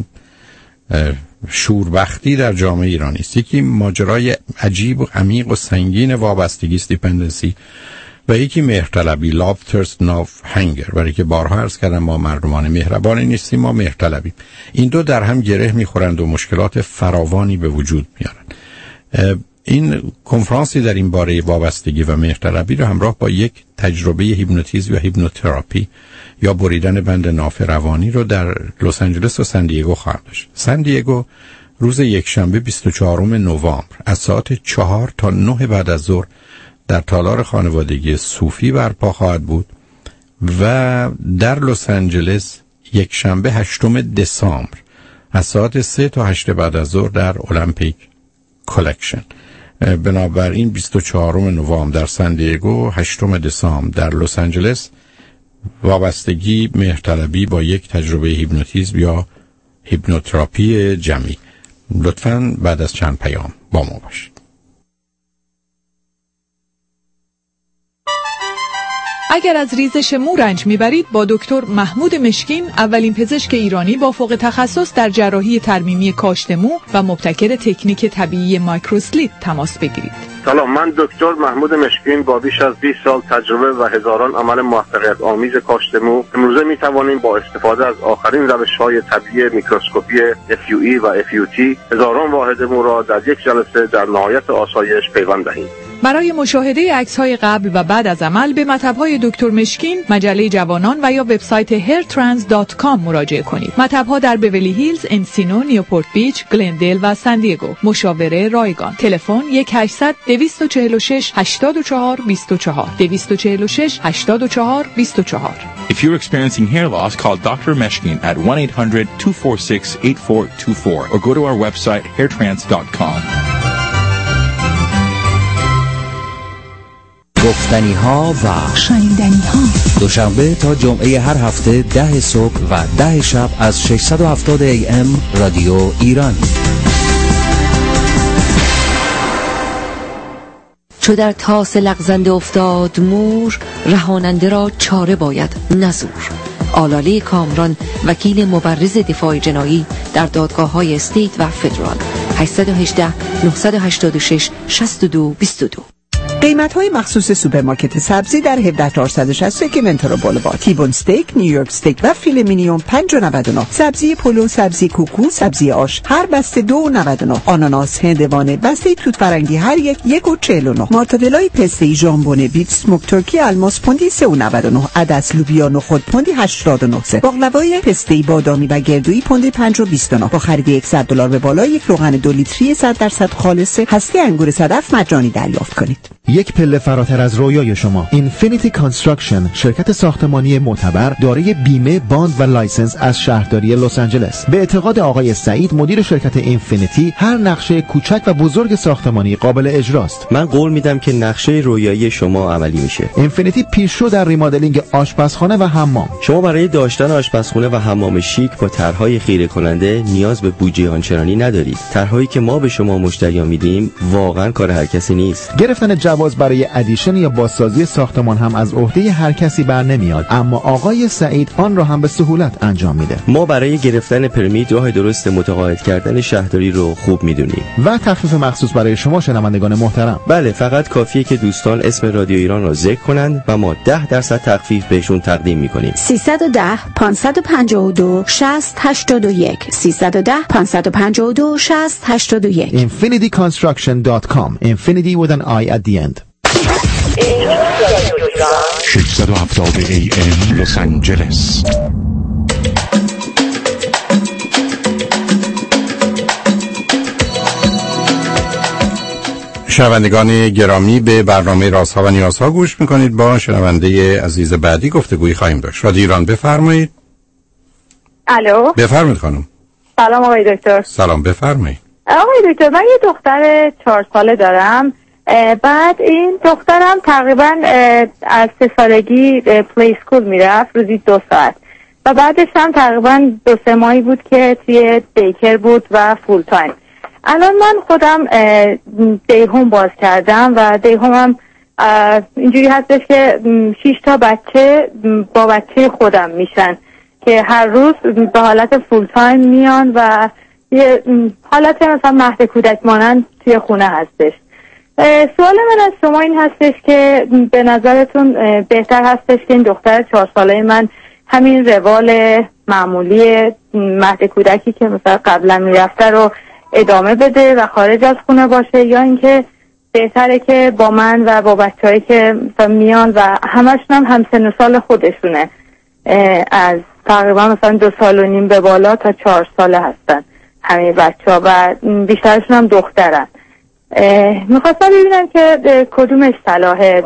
شوربختی در جامعه ایرانی است. یکی ماجرای عجیب و عمیق و سنگین وابستگی است، دیپندنسی، و یکی مهرطلبی، لاف ترست ناف هنگر. برای که بارها عرض کردم ما مردمان مهربانی نیستیم، ما مهرطلبیم. این دو در هم گره میخورند و مشکلات فراوانی به وجود میارن. این کنفرانسی در این باره وابستگی و مهرطلبی رو همراه با یک تجربه هیپنوتیزم و هیپنوتراپی یا بریدن بند ناف روانی رو در لس آنجلس و سن دیگو خواهد داشت. سن دیگو روز یکشنبه 24 نوامبر از ساعت 4 تا 9 بعد از ظهر در تالار خانوادگی صوفی برپا خواهد بود و در لس آنجلس یکشنبه 8 دسامبر از ساعت 3 تا 8 بعد از ظهر در المپیک کلکشن. بنابراین 24 نوامبر در سن دیگو، 8 دسامبر در لس آنجلس، وابستگی مهرطلبی با یک تجربه هیپنوتیزم یا هیپنوتراپی جمعی. لطفاً بعد از چند پیام با ما باشید. اگر از ریزش مو رنج میبرید با دکتر محمود مشکین، اولین پزشک ایرانی با فوق تخصص در جراحی ترمیمی کاشت مو و مبتکر تکنیک طبیعی مایکروسلیت تماس بگیرید. سلام، من دکتر محمود مشکین با بیش از 20 سال تجربه و هزاران عمل موفقیت آمیز کاشت مو امروزه میتوانیم با استفاده از آخرین روش‌های طبیعی میکروسکوپی FUE و FUT هزاران واحد مو را در یک جلسه در نهایت آسایش پیوند دهیم. برای مشاهده عکس‌های قبل و بعد از عمل به مطب‌های دکتر مشکین، مجله جوانان و یا وبسایت hairtrans.com مراجعه کنید. مطب‌ها در بیولی هیلز، انسینو، نیوپورت بیچ، گلندل و سن دیگو. مشاوره رایگان. تلفن 1-800-246-84-24 246-84-24. If you're experiencing hair loss, call Dr. Meshkin at 1-800-246-8424 or go to our website hairtrans.com. گفتنی ها و شنیدنی ها. دوشنبه تا جمعه هر هفته 10 صبح و 10 شب از 670 AM رادیو ایران. چو در تاس لغزنده افتاد مور، رهاننده را چاره باید نزور. آلاله کامران، وکیل مبرز دفاع جنایی در دادگاه‌های استیت و فدرال. 818 986 6222. قیمت‌های مخصوص سوپرمارکت سبزی در 17461 ونتورا بولوارد. تیبون استیک، نیویورک استیک و فیله مینیوم 5.99. سبزی پلو، سبزی کوکو، سبزی آش هر بسته 2.99. آناناس، هندوانه، بسته توت فرنگی هر یک 1.49. مارتادلای پسته ژامبون بیت اسموک ترکی الماس پوندی 3.99. عدس لوبیا نخود پوندی 89. باقلوای پسته بادامی و گردویی پوندی 5.29. با خرید $100 به بالا یک روغن 2 لیتری 100% خالص هسته انگور صدف مجانی دریافت کنید. یک پله فراتر از رویای شما. اینفینیتی کانستراکشن، شرکت ساختمانی معتبر دارای بیمه، باند و لایسنس از شهرداری لس آنجلس. به اعتقاد آقای سعید مدیر شرکت اینفینیتی، هر نقشه کوچک و بزرگ ساختمانی قابل اجراست. من قول میدم که نقشه رویایی شما عملی میشه. اینفینیتی پیشرو در ریمادلینگ آشپزخانه و حمام. شما برای داشتن آشپزخونه و حمام شیک با طرحهای خیره کننده نیاز به بودجه آنچنانی ندارید. طرحهایی که ما به شما مشتریان میدیم واقعا کار هر کسی نیست. گرفتن جواز برای ادیشن یا بازسازی ساختمان هم از عهده هر کسی بر نمیاد، اما آقای سعید آن را هم به سهولت انجام میده. ما برای گرفتن پرمیت راه درست متقاعد کردن شهرداری رو خوب میدونیم. و تخفیف مخصوص برای شما شنوندگان محترم. بله، فقط کافیه که دوستان اسم رادیو ایران را ذکر کنند و ما 10% تخفیف بهشون تقدیم میکنیم. 310 552 6081 310 552 6081. infinityconstruction.com. Infinity with an I at the end. 670 AM لس آنجلس. شنوندگان گرامی، به برنامه رازها و نیازها گوش میکنید. با شنونده عزیز بعدی گفتگویی خواهیم داشت. رادیو ایران، بفرمایید. الو، بفرمایید خانم. سلام آقای دکتر. سلام، بفرمایید. آقای دکتر، من یه دختر 4 ساله دارم. بعد این دخترم تقریبا از 3 سالگی پلی اسکول میرفت روزی 2 ساعت و بعدش هم تقریبا 2-3 ماهی بود که توی دیکر بود و فول تایم. الان من خودم دیهوم باز کردم و دیهومم اینجوری هستش که 6 تا بچه با بچه خودم میشن که هر روز به حالت فول تایم میان و یه حالت مثلا مهد کودک مانند توی خونه هستش. سوال من از شما این هستش که به نظرتون بهتر هستش که این دختر 4 ساله من همین روال معمولی مهد کودکی که مثلا قبلا میرفته رو ادامه بده و خارج از خونه باشه، یا اینکه بهتره که با من و با بچه‌هایی که مثلا میان و همشون هم سن و سال خودشونه، از تقریبا مثلا 2 سال و نیم به بالا تا 4 ساله هستن همه بچه‌ها و بیشترشون هم دخترن. میخواستم ببینم که کدومش صلاحه،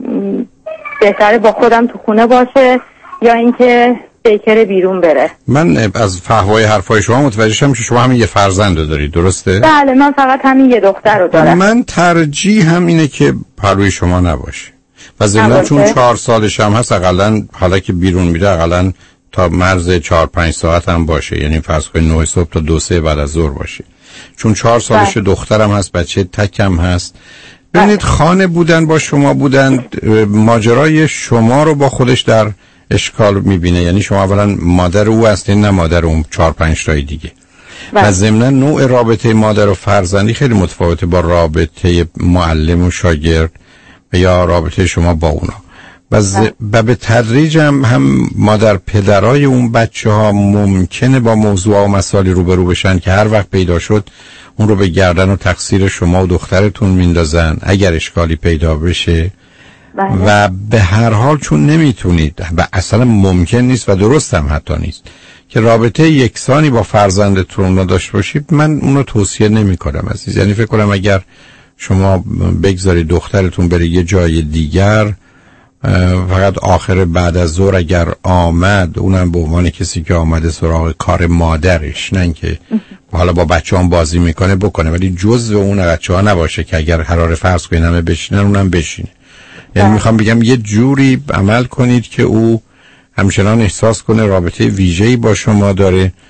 بهتره با خودم تو خونه باشه یا اینکه دیکر بیرون بره. من از فحوای حرفای شما متوجه شدم که شما همین یه فرزند دارید، درسته؟ بله، من فقط همین یه دختر رو دارم. من ترجیح هم اینه که پروی شما نباشه و ضمناً چون 4 سالش هم هست، اقلاً حالا که بیرون میره اقلاً تا مرز 4-5 ساعت هم باشه، یعنی فرض کنید 9 صبح تا 2-3 بعد از ظهر باشه. چون 4 سالش دخترم هست، بچه تکم هست. ببینید، خانه بودن با شما بودن ماجرای شما رو با خودش در اشکال میبینه، یعنی شما اولا مادر او هستین نه مادر اون 4-5 تای دیگه. و ضمناً نوع رابطه مادر و فرزندی خیلی متفاوته با رابطه معلم و شاگرد و یا رابطه شما با اونا. و به تدریج هم مادر پدرای اون بچه ها ممکنه با موضوع و مسائلی روبرو بشن که هر وقت پیدا شد اون رو به گردن و تقصیر شما و دخترتون میندازن اگر اشکالی پیدا بشه. و به هر حال چون نمیتونید و اصلا ممکن نیست و درست هم حتی نیست که رابطه یکسانی با فرزندتون رو داشته باشید، من اونو توصیه نمی کنم عزیز. یعنی فکر کنم اگر شما بگذارید دخترتون بره یه جای دیگر، فقط آخر بعد از ظهر اگر آمد، اونم به عنوان کسی که آمده سراغ کار مادرش، نه اینکه حالا با بچه‌ام بازی میکنه بکنه، ولی جزء اون بچه‌ها نباشه که اگر قرار فرض کنین همه بشینن اونم بشینه. یعنی میخوام بگم یه جوری عمل کنید که او همچنان احساس کنه رابطه ویژه‌ای با شما داره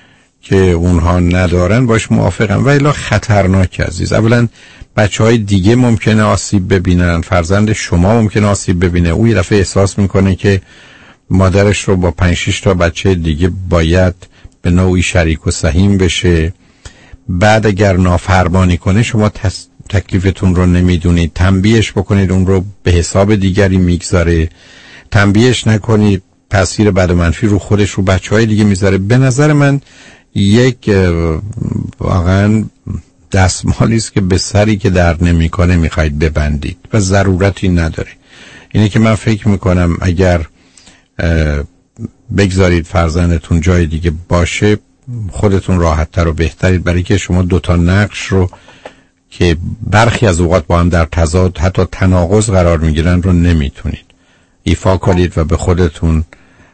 که اونها ندارن باش موافقم، ولی خطرناک عزیز. اولا بچهای دیگه ممکنه آسیب ببینن، فرزند شما ممکنه آسیب ببینه. او یه دفعه احساس میکنه که مادرش رو با 5-6 تا بچه دیگه باید به نوعی شریک و سهیم بشه. بعد اگر نافرمانی کنه شما تکلیفتون رو نمیدونید، تنبیهش بکنید اون رو به حساب دیگری میگذاره، تنبیهش نکنید تاثیر بد و منفی رو خودش رو بچهای دیگه میذاره. به نظر من یک واقعا دستمالی است که به سری که درد نمیکنه میخواید ببندید و ضرورتی نداره. اینه که من فکر میکنم اگر بگذارید فرزندتون جای دیگه باشه خودتون راحت‌تر و بهترید، برای که شما 2 تا نقش رو که برخی از اوقات با هم در تضاد حتی تناقض قرار میگیرن رو نمیتونید ایفا کنید و به خودتون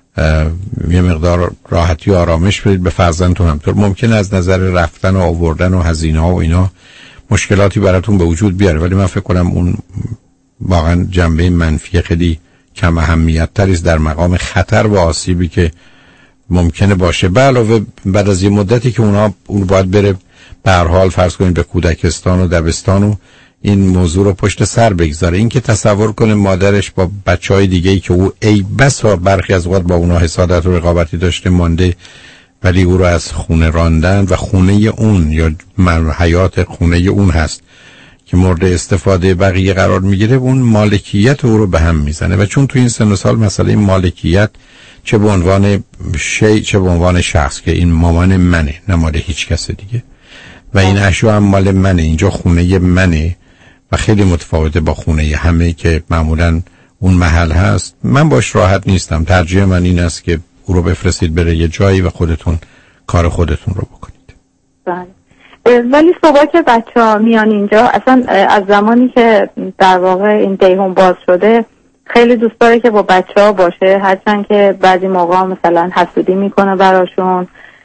یه مقدار راحتی و آرامش بدید. به فرزندتون همطور ممکنه از نظر رفتن و آوردن و هزینه ها و اینا مشکلاتی براتون به وجود بیاره، ولی من فکر کنم اون واقعا جنبه منفی خیلی کم اهمیت تری است در مقام خطر و آسیبی که ممکنه باشه. به علاوه بعد از یه مدتی که اون باید بره به هر حال فرض کنید به کودکستان و دبستان و این موضوع رو پشت سر بگذاره. این که تصور کنه مادرش با بچهای دیگه‌ای که او ای بسا برخی از وقت با اونا حسادت و رقابتی داشته مانده، ولی او رو از خونه راندن و خونه اون یا حیات خونه اون هست که مورد استفاده بقیه قرار میگیره، اون مالکیت او رو به هم میزنه. و چون تو این سن و سال مسئله مالکیت چه به عنوان شی چه به عنوان شخص که این مامان منه نه مال هیچ کس دیگه و این اشیا هم مال منه، اینجا خونه منه و خیلی متفاوته با خونه همه که معمولا اون محل هست. من باش راحت نیستم. ترجیح من این است که او رو بفرستید بره یه جایی و خودتون کار خودتون رو بکنید. بله. ولی صبح که بچه‌ها میان اینجا اصلا از زمانی که در واقع این دیهون باز شده خیلی دوست داره که با بچه‌ها باشه، هرچند که بعضی موقع مثلا حسودی میکنه براشون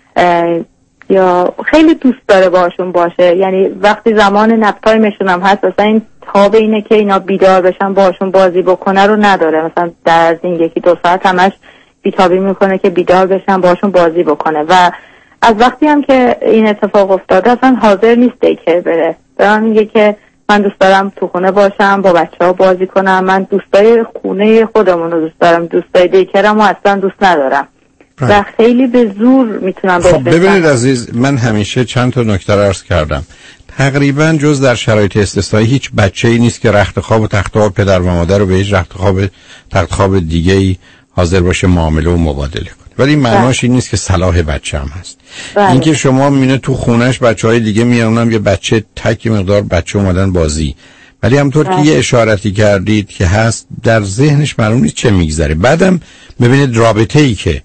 یا خیلی دوست داره باشون باشه. یعنی وقتی زمان نپ تایمشون هم هست مثلا این تاب اینه که اینا بیدار بشن باشون بازی بکنه رو نداره. مثلا در از این 1-2 ساعت همش بیتابی میکنه که بیدار بشن باشون بازی بکنه و از وقتی هم که این اتفاق افتاده اصلا حاضر نیست دیکر بره. به من میگه که من دوست دارم تو خونه باشم با بچه‌ها بازی کنم، من دوستای خونه خودمون رو دوست دارم، دوستای دیکرم رو اصلا دوست ندارم و خیلی به زور میتونم بهش ببینید عزیز، من همیشه چند تا نکته رو عرض کردم. تقریبا جز در شرایط استثنایی هیچ بچه‌ای نیست که رخت خواب و تخت خواب پدر و مادر رو به هیچ تخت خواب دیگه‌ای حاضر باشه معامله و مبادله کنه. ولی این معناش این نیست که صلاح بچه هم هست. اینکه شما میونه تو خونش بچهای دیگه میانم یه بچه تک مقدار بچه اومدن بازی، ولی همطور که یه اشارتی کردید که هست در ذهنش معلوم نیست چه میگذره. بعدم ببینید رابطه‌ای که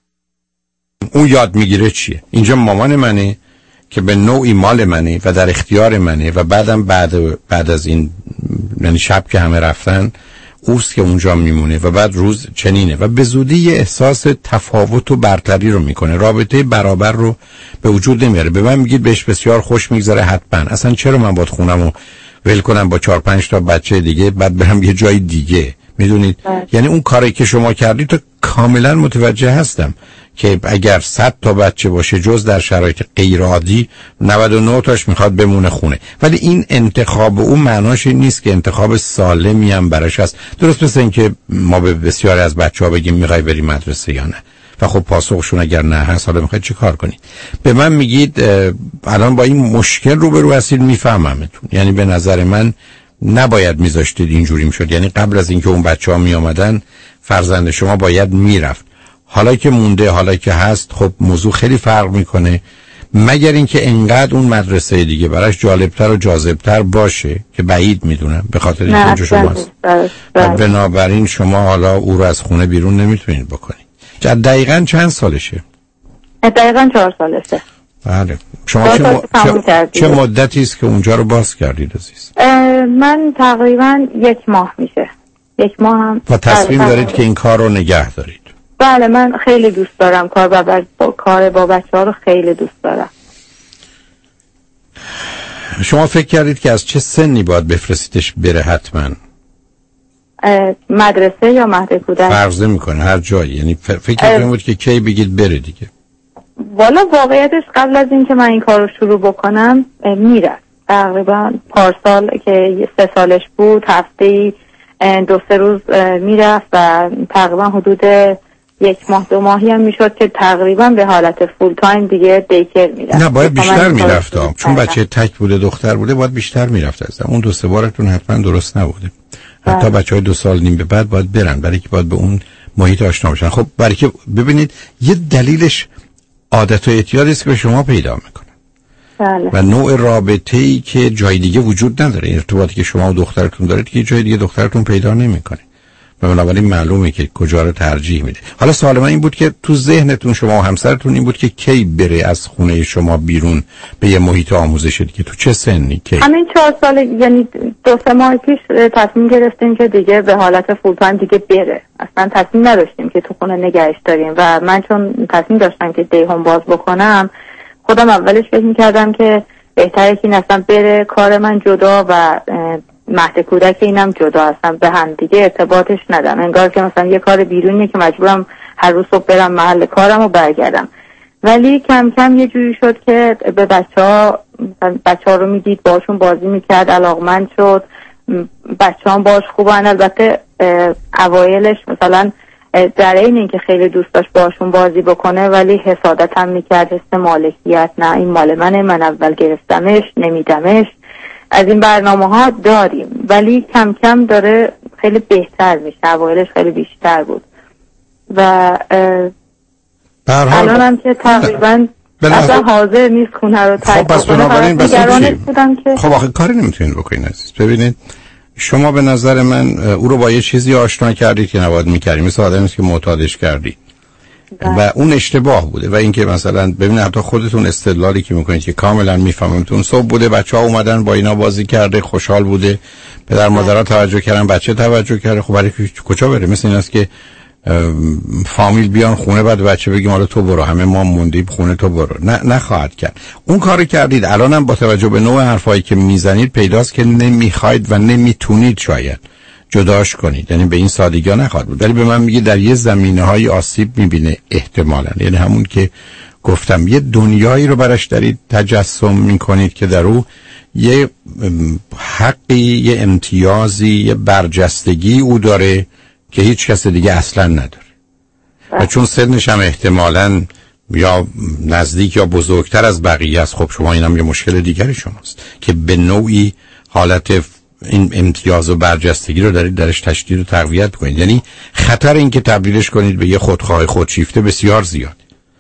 اون یاد میگیره چیه. اینجا مامان منه که به نوعی مال منه و در اختیار منه و بعدم بعد از این یعنی شب که همه رفتن اوست که اونجا میمونه و بعد روز چنینه و به زودی یه احساس تفاوت و برتری رو میکنه، رابطه برابر رو به وجود نمیاره. به من میگید بهش بسیار خوش میگذره، حتما اصلا چرا من باید خونمو ول کنم با 4-5 تا بچه دیگه بعد برم یه جای دیگه؟ میدونید یعنی اون کاری که شما کردید تو کاملا متوجه هستم که اگر 100 تا بچه باشه جز در شرایط غیر عادی 99 تاش میخواد بمونه خونه، ولی این انتخاب اون معناش این نیست که انتخاب سالمی هم براش هست. درست مثل این که ما به بسیاری از بچه‌ها بگیم میخوای بری مدرسه یا نه و خب پاسخشون اگر نه هست حالا میخواید چه کار کنید؟ به من میگید الان با این مشکل روبرو هستید، میفهممتون. یعنی به نظر من نباید میذاشتید اینجوری میشد. یعنی قبل از اینکه اون بچه‌ها میآمدن فرزند شما باید میرفت. حالا که مونده، حالا که هست، خب موضوع خیلی فرق میکنه، مگر اینکه انقدر اون مدرسه دیگه براش جالبتر و جاذبتر باشه که بعید میدونم به خاطر اینکه اونجا شماست. بنابراین شما حالا او رو از خونه بیرون نمیتونید بکنید. دقیقاً چند سالشه؟ دقیقاً 4 سالشه. بله. شما چه مدتی است که اونجا رو باز کردید عزیز؟ من تقریباً 1 ماه میشه. 1 ماه هم. و تصمیم دارید که این کار رو نگه دارید؟ بله، من خیلی دوست دارم کار با بچه‌ها رو خیلی دوست دارم. شما فکر کردید که از چه سنی باید بفرستیدش بره حتما؟ مدرسه یا مهد کودک؟ فرض میکنه هر جایی. یعنی فکر کنید که کی بگید بره دیگه؟ والا واقعیتش قبل از این که من این کار رو شروع بکنم میرفت. تقریبا پارسال که 3 سالش بود هفته‌ای 2-3 روز میرفت و تقریبا حدود 1 ماه 2 ماهی هم میشد که تقریبا به حالت فول تایم دیگه دیکر میرفت. نه باید بیشتر میرفت چون بچه تک بوده دختر بوده باید بیشتر میرفت. اون 2-3 بارتون حتما درست نبوده. حتی بچهای 2 سال نیم به بعد باید برن برای که باید به اون محیط آشنا بشن. خب برای که ببینید یه دلیلش عادت و اعتیادی است که به شما پیدا میکنه. بله. و نوع رابطه‌ای که جای دیگه وجود نداره. این ارتباطی که شما و دخترتون دارید که جای دیگه دخترتون پیدا نمیکنه. و بنابراین معلومه که کجا رو ترجیح میده. حالا سوال من این بود که تو ذهنتون شما و همسرتون این بود که کی بره از خونه شما بیرون به یه محیط آموزشی دیگه؟ تو چه سنی کی؟ همین 4 سال یعنی 2-3 ماه پیش تصمیم گرفتیم که دیگه به حالت فول تایم دیگه بره. اصلا تصمیم نداشتیم که تو خونه نگهش داریم و من چون تصمیم داشتم که دی هوم باز بکنم خودم اولش فکر می‌کردم که بهتره که این اصلا بره کار من جدا و مهد کودک اینم جدا هستم به هم دیگه ارتباطش ندم. انگار که مثلا یه کار بیرونیه که مجبورم هر روز صبح برم محل کارم و برگردم. ولی کم کم یه جوری شد که به بچه‌ها رو میدید باشون بازی میکرد علاقمند شد. بچه‌ها باش خوبن. البته اوایلش مثلا در این اینکه خیلی دوست داشت باشون بازی بکنه ولی حسادت هم میکرد، حس مالکیت، نه این مال منه من اول گرفتمش نمیدمش. از این برنامه‌ها داریم ولی کم کم داره خیلی بهتر میشه. اوایلش خیلی بیشتر بود و الان هم که تقریبا اصلا حاضر نیست خونه رو ترک کنه. خب آخه کاری نمیتونید بکنید عزیز. ببینید شما به نظر من او رو با یه چیزی آشنا کردید که نباید میکردید. مثل آدمی است که معتادش کردید و اون اشتباه بوده. و اینکه مثلا ببینید حتی خودتون استدلالی که میکنید که کاملا میفهممتون صبح بوده بچه‌ها اومدن با اینا بازی کرده خوشحال بوده پدر مادرها توجه کردن بچه توجه کرده. خب برای کجا بره؟ مثل این است که فامیل بیان خونه بعد بچه بگیم حالا تو برو همه ما موندیم خونه تو برو. نه خواهد کرد. اون کاری کردید. الانم با توجه به نوع حرفایی که میزنید پیداست که نمیخواید و نمیتونید شاید جداش کنید. یعنی به این سادگی نخواهد بود. ولی به من میگه در یه زمینه‌های آسیب میبینه احتمالاً. یعنی همون که گفتم یه دنیایی رو براش دارید تجسم میکنید که در او یه حقی، یه امتیازی، یه برجستگی او داره که هیچ کس دیگه اصلا نداره. و چون سنش هم احتمالاً یا نزدیک یا بزرگتر از بقیه است. خب شما اینم یه مشکل دیگری شماست که به نوعی حالت این امتیاز و برجستگی رو دارید درش تشدید و تقویت کنید. یعنی خطر این که تبدیلش کنید به یه خودخواه خودشیفته بسیار زیاد.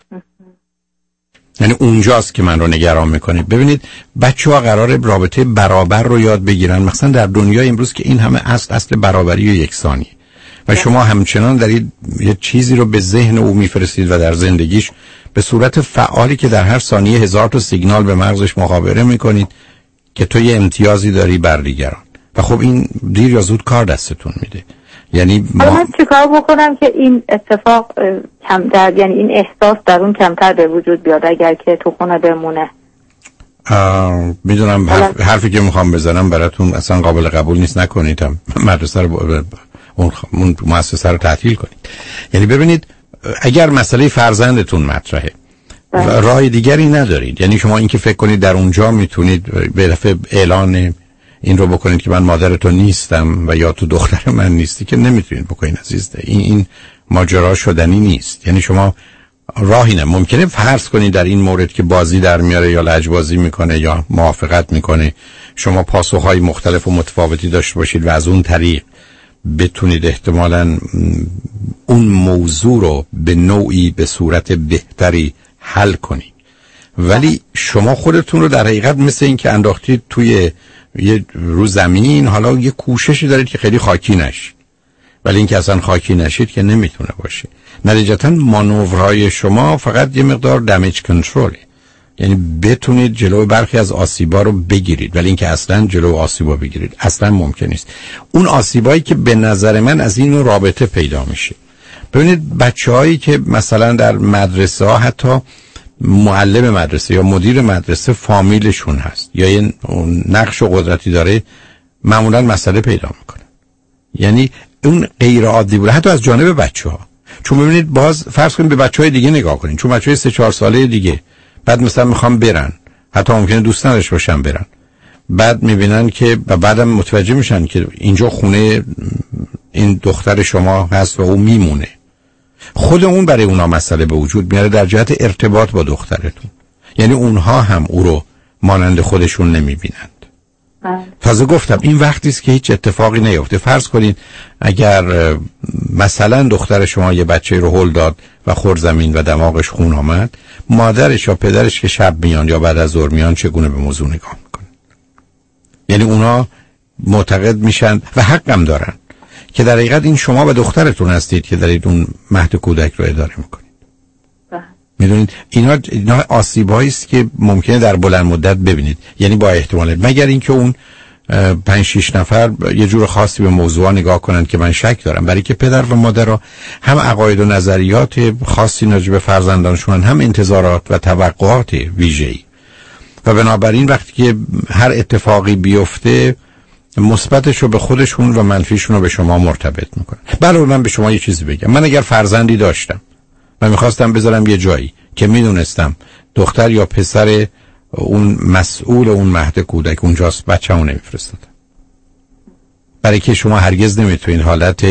یعنی اونجاست که من رو نگران میکنه. ببینید بچه‌ها قراره رابطه برابر رو یاد بگیرن، مثلا در دنیای امروز که این همه اصل برابری و یکسانی و شما همچنان دارید یه چیزی رو به ذهن او میفرستید و در زندگیش به صورت فعالی که در هر ثانیه 1000 تا سیگنال به مغزش مخابره میکنید که تو یه امتیازی داری بر دیگران و خب این دیر یا زود کار دستتون میده. یعنی من چیکار بکنم که این اتفاق کمتر، یعنی این احساس در اون کمتر به وجود بیاد اگر که تو خونه بمونه؟ میدونم حرفی که میخوام بزنم براتون اصلا قابل قبول نیست. نکنید مدرسه رو اون مؤسسه رو تعطیل کنید. یعنی ببینید اگر مسئله فرزندتون مطرحه راه دیگری ندارید. یعنی شما اینکه فکر کنید در اونجا میتونید به دفعه اعلان این رو بکنید که من مادرتون نیستم و یا تو دختر من نیستی که نمیتونید بکنید عزیز. این ماجرا شدنی نیست. یعنی شما راهی نه. ممکنه فرض کنید در این مورد که بازی در میاره یا لجبازی میکنه یا موافقت میکنه شما پاسخهای مختلف و متفاوتی داشته باشید و از اون طریق بتونید احتمالاً اون موضوع رو به نوعی به صورت بهتری حل کنید. ولی شما خودتون رو در حقیقت مثل این که انداختید توی یه رو زمین، حالا یه کوششی دارید که خیلی خاکی نشید. ولی این که اصلا خاکی نشید که نمیتونه باشه. نتیجتاً مانورهای شما فقط یه مقدار دمیج کنتروله. یعنی بتونید جلوی برخی از آسیبا رو بگیرید، ولی اینکه اصلا جلو آسیبا بگیرید اصلا ممکن نیست. اون آسیبایی که به نظر من از این رابطه پیدا میشه. ببینید بچه‌هایی که مثلا در مدرسه ها حتی معلم مدرسه یا مدیر مدرسه فامیلشون هست یا یه نقش و قدرتی داره معمولا مسئله پیدا میکنه. یعنی اون غیر عادی بوده حتی از جانب بچه‌ها. چون ببینید باز فرض کنید به بچهای دیگه نگاه کنید، چون بچهای 3-4 ساله دیگه بعد مثلا میخوام برن، حتی ممکنه دوست نداشته باشن برن، بعد میبینن که و بعدم متوجه میشن که اینجا خونه این دختر شما هست و اون میمونه، خود اون برای اونا مسئله به وجود میاره در جهت ارتباط با دخترتون. یعنی اونها هم او رو مانند خودشون نمیبینند. تازه گفتم این وقتی است که هیچ اتفاقی نیفته. فرض کنید اگر مثلا دختر شما یه بچه رو هل داد و خورد زمین و دماغش خون آمد، مادرش یا پدرش که شب میان یا بعد از ظهر میان چگونه به موضوع نگاه میکنن؟ یعنی اونا معتقد میشن و حقم دارن که در حقیقت این شما و دخترتون هستید که دارید اون مهد کودک رو اداره میکنید. میدونید اینا آسیب‌هایی است که ممکنه در بلند مدت ببینید، یعنی با احتمال، مگر اینکه اون 5-6 نفر یه جور خاصی به موضوع نگاه کنن که من شک دارم، برای که پدر و مادر هم عقاید و نظریات خاصی نسبت به فرزندانشون، هم انتظارات و توقعات ویژه‌ای، و بنابراین وقتی که هر اتفاقی بیفته مثبتش رو به خودشون و منفیشون رو به شما مرتبط میکنن. بله من به شما یه چیزی بگم، من اگر فرزندی داشتم و میخواستم بذارم یه جایی که میدونستم دختر یا پسر اون مسئول اون مهد کودک اونجاست، بچه‌مو نمیفرستادم، برای که شما هرگز نمیتونید حالت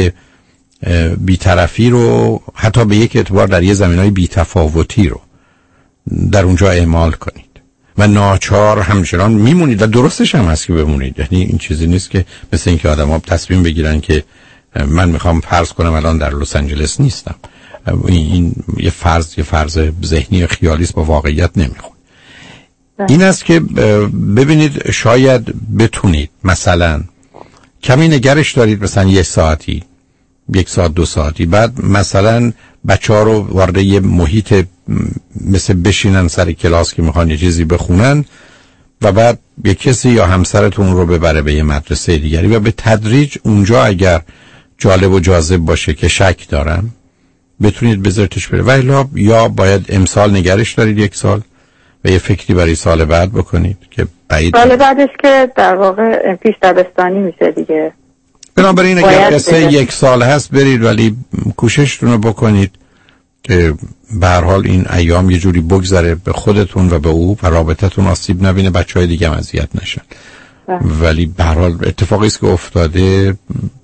بی‌طرفی رو حتی به یک اعتبار در یه زمینهای بی‌تفاوتی رو در اونجا اعمال کنید و ناچار همچنان میمونید و درستش هم هست که بمونید. یعنی این چیزی نیست که مثل اینکه آدم‌ها تصمیم بگیرن که من میخوام فرض کنم الان در لس آنجلس نیستم، این یه فرض ذهنی و خیالی است، با واقعیت نمیخونه. این است که ببینید شاید بتونید مثلا کمی نگرش دارید، مثلا 1 ساعتی 1 ساعت 2 ساعتی، بعد مثلا بچه‌ها رو وارد یه محیط مثل بشینن سر کلاس که میخوان یه چیزی بخونن و بعد یه کسی یا همسرتون رو ببره به یه مدرسه دیگری و به تدریج اونجا اگر جالب و جاذب باشه که شک دارم بتونید بذارتش بره، ولی یا باید امسال نگرش دارید 1 سال و یه فکری برای سال بعد بکنید که سال بعدش که در واقع پیش دبستانی میشه دیگه. بنابراین اگر قصه 1 سال هست برید، ولی کوششتون رو بکنید که به هر حال این ایام یه جوری بگذره، به خودتون و به او و رابطتون آسیب نبینه، بچهای دیگه هم اذیت نشن. ولی به هر حال اتفاقی است که افتاده،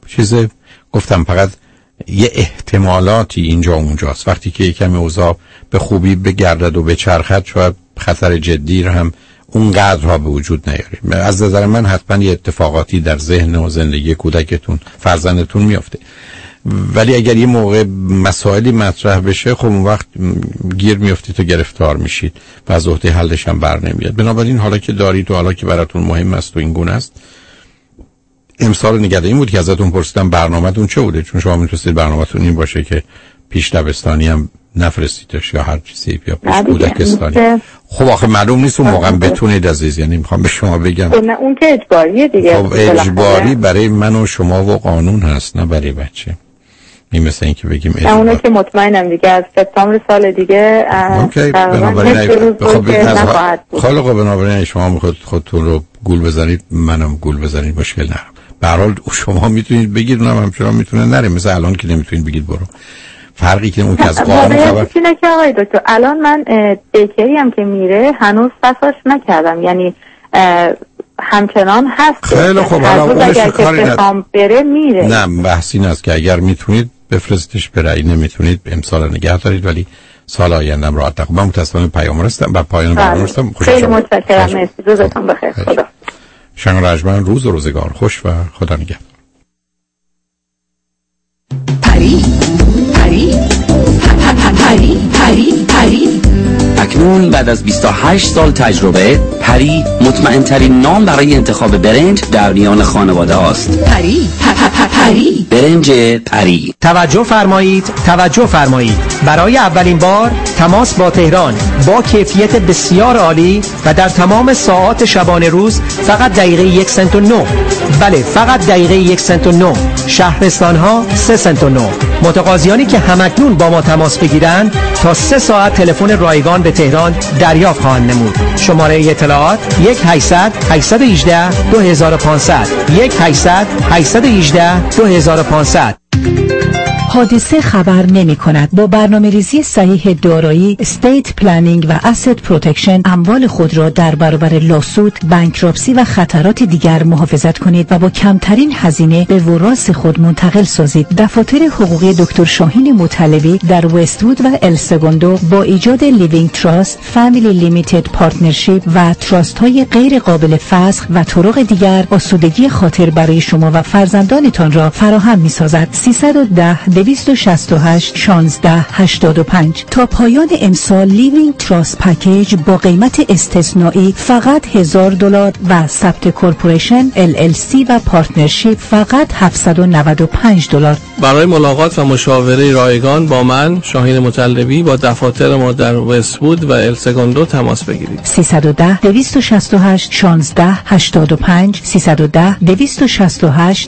گفتم فقط یه احتمالاتی اینجا اونجاست. وقتی که کمی اوضاع به خوبی بگردد و بچرخد شاید خطر جدی هم اونقدرها به وجود نیاره. از نظر من حتما یه اتفاقاتی در ذهن و زندگی کودکتون فرزندتون میافته، ولی اگر یه موقع مسائلی مطرح بشه خب اون وقت گیر میافتید و گرفتار میشید و از عهده حلش هم بر نمیاد. بنابراین حالا که دارید و حالا که براتون مهم است و این گونه است، امسال نگرانی بود که ازتون پرسیدم برنامه‌تون چه بوده، چون شما می‌تونید برنامه‌تون این باشه که پیش دبستانی هم نفرستیدش یا هر چیزی یا پیش کودکستانی. خب آخه معلوم نیست اون موقع بتونید عزیز، یعنی میخوام به شما بگم نه اون که اجباریه دیگه. خب اجباری برای من و شما و قانون هست، نه برای بچه. این مثل این که بگیم اجباری. اونو که مطمئنم دیگه از سپتامبر سال دیگه خب بنابراین شما میخواد خودتون رو گول بزنید، منم گول بزنید، مشکل نداره. به هر حال شما میتونید بگید، اونم همچنان میتونه نره، مثل الان که نمیتونید بگید برو. فرقی که اون که از قانون خبر اینه که آقای دکتر الان من دیکری هم که میره هنوز فساش نکردم، یعنی همچنان هست. خیلی خوب، حالا اگر که بخوام بره میره. نه بحث این است که اگر میتونید بفرستش بره، اگه نمیتونید امسال نگه دارید ولی سال آینده هم راحت تقریبا. من متاسفانه پیام رسیدم و پایان برنامه رسیدم. خیلی متشکرم، مرسی، روزتون بخیر. خدا شنگ رجمن، روز و روزگار خوش و خدا نگهدار. پری اکنون بعد از 28 سال تجربه، پری مطمئن ترین نام برای انتخاب برنج در میان خانواده هاست. پری برنج پری. توجه فرمایید برای اولین بار تماس با تهران با کیفیت بسیار عالی و در تمام ساعات شبانه روز فقط دقیقه 1 سنت و 9. بله فقط دقیقه 1 سنت و 9. شهرستان ها 3 سنت و 9. متقاضیانی که همکنون با ما تماس بگیرند تا 3 ساعت تلفن رایگان به تهران دریافت خواهند نمود. شماره اطلاعات 1-800-818-2500 1-800-818-2500. حادثه خبر نمی کند. با برنامه ریزی صحیح دارایی، استیت پلنینگ و asset پروتکشن اموال خود را در برابر لاسود، بانکراپسی و خطرات دیگر محافظت کنید و با کمترین هزینه به وراث خود منتقل سازید. دفاتر حقوقی دکتر شاهین مطلبی در وست‌وود و ال سگوندو با ایجاد لیوینگ تراست، فامیلی لیمیتد پارتنرشیپ و تراست های غیر قابل فسخ و طرق دیگر آسودگی خاطر برای شما و فرزندانتان را فراهم می‌سازد. 310-268-1685 تا پایان امسال لیوینگ تراست پکیج با قیمت استثنایی فقط $1000 و ثبت کورپوریشن LLC و پارتنرشیپ فقط $795. برای ملاقات و مشاوره رایگان با من شاهین مطلبی با دفاتر ما در وست‌وود و ال سگوندو تماس بگیرید. 310-268-1685 310-268